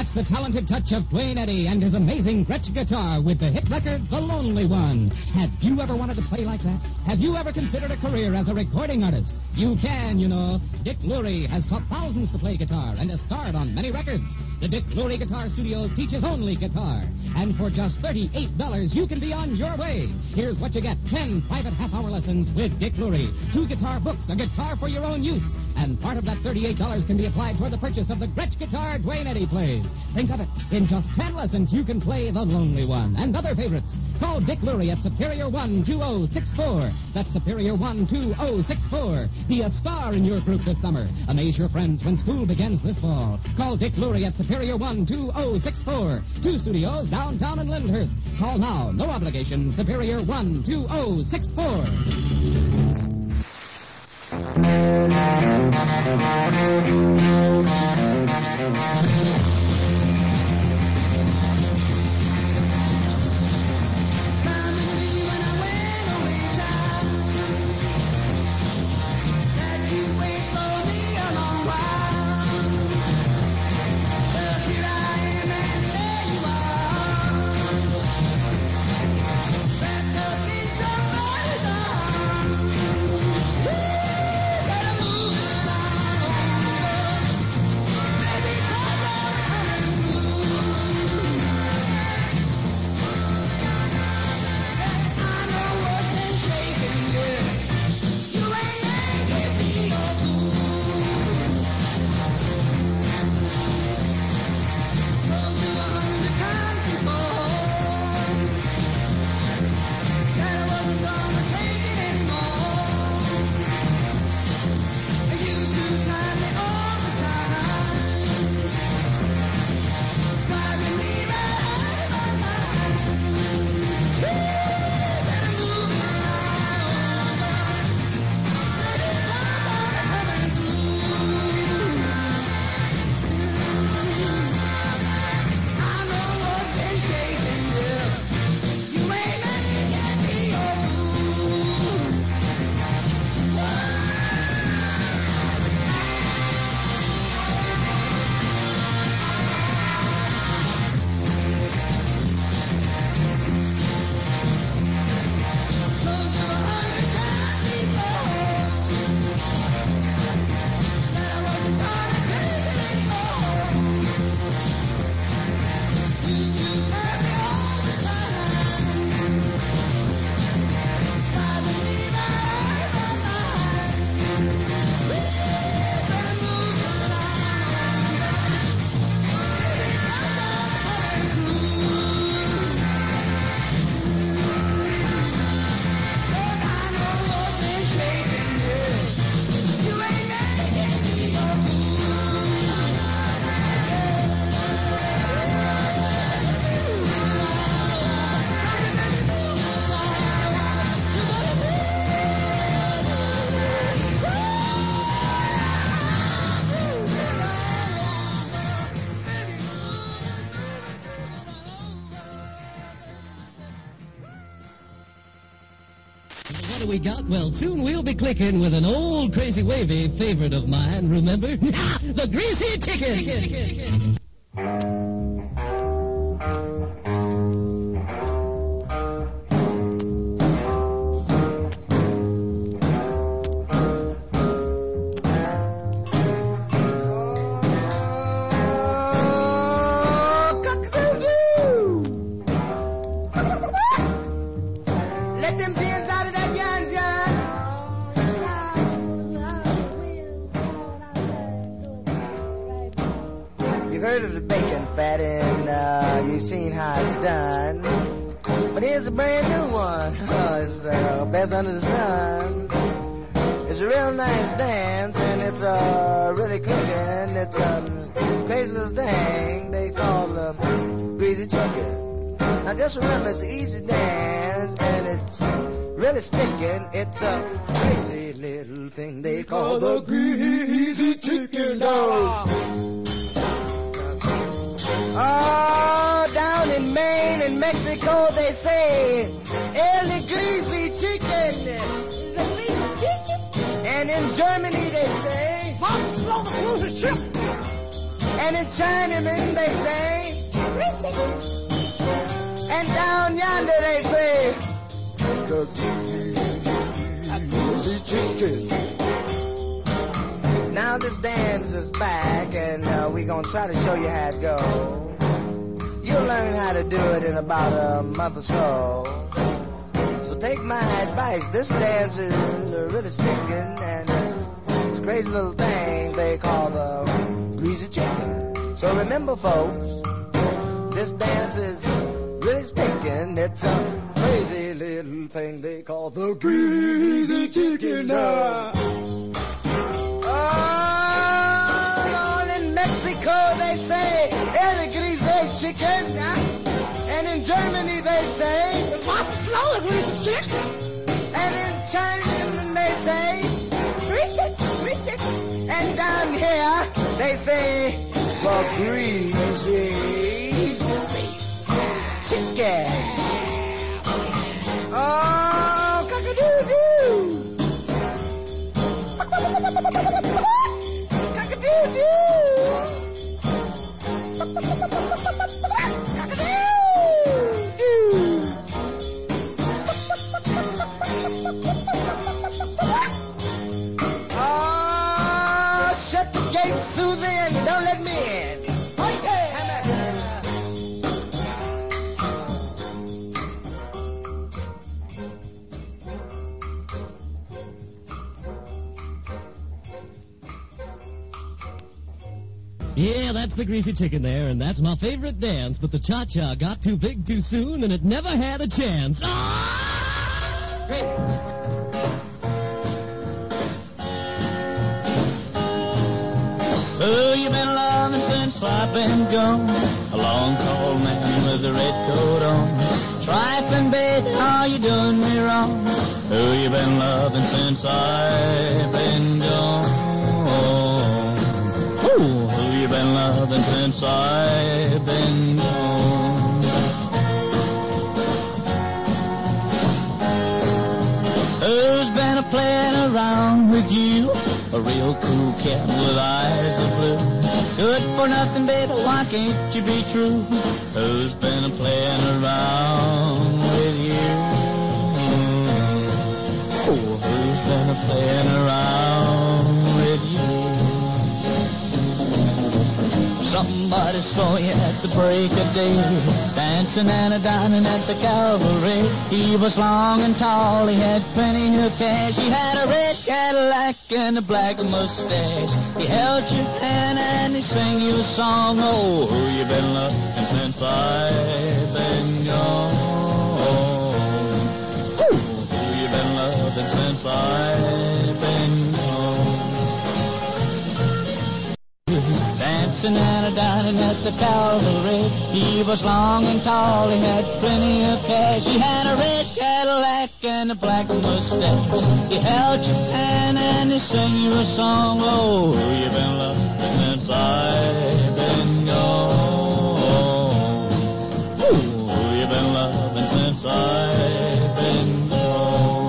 [SPEAKER 3] That's the talented touch of Dwayne Eddy and his amazing Gretsch guitar with the hit record, The Lonely One. Have you ever wanted to play like that? Have you ever considered a career as a recording artist? You can, you know. Dick Lurie has taught thousands to play guitar and has starred on many records. The Dick Lurie Guitar Studios teaches only guitar. And for just thirty-eight dollars, you can be on your way. Here's what you get. ten private half-hour lessons with Dick Lurie. Two guitar books, a guitar for your own use. And part of that thirty-eight dollars can be applied toward the purchase of the Gretsch guitar Dwayne Eddy plays. Think of it. In just ten lessons, you can play The Lonely One and other favorites. Call Dick Lurie at Superior one two zero six four. That's Superior one two zero six four. Be a star in your group this summer. Amaze your friends when school begins this fall. Call Dick Lurie at Superior one two zero six four. Two studios downtown in Lyndhurst. Call now. No obligation. Superior one two zero six four.
[SPEAKER 22] What do we got? Well, soon we'll be clicking with an old crazy wavy favorite of mine, remember? The Greasy Chicken!
[SPEAKER 15] You've heard of the bacon fat and uh, you've seen how it's done. But here's a brand new one. Oh, it's the best under the sun. It's a real nice dance and it's uh, really clicking. It's a crazy little thing they call the Greasy Chicken. Now just remember it's an easy dance and it's really sticking. It's a crazy little thing they call the Greasy Chicken dog. Oh, down in Maine and Mexico they say El Greasy Chicken. The Greasy Chicken? And in Germany they say Mom, slow the cruiser chip. And in Chinaman they say, greasy chicken. And down yonder they say, the greasy chicken. Now this dance is back, and uh, we're gonna try to show you how it goes. You'll learn how to do it in about a month or so. So take my advice, this dance is really sticking, and it's, it's a crazy little thing they call the greasy chicken. So remember, folks, this dance is really sticking. It's a crazy little thing they call the greasy chicken. Uh. Oh, in Mexico they say el greasy chicken, and in Germany they say what's slow greasy chicken, and in China they say greasy, greasy, and down here they say the greasy chicken. Oh, cock-a-doo-doo. Cock-a-doo-doo. Oh, shut the gate, Susie, and don't let me in. Oh, yeah.
[SPEAKER 22] Yeah, that's the greasy chicken there, and that's my favorite dance, but the cha-cha got too big too soon, and it never had a chance. Ah! Great.
[SPEAKER 1] Who you been loving since I've been gone? A long, tall man with a red coat on. Trifling, baby, are you doing me wrong? Who you been loving since I've been gone? Ooh, who you been loving since I've been gone? Who's been a-playing around with you? A real cool cat with eyes of blue. Good for nothing, baby, why can't you be true? Who's been a-playing around with you? Oh, who's been a-playing around with you? Somebody saw you at the break of day, dancing and a-dining at the Calvary. He was long and tall, he had plenty of cash. He had a red Cadillac and a black mustache. He held your hand and he sang you a song. Oh, who you been loving since I've been gone? Who you been loving since I've been gone? Dancing and a-dining at the Calvary. He was long and tall, he had plenty of cash. He had a red Cadillac and a black mustache. He held your hand and he sang you a song. Oh, who you been loving since I've been gone? Who you been loving since I've been gone?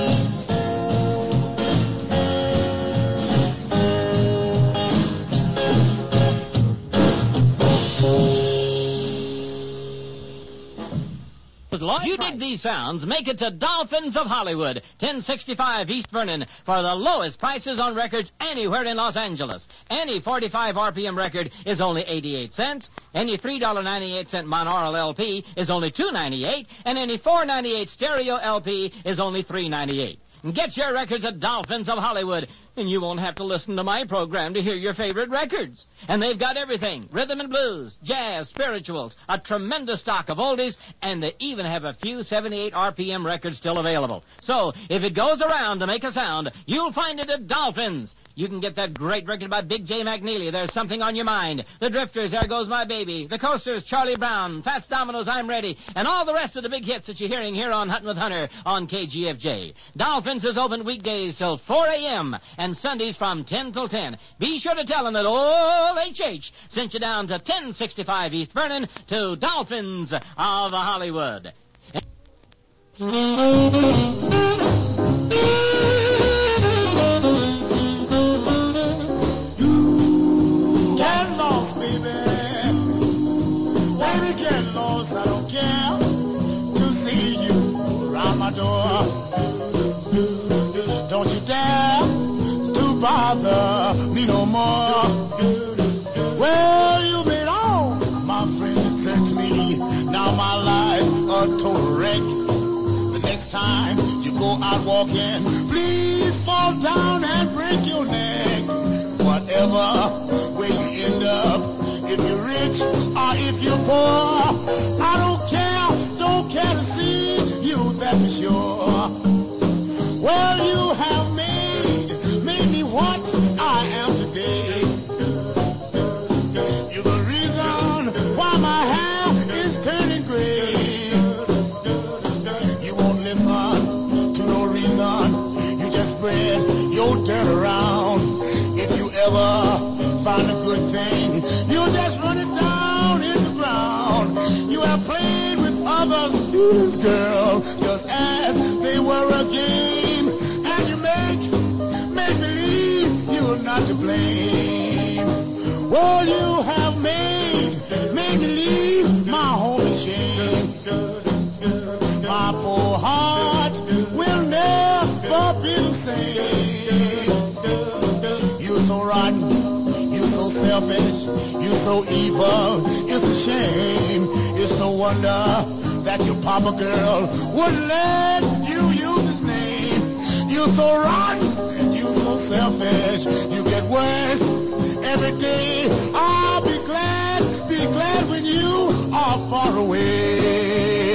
[SPEAKER 8] You dig these sounds, make it to Dolphins of Hollywood, ten sixty-five East Vernon, for the lowest prices on records anywhere in Los Angeles. Any forty-five R P M record is only eighty-eight cents. Any three dollars and ninety-eight cents monaural L P is only two dollars and ninety-eight cents. And any four dollars and ninety-eight cents stereo L P is only three dollars and ninety-eight cents. Get your records at Dolphins of Hollywood, and you won't have to listen to my program to hear your favorite records. And they've got everything: rhythm and blues, jazz, spirituals, a tremendous stock of oldies, and they even have a few seventy-eight R P M records still available. So, if it goes around to make a sound, you'll find it at Dolphins. You can get that great record by Big J. McNeely, There's Something on Your Mind. The Drifters, There Goes My Baby. The Coasters, Charlie Brown. Fats Domino's, I'm Ready. And all the rest of the big hits that you're hearing here on Huntin' with Hunter on K G F J. Dolphins is open weekdays till four a.m. and Sundays from ten till ten. Be sure to tell them that old H H sent you down to ten sixty-five East Vernon to Dolphins of Hollywood.
[SPEAKER 4] Can lost me
[SPEAKER 9] bother me no more. Well, you made all my friends search me. Now my life's a total wreck. The next time you go out walking, please fall down and break your neck. Whatever way you end up, if you're rich or if you're poor, I don't care, don't care to see you, that's for sure. Well, you have made, made me what I am today. You're the reason why my hair is turning gray. You won't listen to no reason, you just spread your dirt around. If you ever find a good thing, you just run it down in the ground. You have played with others, this girl, just as they were a game, and you make, make believe you're not to blame. Well, you have made, made me leave my home in shame. My poor heart will never be the same. You're so rotten, you're so selfish, you're so evil, it's a shame. It's no wonder that your papa girl wouldn't let you use his name. You're so rotten and you're so selfish, you get worse every day. I'll be glad, be glad when you are far away.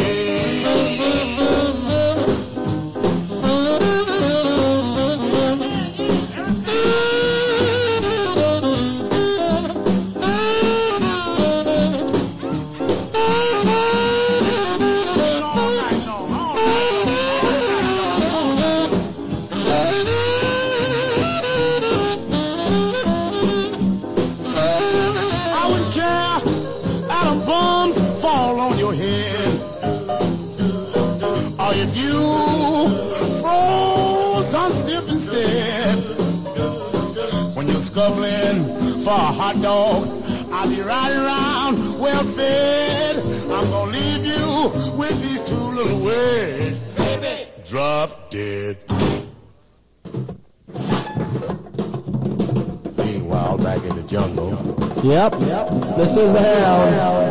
[SPEAKER 9] If you froze unstiff instead, when you're scuffling for a hot dog, I'll be riding around well fed. I'm gonna leave you with these two little words, baby, drop dead.
[SPEAKER 2] Meanwhile, back in the jungle. Yep, yep. This is the Hound.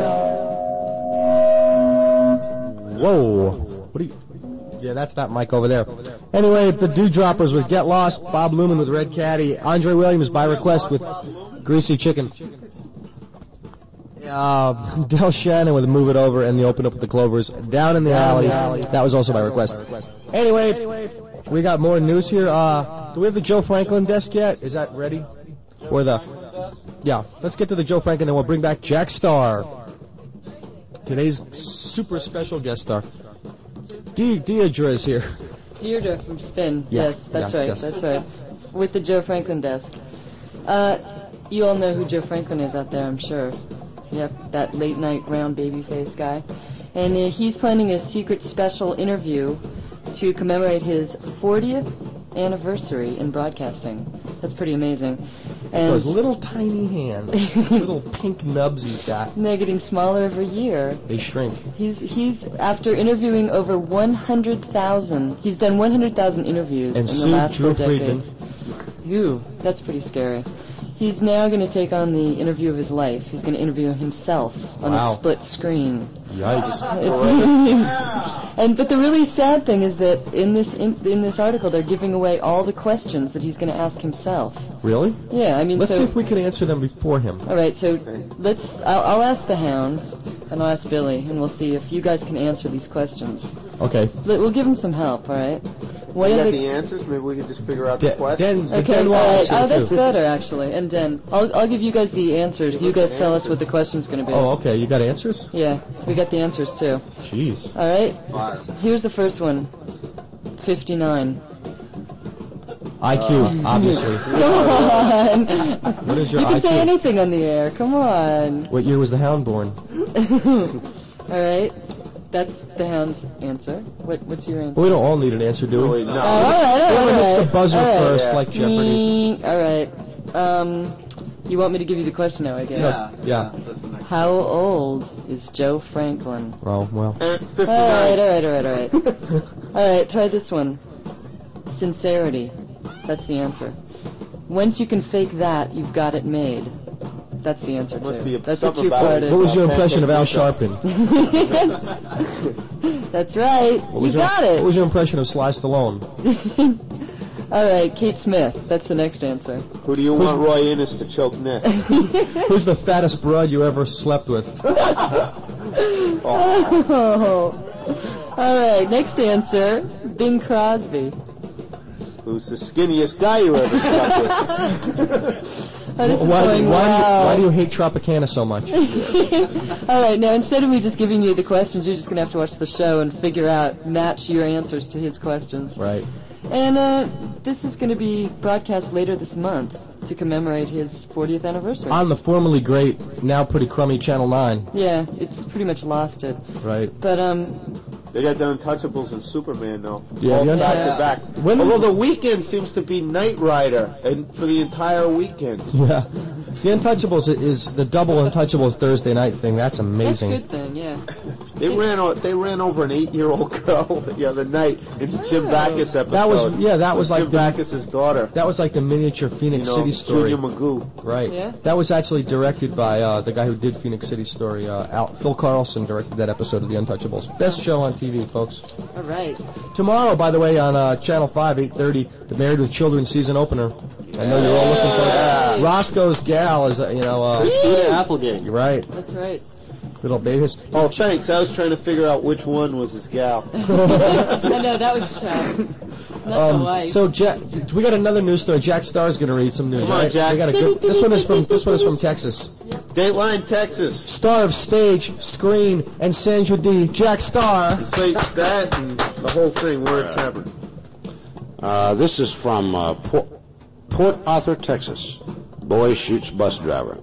[SPEAKER 2] Whoa. What are you... Yeah, that's that mic over there. Anyway, the Dewdroppers with Get Lost, Bob Luman with Red Caddy, Andre Williams by request with Greasy Chicken. Uh, Del Shannon with Move It Over and the Open Up with the Clovers, Down in the Alley. That was also by request. Anyway, we got more news here. Uh, do we have the Joe Franklin desk yet? Is that ready? Or the... Yeah, let's get to the Joe Franklin and we'll bring back Jack Starr. Today's super special guest star. De- Deirdre is here.
[SPEAKER 21] Deirdre from Spin.
[SPEAKER 2] Yeah.
[SPEAKER 21] Yes, that's
[SPEAKER 2] Yes,
[SPEAKER 21] right.
[SPEAKER 2] yes.
[SPEAKER 21] That's right. With the Joe Franklin desk. Uh, you all know who Joe Franklin is out there, I'm sure. Yep, that late night round baby face guy. And uh, he's planning a secret special interview to commemorate his fortieth anniversary in broadcasting. That's pretty amazing. And
[SPEAKER 2] Those little tiny hands, little pink nubs he's got.
[SPEAKER 21] they're getting smaller every year.
[SPEAKER 2] They shrink.
[SPEAKER 21] He's he's after interviewing over one hundred thousand. He's done one hundred thousand interviews
[SPEAKER 2] And
[SPEAKER 21] in the
[SPEAKER 2] sued
[SPEAKER 21] last
[SPEAKER 2] Drew
[SPEAKER 21] four decades.
[SPEAKER 2] Friedman.
[SPEAKER 21] Ew, that's pretty scary. He's now going to take on the interview of his life. He's going to interview himself on
[SPEAKER 2] Wow.
[SPEAKER 21] a split screen.
[SPEAKER 2] Yikes.
[SPEAKER 21] It's and but the really sad thing is that in this in, in this article they're giving away all the questions that he's going to ask himself.
[SPEAKER 2] Really?
[SPEAKER 21] Yeah, I mean,
[SPEAKER 2] Let's
[SPEAKER 21] so,
[SPEAKER 2] see if we can answer them before him.
[SPEAKER 21] all right, so let's. I'll, I'll ask the Hounds and I'll ask Billy, and we'll see if you guys can answer these questions.
[SPEAKER 2] Okay.
[SPEAKER 21] Let- We'll give him some help. All right. What
[SPEAKER 7] We
[SPEAKER 21] are
[SPEAKER 7] got
[SPEAKER 21] the-
[SPEAKER 7] the answers. Maybe we could just figure out
[SPEAKER 2] De-
[SPEAKER 7] the questions.
[SPEAKER 2] Den-
[SPEAKER 21] Okay,
[SPEAKER 2] Den
[SPEAKER 21] all
[SPEAKER 2] Wallace
[SPEAKER 21] right.
[SPEAKER 2] here,
[SPEAKER 21] Oh, that's
[SPEAKER 2] too.
[SPEAKER 21] better, actually. And then I'll I'll give you guys the answers. You guys tell us what the question's going to be.
[SPEAKER 2] Oh, okay. You got answers?
[SPEAKER 21] Yeah, we got the answers too.
[SPEAKER 2] Jeez.
[SPEAKER 21] All right. Here's the first one. fifty-nine.
[SPEAKER 2] I Q, obviously.
[SPEAKER 21] Come on.
[SPEAKER 2] What is your
[SPEAKER 21] You can
[SPEAKER 2] I Q?
[SPEAKER 21] say anything on the air. Come on.
[SPEAKER 2] What year was the Hound born?
[SPEAKER 21] All right. That's the Hound's answer. What What's your answer?
[SPEAKER 2] Well, we don't all need an answer, do we?
[SPEAKER 21] Oh, all right, all right,
[SPEAKER 2] Whoever
[SPEAKER 21] all
[SPEAKER 2] hits
[SPEAKER 21] right.
[SPEAKER 2] the buzzer
[SPEAKER 21] All right.
[SPEAKER 2] first, like Jeopardy.
[SPEAKER 21] Mm, all right. Um, you want me to give you the question now, I guess?
[SPEAKER 2] No, yeah.
[SPEAKER 21] How old is Joe Franklin?
[SPEAKER 2] Oh, well.
[SPEAKER 21] All right, all right, all right, all right. All right, try this one. Sincerity. That's the answer. Once you can fake that, you've got it made. That's the answer, too. That's a two-parter.
[SPEAKER 2] What was your impression of Al Sharpton?
[SPEAKER 21] That's right.
[SPEAKER 2] What was
[SPEAKER 21] You
[SPEAKER 2] your,
[SPEAKER 21] got it.
[SPEAKER 2] What was your impression of Sly Stallone?
[SPEAKER 21] All right, Kate Smith. That's the next answer.
[SPEAKER 7] Who do you want Roy Innes to choke next?
[SPEAKER 2] Who's the fattest broad you ever slept with?
[SPEAKER 21] Oh. All right, next answer. Bing Crosby.
[SPEAKER 7] Who's the skinniest guy you ever slept with?
[SPEAKER 21] Oh, this is
[SPEAKER 2] why,
[SPEAKER 21] going
[SPEAKER 2] why,
[SPEAKER 21] well.
[SPEAKER 2] why do you hate Tropicana so much?
[SPEAKER 21] All right, now instead of me just giving you the questions, you're just going to have to watch the show and figure out, match your answers to his questions.
[SPEAKER 2] Right.
[SPEAKER 21] And uh, this is going to be broadcast later this month to commemorate his fortieth anniversary.
[SPEAKER 2] On the formerly great, now pretty crummy Channel nine.
[SPEAKER 21] Yeah, it's pretty much lost it.
[SPEAKER 2] Right.
[SPEAKER 21] But, um...
[SPEAKER 7] They got the Untouchables and Superman, though.
[SPEAKER 2] Yeah,
[SPEAKER 7] all
[SPEAKER 2] the
[SPEAKER 7] back
[SPEAKER 21] Untouchables.
[SPEAKER 7] to back.
[SPEAKER 2] When-
[SPEAKER 7] Although the weekend seems to be Knight Rider, and for the entire weekend.
[SPEAKER 2] Yeah. The Untouchables is the double Untouchables Thursday night thing. That's amazing.
[SPEAKER 21] That's a good thing, yeah.
[SPEAKER 7] They ran o- they ran over an eight-year-old girl the other night in the Jim Backus episode.
[SPEAKER 2] That was yeah. That was like
[SPEAKER 7] Jim
[SPEAKER 2] the,
[SPEAKER 7] Backus's daughter.
[SPEAKER 2] That was like the miniature Phoenix
[SPEAKER 7] You know,
[SPEAKER 2] City story.
[SPEAKER 7] Junior Magoo.
[SPEAKER 2] Right.
[SPEAKER 21] Yeah.
[SPEAKER 2] That was actually directed by uh, the guy who did Phoenix City Story. Uh, Al- Phil Carlson directed that episode of The Untouchables. Best show on T V, folks.
[SPEAKER 21] All right.
[SPEAKER 2] Tomorrow, by the way, on uh, Channel five, eight thirty, the Married with Children season opener. I know you're all looking for it. Roscoe's gal is, uh, you know... Uh,
[SPEAKER 7] Christina Applegate.
[SPEAKER 2] You're right.
[SPEAKER 21] That's right.
[SPEAKER 2] Little baby.
[SPEAKER 7] Oh, thanks. I was trying to figure out which one was his gal.
[SPEAKER 21] I know, that was tough. Not the
[SPEAKER 2] Um,
[SPEAKER 21] wife.
[SPEAKER 2] so, Jack, we got another news story. Jack Starr's going to read some news,
[SPEAKER 7] Come on,
[SPEAKER 2] right?
[SPEAKER 7] Jack.
[SPEAKER 2] We got a good, this one is from this one is from Texas.
[SPEAKER 7] Dateline, Texas.
[SPEAKER 2] Star of stage, screen, and Sandra D. Jack Starr.
[SPEAKER 7] Say that and the whole thing, where it's happening.
[SPEAKER 5] Uh, this is from uh, Port, Port Arthur, Texas. Boy shoots bus driver.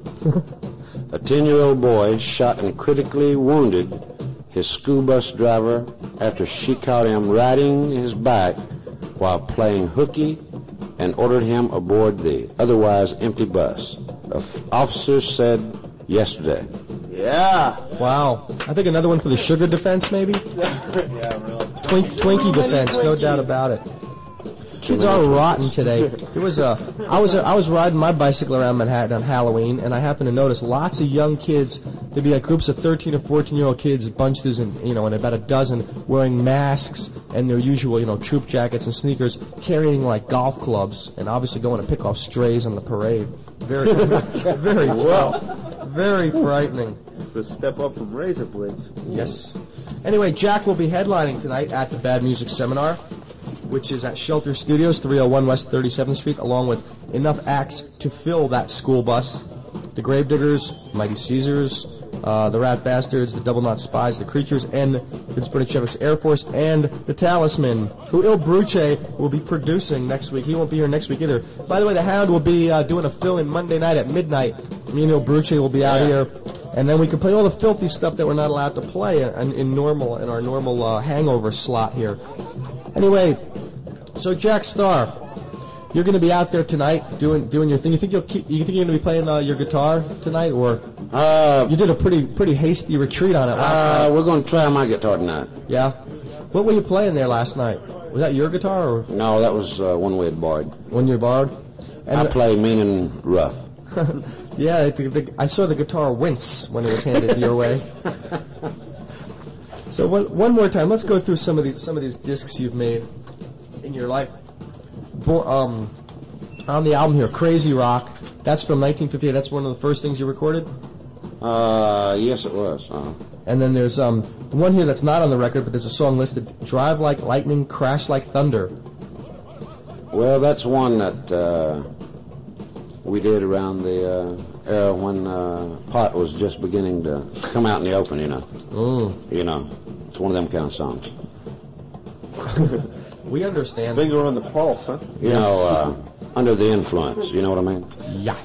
[SPEAKER 5] A ten-year-old boy shot and critically wounded his school bus driver after she caught him riding his bike while playing hooky and ordered him aboard the otherwise empty bus. Of- Officers said yesterday.
[SPEAKER 7] Yeah.
[SPEAKER 2] Wow. I think another one for the sugar defense, maybe?
[SPEAKER 7] yeah, really.
[SPEAKER 2] Twink, Twinkie defense, no doubt about it. Kids are rotten today. There was a, I was, I was riding my bicycle around Manhattan on Halloween, and I happened to notice lots of young kids. There'd be like groups of thirteen or fourteen year old kids bunched in, you know, in about a dozen, wearing masks and their usual, you know, troop jackets and sneakers, carrying like golf clubs, and obviously going to pick off strays on the parade. Very, very, well, very frightening.
[SPEAKER 7] It's a step up from razor blades.
[SPEAKER 2] Yes. Anyway, Jack will be headlining tonight at the Bad Music Seminar, which is at Shelter Studios, three oh one West thirty-seventh Street, along with enough acts to fill that school bus. The Gravediggers, Mighty Caesars, uh, the Rat Bastards, the Double Knot Spies, the Creatures, and Vince Bonichevis Air Force, and the Talisman, who Il Bruce will be producing next week. He won't be here next week either. By the way, the Hound will be uh, doing a fill-in Monday night at midnight. Me and Il Bruce will be out here, and then we can play all the filthy stuff that we're not allowed to play in, in normal in our normal uh, hangover slot here. Anyway, so Jack Starr, you're going to be out there tonight doing doing your thing. You think you'll keep? You think you're going to be playing uh, your guitar tonight, or
[SPEAKER 5] uh,
[SPEAKER 2] you did a pretty pretty hasty retreat on it last
[SPEAKER 5] Uh,
[SPEAKER 2] night?
[SPEAKER 5] we're going to try my guitar tonight.
[SPEAKER 2] Yeah. What were you playing there last night? Was that your guitar or
[SPEAKER 5] No, that was uh, one we had borrowed.
[SPEAKER 2] one you borrowed?
[SPEAKER 5] I play mean and rough.
[SPEAKER 2] Yeah, the, the, I saw the guitar wince when it was handed your way. So one, one more time, let's go through some of these some of these discs you've made in your life. Bo- um, on the album here, Crazy Rock. That's from nineteen fifty-eight. That's one of the first things you recorded.
[SPEAKER 5] Uh, yes, it was. Uh,
[SPEAKER 2] And then there's um one here that's not on the record, but there's a song listed: "Drive Like Lightning, Crash Like Thunder."
[SPEAKER 5] well, that's one that uh, we did around the uh, era when uh, pot was just beginning to come out in the open, you know.
[SPEAKER 2] Mm.
[SPEAKER 5] You know, it's one of them kind of songs.
[SPEAKER 2] We understand.
[SPEAKER 7] Finger on the pulse, huh?
[SPEAKER 5] You know, uh, under the influence, you know what I mean?
[SPEAKER 2] Yeah.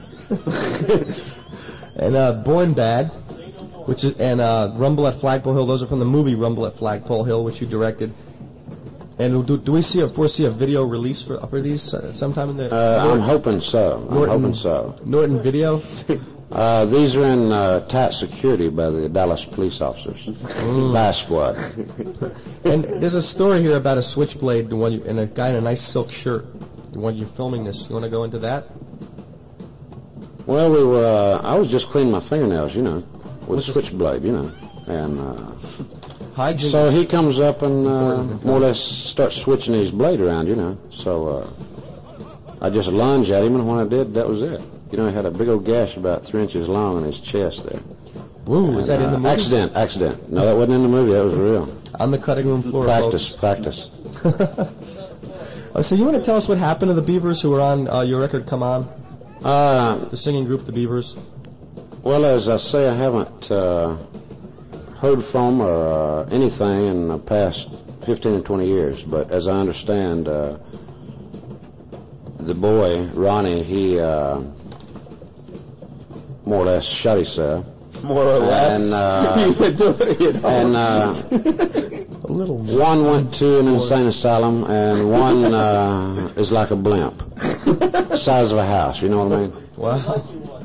[SPEAKER 2] And uh, Born Bad, which is and uh, Rumble at Flagpole Hill. Those are from the movie Rumble at Flagpole Hill, which you directed. And do, do we see a foresee a video release for for these uh, sometime in the?
[SPEAKER 5] Uh, I'm hoping so. I'm
[SPEAKER 2] Norton-
[SPEAKER 5] hoping so.
[SPEAKER 2] Norton Video.
[SPEAKER 5] Uh, these are in uh, tight security by the Dallas police officers.
[SPEAKER 2] Mm.
[SPEAKER 5] Bass squad.
[SPEAKER 2] And there's a story here about a switchblade and one- and a guy in a nice silk shirt. when you're filming this. You want to go into that?
[SPEAKER 5] Well, we were. Uh, I was just cleaning my fingernails, you know, with a switchblade, you know, and uh, so he comes up and uh, more or less starts switching his blade around, you know. So uh, I just lunged at him, and when I did, that was it. You know, he had a big old gash about three inches long on his chest there.
[SPEAKER 2] Ooh, was that
[SPEAKER 5] uh,
[SPEAKER 2] in the movie?
[SPEAKER 5] Accident, accident. No, that wasn't in the movie. That was real.
[SPEAKER 2] On the cutting room floor.
[SPEAKER 5] Practice,
[SPEAKER 2] folks.
[SPEAKER 5] practice.
[SPEAKER 2] Oh, so you want to tell us what happened to the Beavers who were on uh, your record, Come On?
[SPEAKER 5] Uh,
[SPEAKER 2] the singing group, the Beavers.
[SPEAKER 5] Well, as I say, I haven't uh, heard from or uh, anything in the past fifteen or twenty years. But as I understand, uh, the boy, Ronnie, he uh, more or less shot himself.
[SPEAKER 7] More or less.
[SPEAKER 5] And, uh,
[SPEAKER 7] you know.
[SPEAKER 5] and uh,
[SPEAKER 2] a little
[SPEAKER 5] one went to an insane asylum, and one uh, is like a blimp, size of a house. You know what I mean?
[SPEAKER 2] Wow.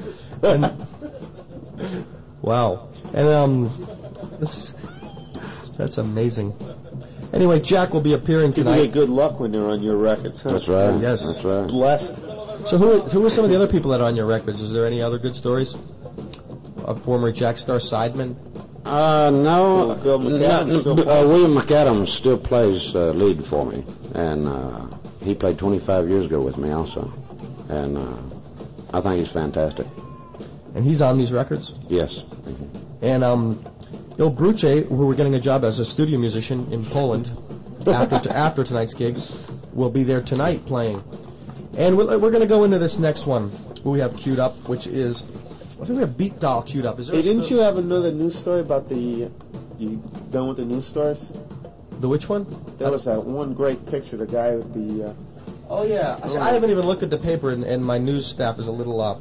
[SPEAKER 2] And, wow. And um, this, that's amazing. Anyway, Jack will be appearing
[SPEAKER 7] People
[SPEAKER 2] tonight.
[SPEAKER 7] get good luck when they're on your records, huh?
[SPEAKER 5] That's right.
[SPEAKER 2] Yes.
[SPEAKER 5] That's right.
[SPEAKER 7] Blessed.
[SPEAKER 2] So who who are some of the other people that are on your records? Is there any other good stories? A former Jack Star sideman?
[SPEAKER 5] Uh, no.
[SPEAKER 7] Well, Bill McAdams
[SPEAKER 5] no,
[SPEAKER 7] still
[SPEAKER 5] uh, William McAdams still plays uh, lead for me, and uh, he played twenty-five years ago with me also, and uh, I think he's fantastic.
[SPEAKER 2] And he's on these records?
[SPEAKER 5] Yes. Mm-hmm.
[SPEAKER 2] And um, Il Bruce, who we're getting a job as a studio musician in Poland after t- after tonight's gig, will be there tonight playing. And we're, we're going to go into this next one we have queued up, which is, I think we have Beat Doll queued up. Is there
[SPEAKER 7] Hey,
[SPEAKER 2] a
[SPEAKER 7] didn't
[SPEAKER 2] sto-
[SPEAKER 7] you have another news story about the, you done with the news stories?
[SPEAKER 2] The which one?
[SPEAKER 7] There was that one great picture, the guy with the, uh,
[SPEAKER 2] Oh, yeah. I, I haven't even looked at the paper, and, and my news staff is a little uh,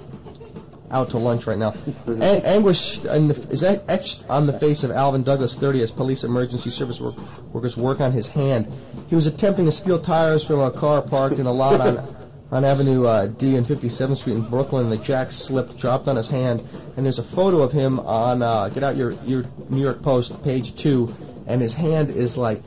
[SPEAKER 2] out to lunch right now. An- anguish in the, is etched on the face of Alvin Douglas, thirty, as police emergency service work, workers work on his hand. He was attempting to steal tires from a car parked in a lot on on Avenue uh, D and fifty-seventh Street in Brooklyn. The jack slipped, dropped on his hand, and there's a photo of him on, uh, get out your, your New York Post, page two, and his hand is like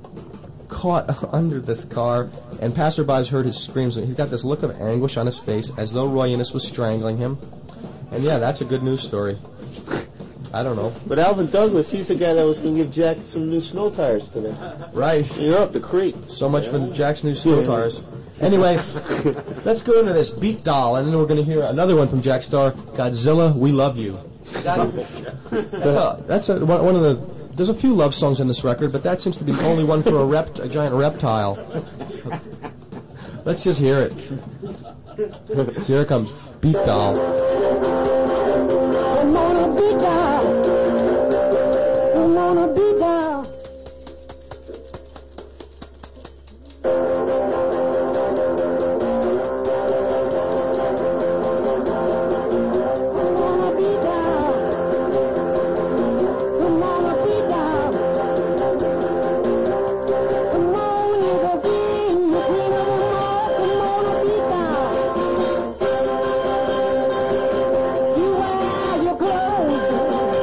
[SPEAKER 2] caught under this car, and passerbys heard his screams. He's got this look of anguish on his face, as though Roy Innes was strangling him. And yeah, that's a good news story. I don't know.
[SPEAKER 7] But Alvin Douglas, he's the guy that was going to give Jack some new snow tires today.
[SPEAKER 2] Right.
[SPEAKER 7] You're up the creek.
[SPEAKER 2] So much for Jack's new snow tires. Anyway, let's go into this Beat Doll, and then we're going to hear another one from Jack Starr, Godzilla, We Love You. Is that, that's a, that's a, one of the... There's a few love songs in this record, but that seems to be the only one for a, rept, a giant reptile. Let's just hear it. Here it comes. Beat Doll.
[SPEAKER 4] I'm gonna be down. I'm gonna be down. You wear your clothes.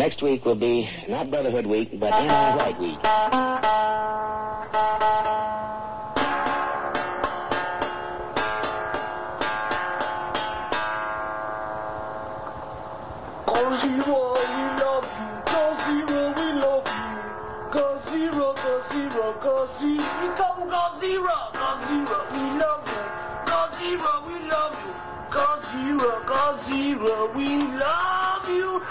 [SPEAKER 6] next week will be not Brotherhood Week, but Annie White Week.
[SPEAKER 4] We love you.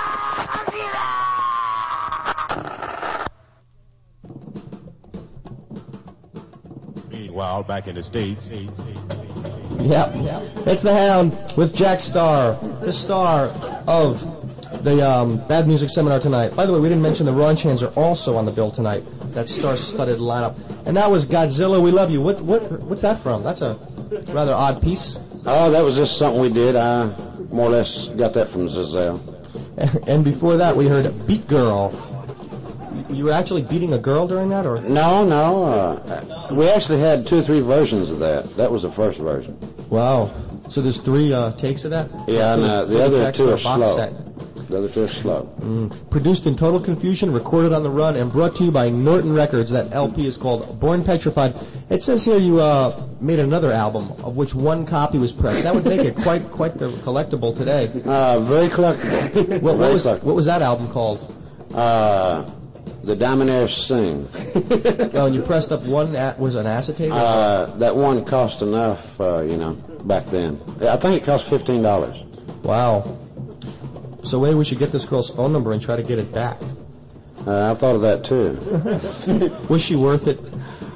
[SPEAKER 10] Meanwhile, back in the States.
[SPEAKER 2] Yep. It's the Hound with Jack Starr, the star of the um, Bad Music Seminar tonight. By the way, we didn't mention the Raunch Hands are also on the bill tonight. That star-studded lineup. And that was Godzilla, We Love You. What what what's that from? That's a rather odd piece.
[SPEAKER 5] Oh, that was just something we did. I more or less got that from Zazelle.
[SPEAKER 2] And before that, we heard Beat Girl. You were actually beating a girl during that, or?
[SPEAKER 5] No, no. Uh, we actually had two or three versions of that. That was the first version.
[SPEAKER 2] Wow. So there's three uh, takes of that?
[SPEAKER 5] Yeah, and uh, the other two are slow.
[SPEAKER 2] Set.
[SPEAKER 5] The other two are slow.
[SPEAKER 2] Mm. Produced in total confusion, recorded on the run, and brought to you by Norton Records. That L P is called Born Petrified. It says here you uh, made another album, of which one copy was pressed. That would make it quite quite the collectible today.
[SPEAKER 5] Uh, very collectible.
[SPEAKER 2] what, what,
[SPEAKER 5] very
[SPEAKER 2] was,
[SPEAKER 5] collectible.
[SPEAKER 2] what was that album called?
[SPEAKER 5] Uh, The Diamondaires Sing.
[SPEAKER 2] Oh, and you pressed up one, at, was it an acetate?
[SPEAKER 5] Uh, that one cost enough, uh, you know, back then. I think it cost fifteen dollars.
[SPEAKER 2] Wow. So maybe we should get this girl's phone number and try to get it back.
[SPEAKER 5] Uh, I thought of that, too.
[SPEAKER 2] Was she worth it?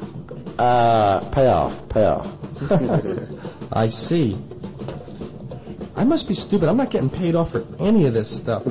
[SPEAKER 5] Uh, pay off, pay off.
[SPEAKER 2] I see. I must be stupid. I'm not getting paid off for any of this stuff.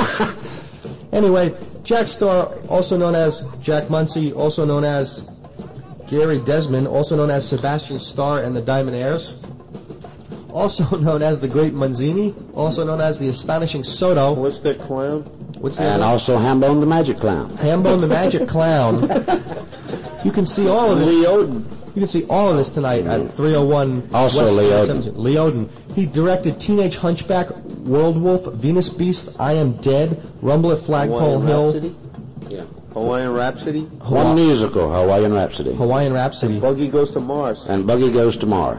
[SPEAKER 2] Anyway, Jack Starr, also known as Jack Muncie, also known as Gary Desmond, also known as Sebastian Starr and the Diamondaires, also known as the Great Manzini, also known as the Astonishing Soto.
[SPEAKER 7] What's that clown?
[SPEAKER 2] What's the
[SPEAKER 5] and
[SPEAKER 2] other?
[SPEAKER 5] also Hambone the Magic Clown.
[SPEAKER 2] Hambone the Magic Clown. You can see all of this.
[SPEAKER 7] Lee Odin.
[SPEAKER 2] You can see all of this tonight at three oh one
[SPEAKER 5] Also
[SPEAKER 2] West
[SPEAKER 5] Lee Odin.
[SPEAKER 2] seventeen. Lee Odin. He directed Teenage Hunchback, World Wolf, Venus Beast, I Am Dead, Rumble at Flagpole
[SPEAKER 7] Hawaiian
[SPEAKER 2] Hill.
[SPEAKER 7] Rhapsody? Yeah. Hawaiian Rhapsody?
[SPEAKER 5] One musical, Hawaiian Rhapsody.
[SPEAKER 2] Hawaiian Rhapsody.
[SPEAKER 7] Buggy Goes to Mars.
[SPEAKER 5] And Buggy Goes to Mars.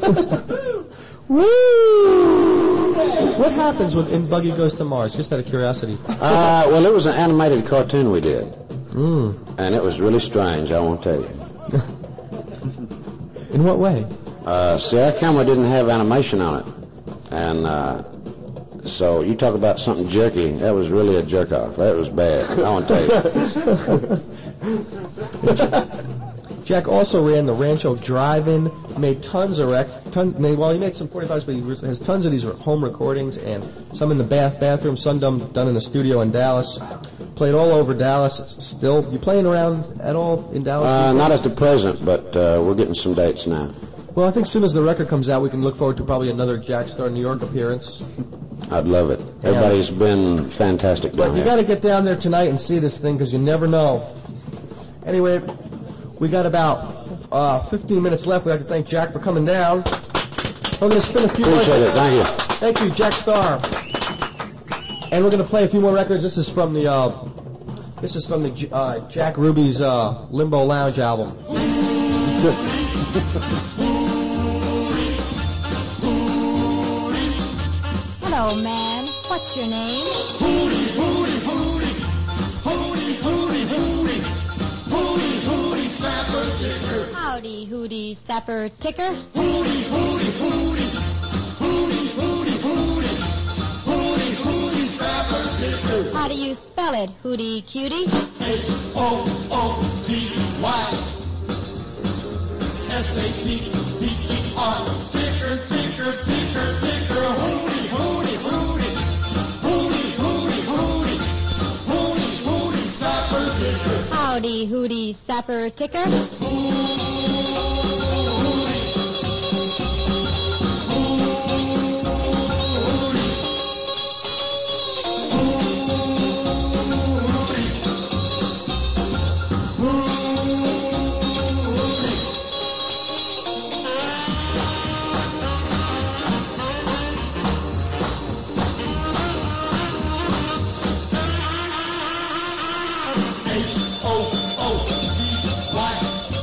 [SPEAKER 2] Woo! What happens when in Buggy Goes to Mars? Just out of curiosity.
[SPEAKER 5] Uh, well, it was an animated cartoon we did.
[SPEAKER 2] Mm.
[SPEAKER 5] And it was really strange, I won't tell you.
[SPEAKER 2] In what way?
[SPEAKER 5] Uh, see, our camera didn't have animation on it. And, uh, so you talk about something jerky, that was really a jerk-off. That was bad, I won't tell you.
[SPEAKER 2] Jack also ran the Rancho Drive-In, made tons of rec, ton, made, well, he made some forty-fives, but he has tons of these home recordings, and some in the bath bathroom, some done, done in the studio in Dallas. Played all over Dallas. Still, you playing around at all in Dallas?
[SPEAKER 5] Uh, not at the present, but uh, we're getting some dates now.
[SPEAKER 2] Well, I think as soon as the record comes out, we can look forward to probably another Jack Starr New York appearance.
[SPEAKER 5] I'd love it. Everybody's been fantastic down
[SPEAKER 2] But you
[SPEAKER 5] here.
[SPEAKER 2] got to get down there tonight and see this thing, because you never know. Anyway, we got about uh, fifteen minutes left. We'd like to thank Jack for coming down. We're going to spin a few more.
[SPEAKER 5] Appreciate it. Thank you.
[SPEAKER 2] Thank you, Jack Starr. And we're going to play a few more records. This is from the uh, this is from the uh, Jack Ruby's uh, Limbo Lounge album.
[SPEAKER 11] Hello, man. What's your name?
[SPEAKER 9] Hootie, hootie, hootie. Hootie, hootie, hootie. Hootie, hootie, sapper ticker.
[SPEAKER 11] Howdy, hooty, sapper ticker.
[SPEAKER 9] Hootie, hootie, hootie. Hootie, hootie, hootie. Hootie, hootie, sapper ticker.
[SPEAKER 11] How do you spell it, hooty cutie?
[SPEAKER 9] H O O T Y. S A P P E R. Ticker, ticker, ticker, ticker. Hootie, hootie, hootie. Hootie, hootie, hootie. Hootie, hootie, sapper ticker.
[SPEAKER 11] Howdy, hooty, sapper ticker.
[SPEAKER 4] H O O G Y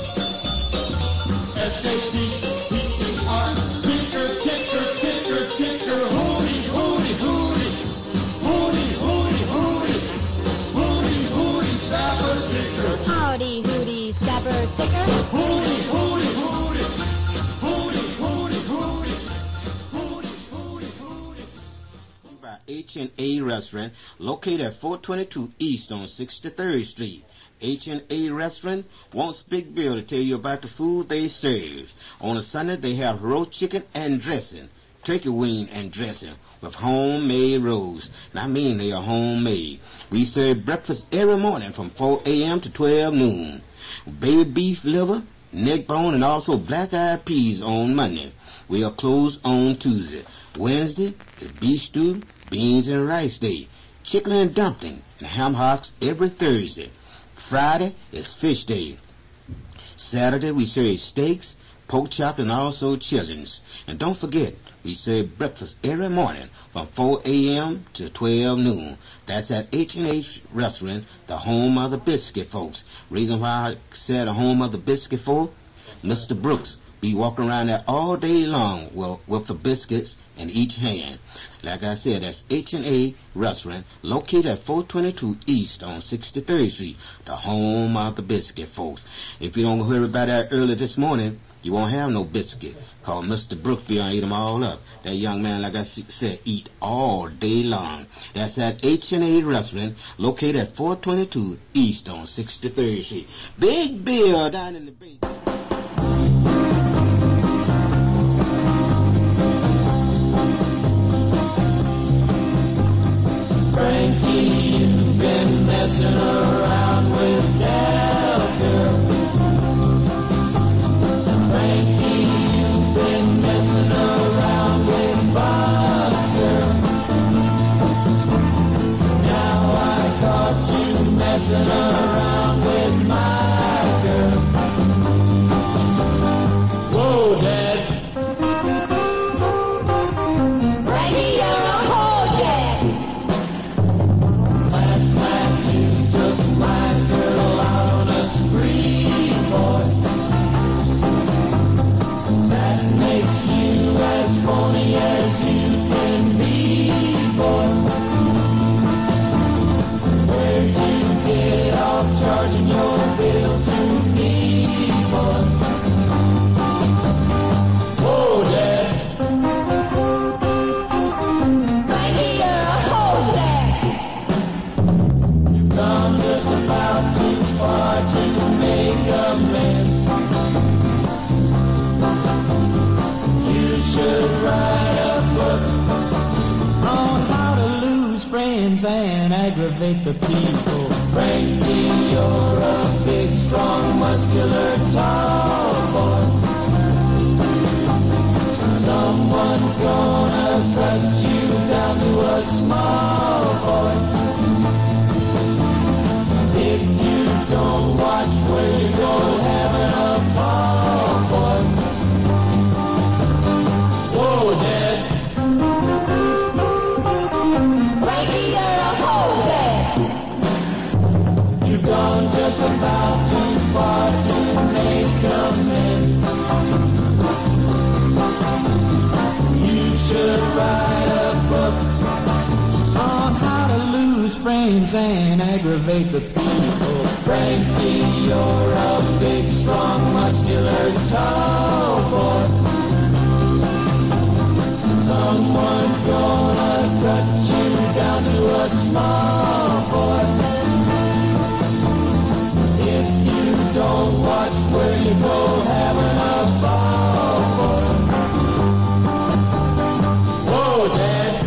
[SPEAKER 4] S A T P E R. Tinker, tinker, tinker, tinker, hooty, hooty, hooty. Hooty, hooty, hooty. Hooty, hooty, sapper ticker.
[SPEAKER 11] Howdy, hooty, sapper ticker.
[SPEAKER 4] Hooty, hooty, hooty. Hooty, hooty, hooty. Hooty, hooty, hooty.
[SPEAKER 5] By H and A Restaurant, located at four twenty-two East on sixty-third Street. H and A Restaurant wants Big Bill to tell you about the food they serve. On a Sunday, they have roast chicken and dressing, turkey wing and dressing, with homemade rolls. And I mean they are homemade. We serve breakfast every morning from four a.m. to twelve noon. Baby beef liver, neck bone, and also black-eyed peas on Monday. We are closed on Tuesday. Wednesday is beef stew, beans and rice day. Chicken and dumpling and ham hocks every Thursday. Friday is fish day. Saturday we serve steaks, pork chop, and also chillings. And don't forget, we serve breakfast every morning from four a.m. to twelve noon. That's at H and H Restaurant, the home of the biscuit folks. Reason why I said the home of the biscuit folk, Mister Brooks be walking around there all day long with, with the biscuits in each hand. Like I said, that's H and A Restaurant, located at four twenty-two East on sixty-third Street, the home of the biscuit folks. If you don't hear about that early this morning, you won't have no biscuit, cause Mister Brooks be gonna eat them all up. That young man, like I said, eat all day long. That's at H and A Restaurant, located at four twenty-two East on sixty-third Street. Big Bill down in the basement.
[SPEAKER 4] Frankie, you've been messing around with Dal's girl. Frankie, you've been messing around with Bob's girl. Now I caught you messing around with my girl. Whoa, Dad.
[SPEAKER 11] Frankie, you're a whore, Dad.
[SPEAKER 4] Last night you took my girl out on a spree, boy. That makes you as phony as you can be, boy. Where'd you get off charging your bill to me, boy? Whoa, Dad.
[SPEAKER 11] Frankie, you're a whore, Dad.
[SPEAKER 4] You've gone just about too far to make amends. You should write a book on how to lose friends and aggravate the people. Frankie, you're a big, strong, muscular, tall boy. Someone's gonna cut you down to a small boy. If you don't watch where you go, having a ball, boy. Whoa, Dad.
[SPEAKER 11] Frankie, you're a whore, Dad.
[SPEAKER 4] You've gone just about too far to make amends. You should write a book on how to lose friends and aggravate the people. Frankie, you're a big, strong, muscular, tall boy. Someone's gonna cut you down to a small boy. If you don't watch where you go, having a ball, boy. Whoa, Dad.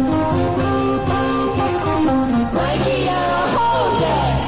[SPEAKER 11] Frankie, you're a whore, Dad.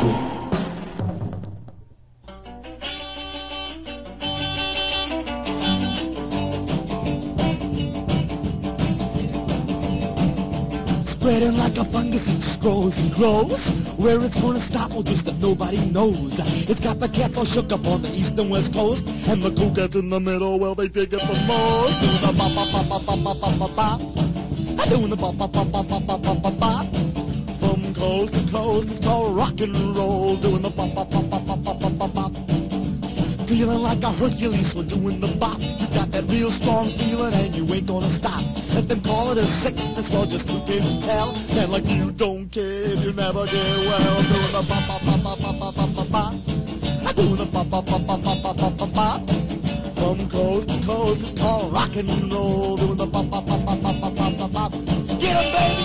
[SPEAKER 12] Spreading like a fungus, it grows and grows. Where it's gonna stop, well, just that nobody knows. It's got the cats all shook up on the east and west coast, and the cool cats in the middle, well, they dig it the most. Doing the bop bop bop bop bop bop bop bop. I'm doing the bop bop bop bop bop bop bop bop. From coast to coast, it's called rock and roll, doing the bop, bop, bop, bop, bop, bop, bop, bop, bop. Feeling like a Hercules, we're doing the bop. You got that real strong feeling and you ain't gonna stop. Let them call it a sickness, well just who can tell? Man like you don't care if you never get well. Doing the bop, bop, bop, bop, bop, bop, bop, bop, bop. Doing the bop, bop, bop, bop, bop, bop, bop, bop, bop. From coast to coast, it's called rock and roll, doing the bop, bop, bop, bop, bop, bop, bop, bop, bop. Get 'em, baby!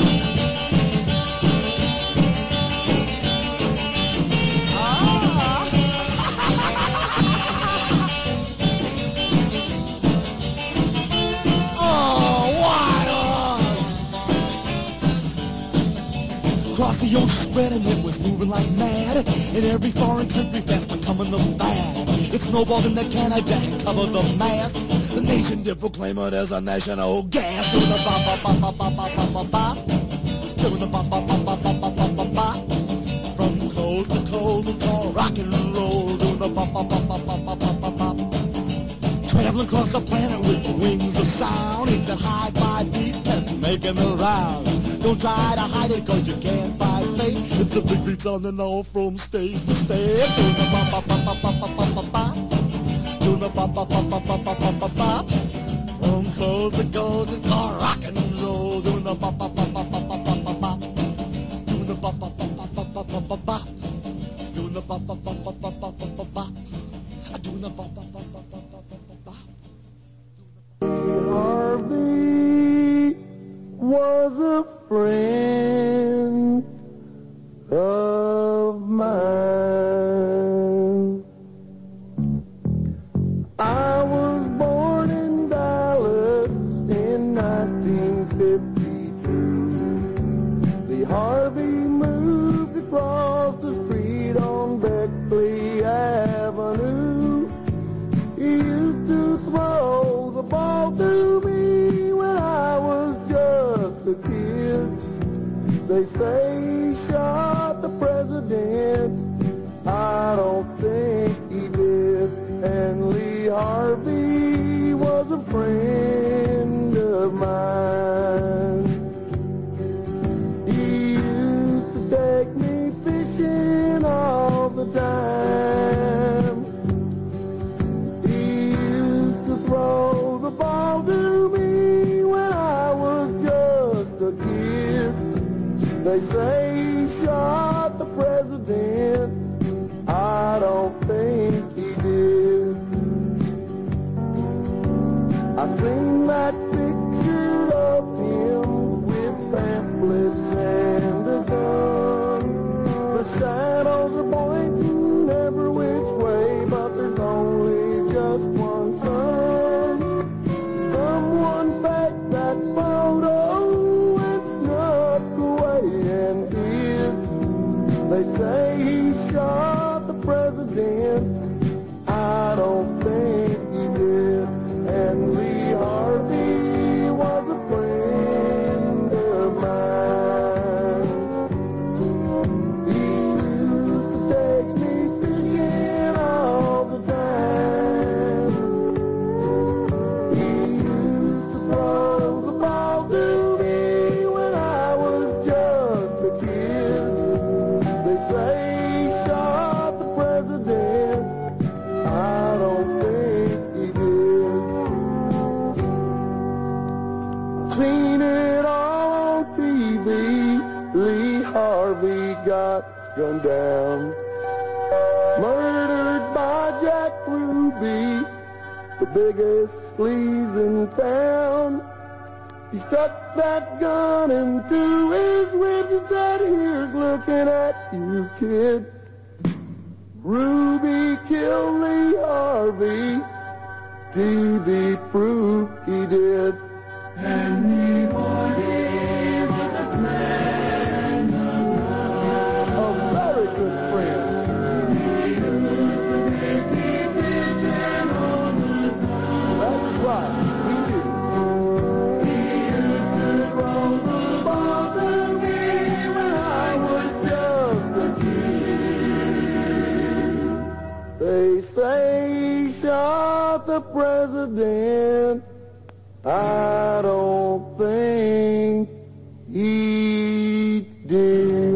[SPEAKER 12] Across the ocean spread and it was moving like mad. In every foreign country fast becoming the fad. It snowballed in the Canada and covered the mass. The nation did proclaim it as a national gas. Doing the bop bop bop bop bop bop bop bop bop. Doing the bop bop bop bop bop bop bop bop bop. From coast to coast it's called rock and roll. Doing the bop bop bop bop bop bop bop bop bop. Traveling across the planet with the wings of sound. It's that high five beat that's making the round. Don't try to hide it cause you can't fight fate. It's a big beat sounding all from stage to stage. Doing the bop bop bop bop bop bop bop bop bop. Doing the bop bop bop bop bop bop bop bop bop. From coast to coast it's called rock and roll. Doing the bop bop bop bop bop bop bop bop bop. Doing the bop bop bop bop bop bop bop bop bop. Doing the bop bop bop bop bop bop bop bop bop. Doing the bop bop bop bop bop bop bop bop.
[SPEAKER 4] Harvey was a friend of mine. I was born in Dallas in nineteen fifty-two. The Harvey moved across the street on Beckley Avenue. He used to throw the ball to me when I was just a kid. They say he shot the president. I don't think he did. And Lee Harvey was a friend of mine. He used to take me fishing all the time. He used to throw the ball to me when I was just a kid. They say he shot the president. I don't think he did. I seen that picture of him with pamphlets and a gun. The shadows are pointing every which way, but there's only just one sun. Someone packed that photo and snuck away and hid. They say he shot the president. I don't think he did. And Lee Harvey was a friend of mine. He used to take me fishing all the time. He used to throw the ball to me when I was just a kid. They say he shot the president. I don't think he did. Seen it all on T V. Lee Harvey got gunned down. Murdered by Jack Ruby, the biggest sleaze in town. He stuck that gun into his ribs and said, "Here's looking at you, kid." Ruby killed Lee Harvey. T V proved he did. And Lee Harvey was a friend of mine. A very good friend. He used to make me fishing all the time. That's right, he did. He used to throw the ball to me when I was just a kid. They say he shot the president. I don't think he did.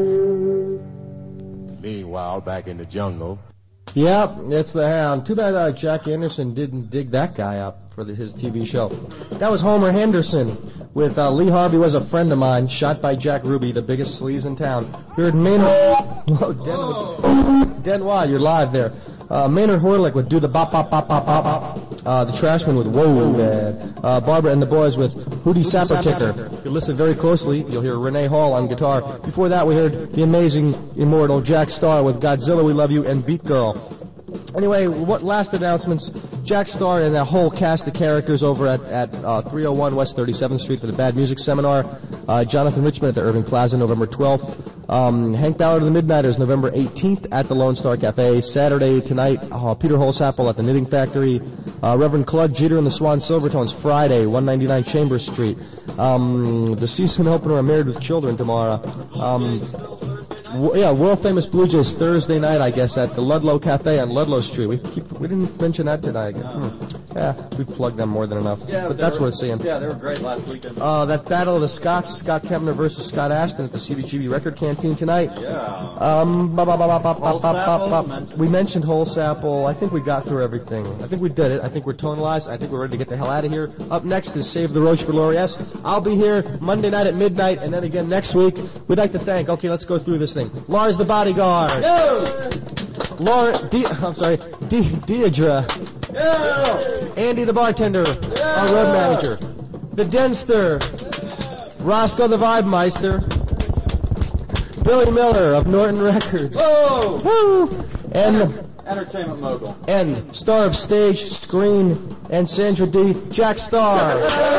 [SPEAKER 10] Wild back in the jungle.
[SPEAKER 2] Yep, it's the Hound. Too bad uh, Jack Anderson didn't dig that guy up for the, his T V show. That was Homer Henderson with uh, Lee Harvey was a friend of mine, shot by Jack Ruby, the biggest sleaze in town. We heard Maynard... Whoa, Den... Denois, you're live there. Uh, Maynard Horlick would do the bop, bop, bop, bop, bop, bop. Uh, the Trashmen with Whoa, Dad. Uh, Barbara and the Boys with Hootie Sapper Kicker. If you listen very closely, you'll hear Renee Hall on guitar. Before that, we heard the amazing, immortal Jack Starr with Godzilla, We Love You, and Beat Girl. Anyway, what last announcements? Jack Starr and that whole cast of characters over at, at uh, three oh one West thirty-seventh Street for the Bad Music Seminar. Uh, Jonathan Richman at the Irving Plaza, November twelfth. Um, Hank Ballard and the Midnighters, November eighteenth at the Lone Star Cafe. Saturday tonight, uh, Peter Holsapple at the Knitting Factory. Uh, Reverend Claude Jeter and the Swan Silvertones, Friday, one ninety-nine Chambers Street. Um, the season opener of Married with Children tomorrow. Um, w- yeah, world famous Blue Jays Thursday night, I guess, at the Ludlow Cafe on Ludlow Street. We keep, we didn't mention that tonight. Hmm. Yeah, we plugged them more than enough.
[SPEAKER 13] Yeah,
[SPEAKER 2] but that's
[SPEAKER 13] were,
[SPEAKER 2] worth seeing.
[SPEAKER 13] Yeah, they were great last weekend.
[SPEAKER 2] Uh, that Battle of the Scots, Scott Kempner versus Scott Ashton at the C B G B Record Canteen tonight.
[SPEAKER 13] Yeah.
[SPEAKER 2] Um, bop, bop, bop, bop, bop, bop, bop.
[SPEAKER 13] mentioned.
[SPEAKER 2] We mentioned Holsapple. I think we got through everything. I think we did it. I think we're tonalized. I think we're ready to get the hell out of here. Up next is Save the Roach for Laurie S. I'll be here Monday night at midnight, and then again next week. We'd like to thank, okay, let's go through this thing. Lars the Bodyguard.
[SPEAKER 13] Yo!
[SPEAKER 2] Laura, De- I'm sorry, De- Deidre.
[SPEAKER 13] Yo!
[SPEAKER 2] Andy the Bartender,
[SPEAKER 13] Yo!
[SPEAKER 2] our road manager. The Denster. Roscoe the Vibe Meister. Billy Miller of Norton Records.
[SPEAKER 13] Whoa!
[SPEAKER 2] Woo! And...
[SPEAKER 13] Entertainment mogul.
[SPEAKER 2] And star of stage, screen, and Sandra D. Jack Starr.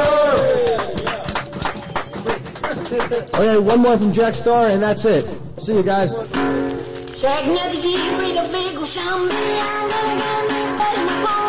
[SPEAKER 2] Okay, one more from Jack Starr, and that's it. See you guys.
[SPEAKER 11] Shag,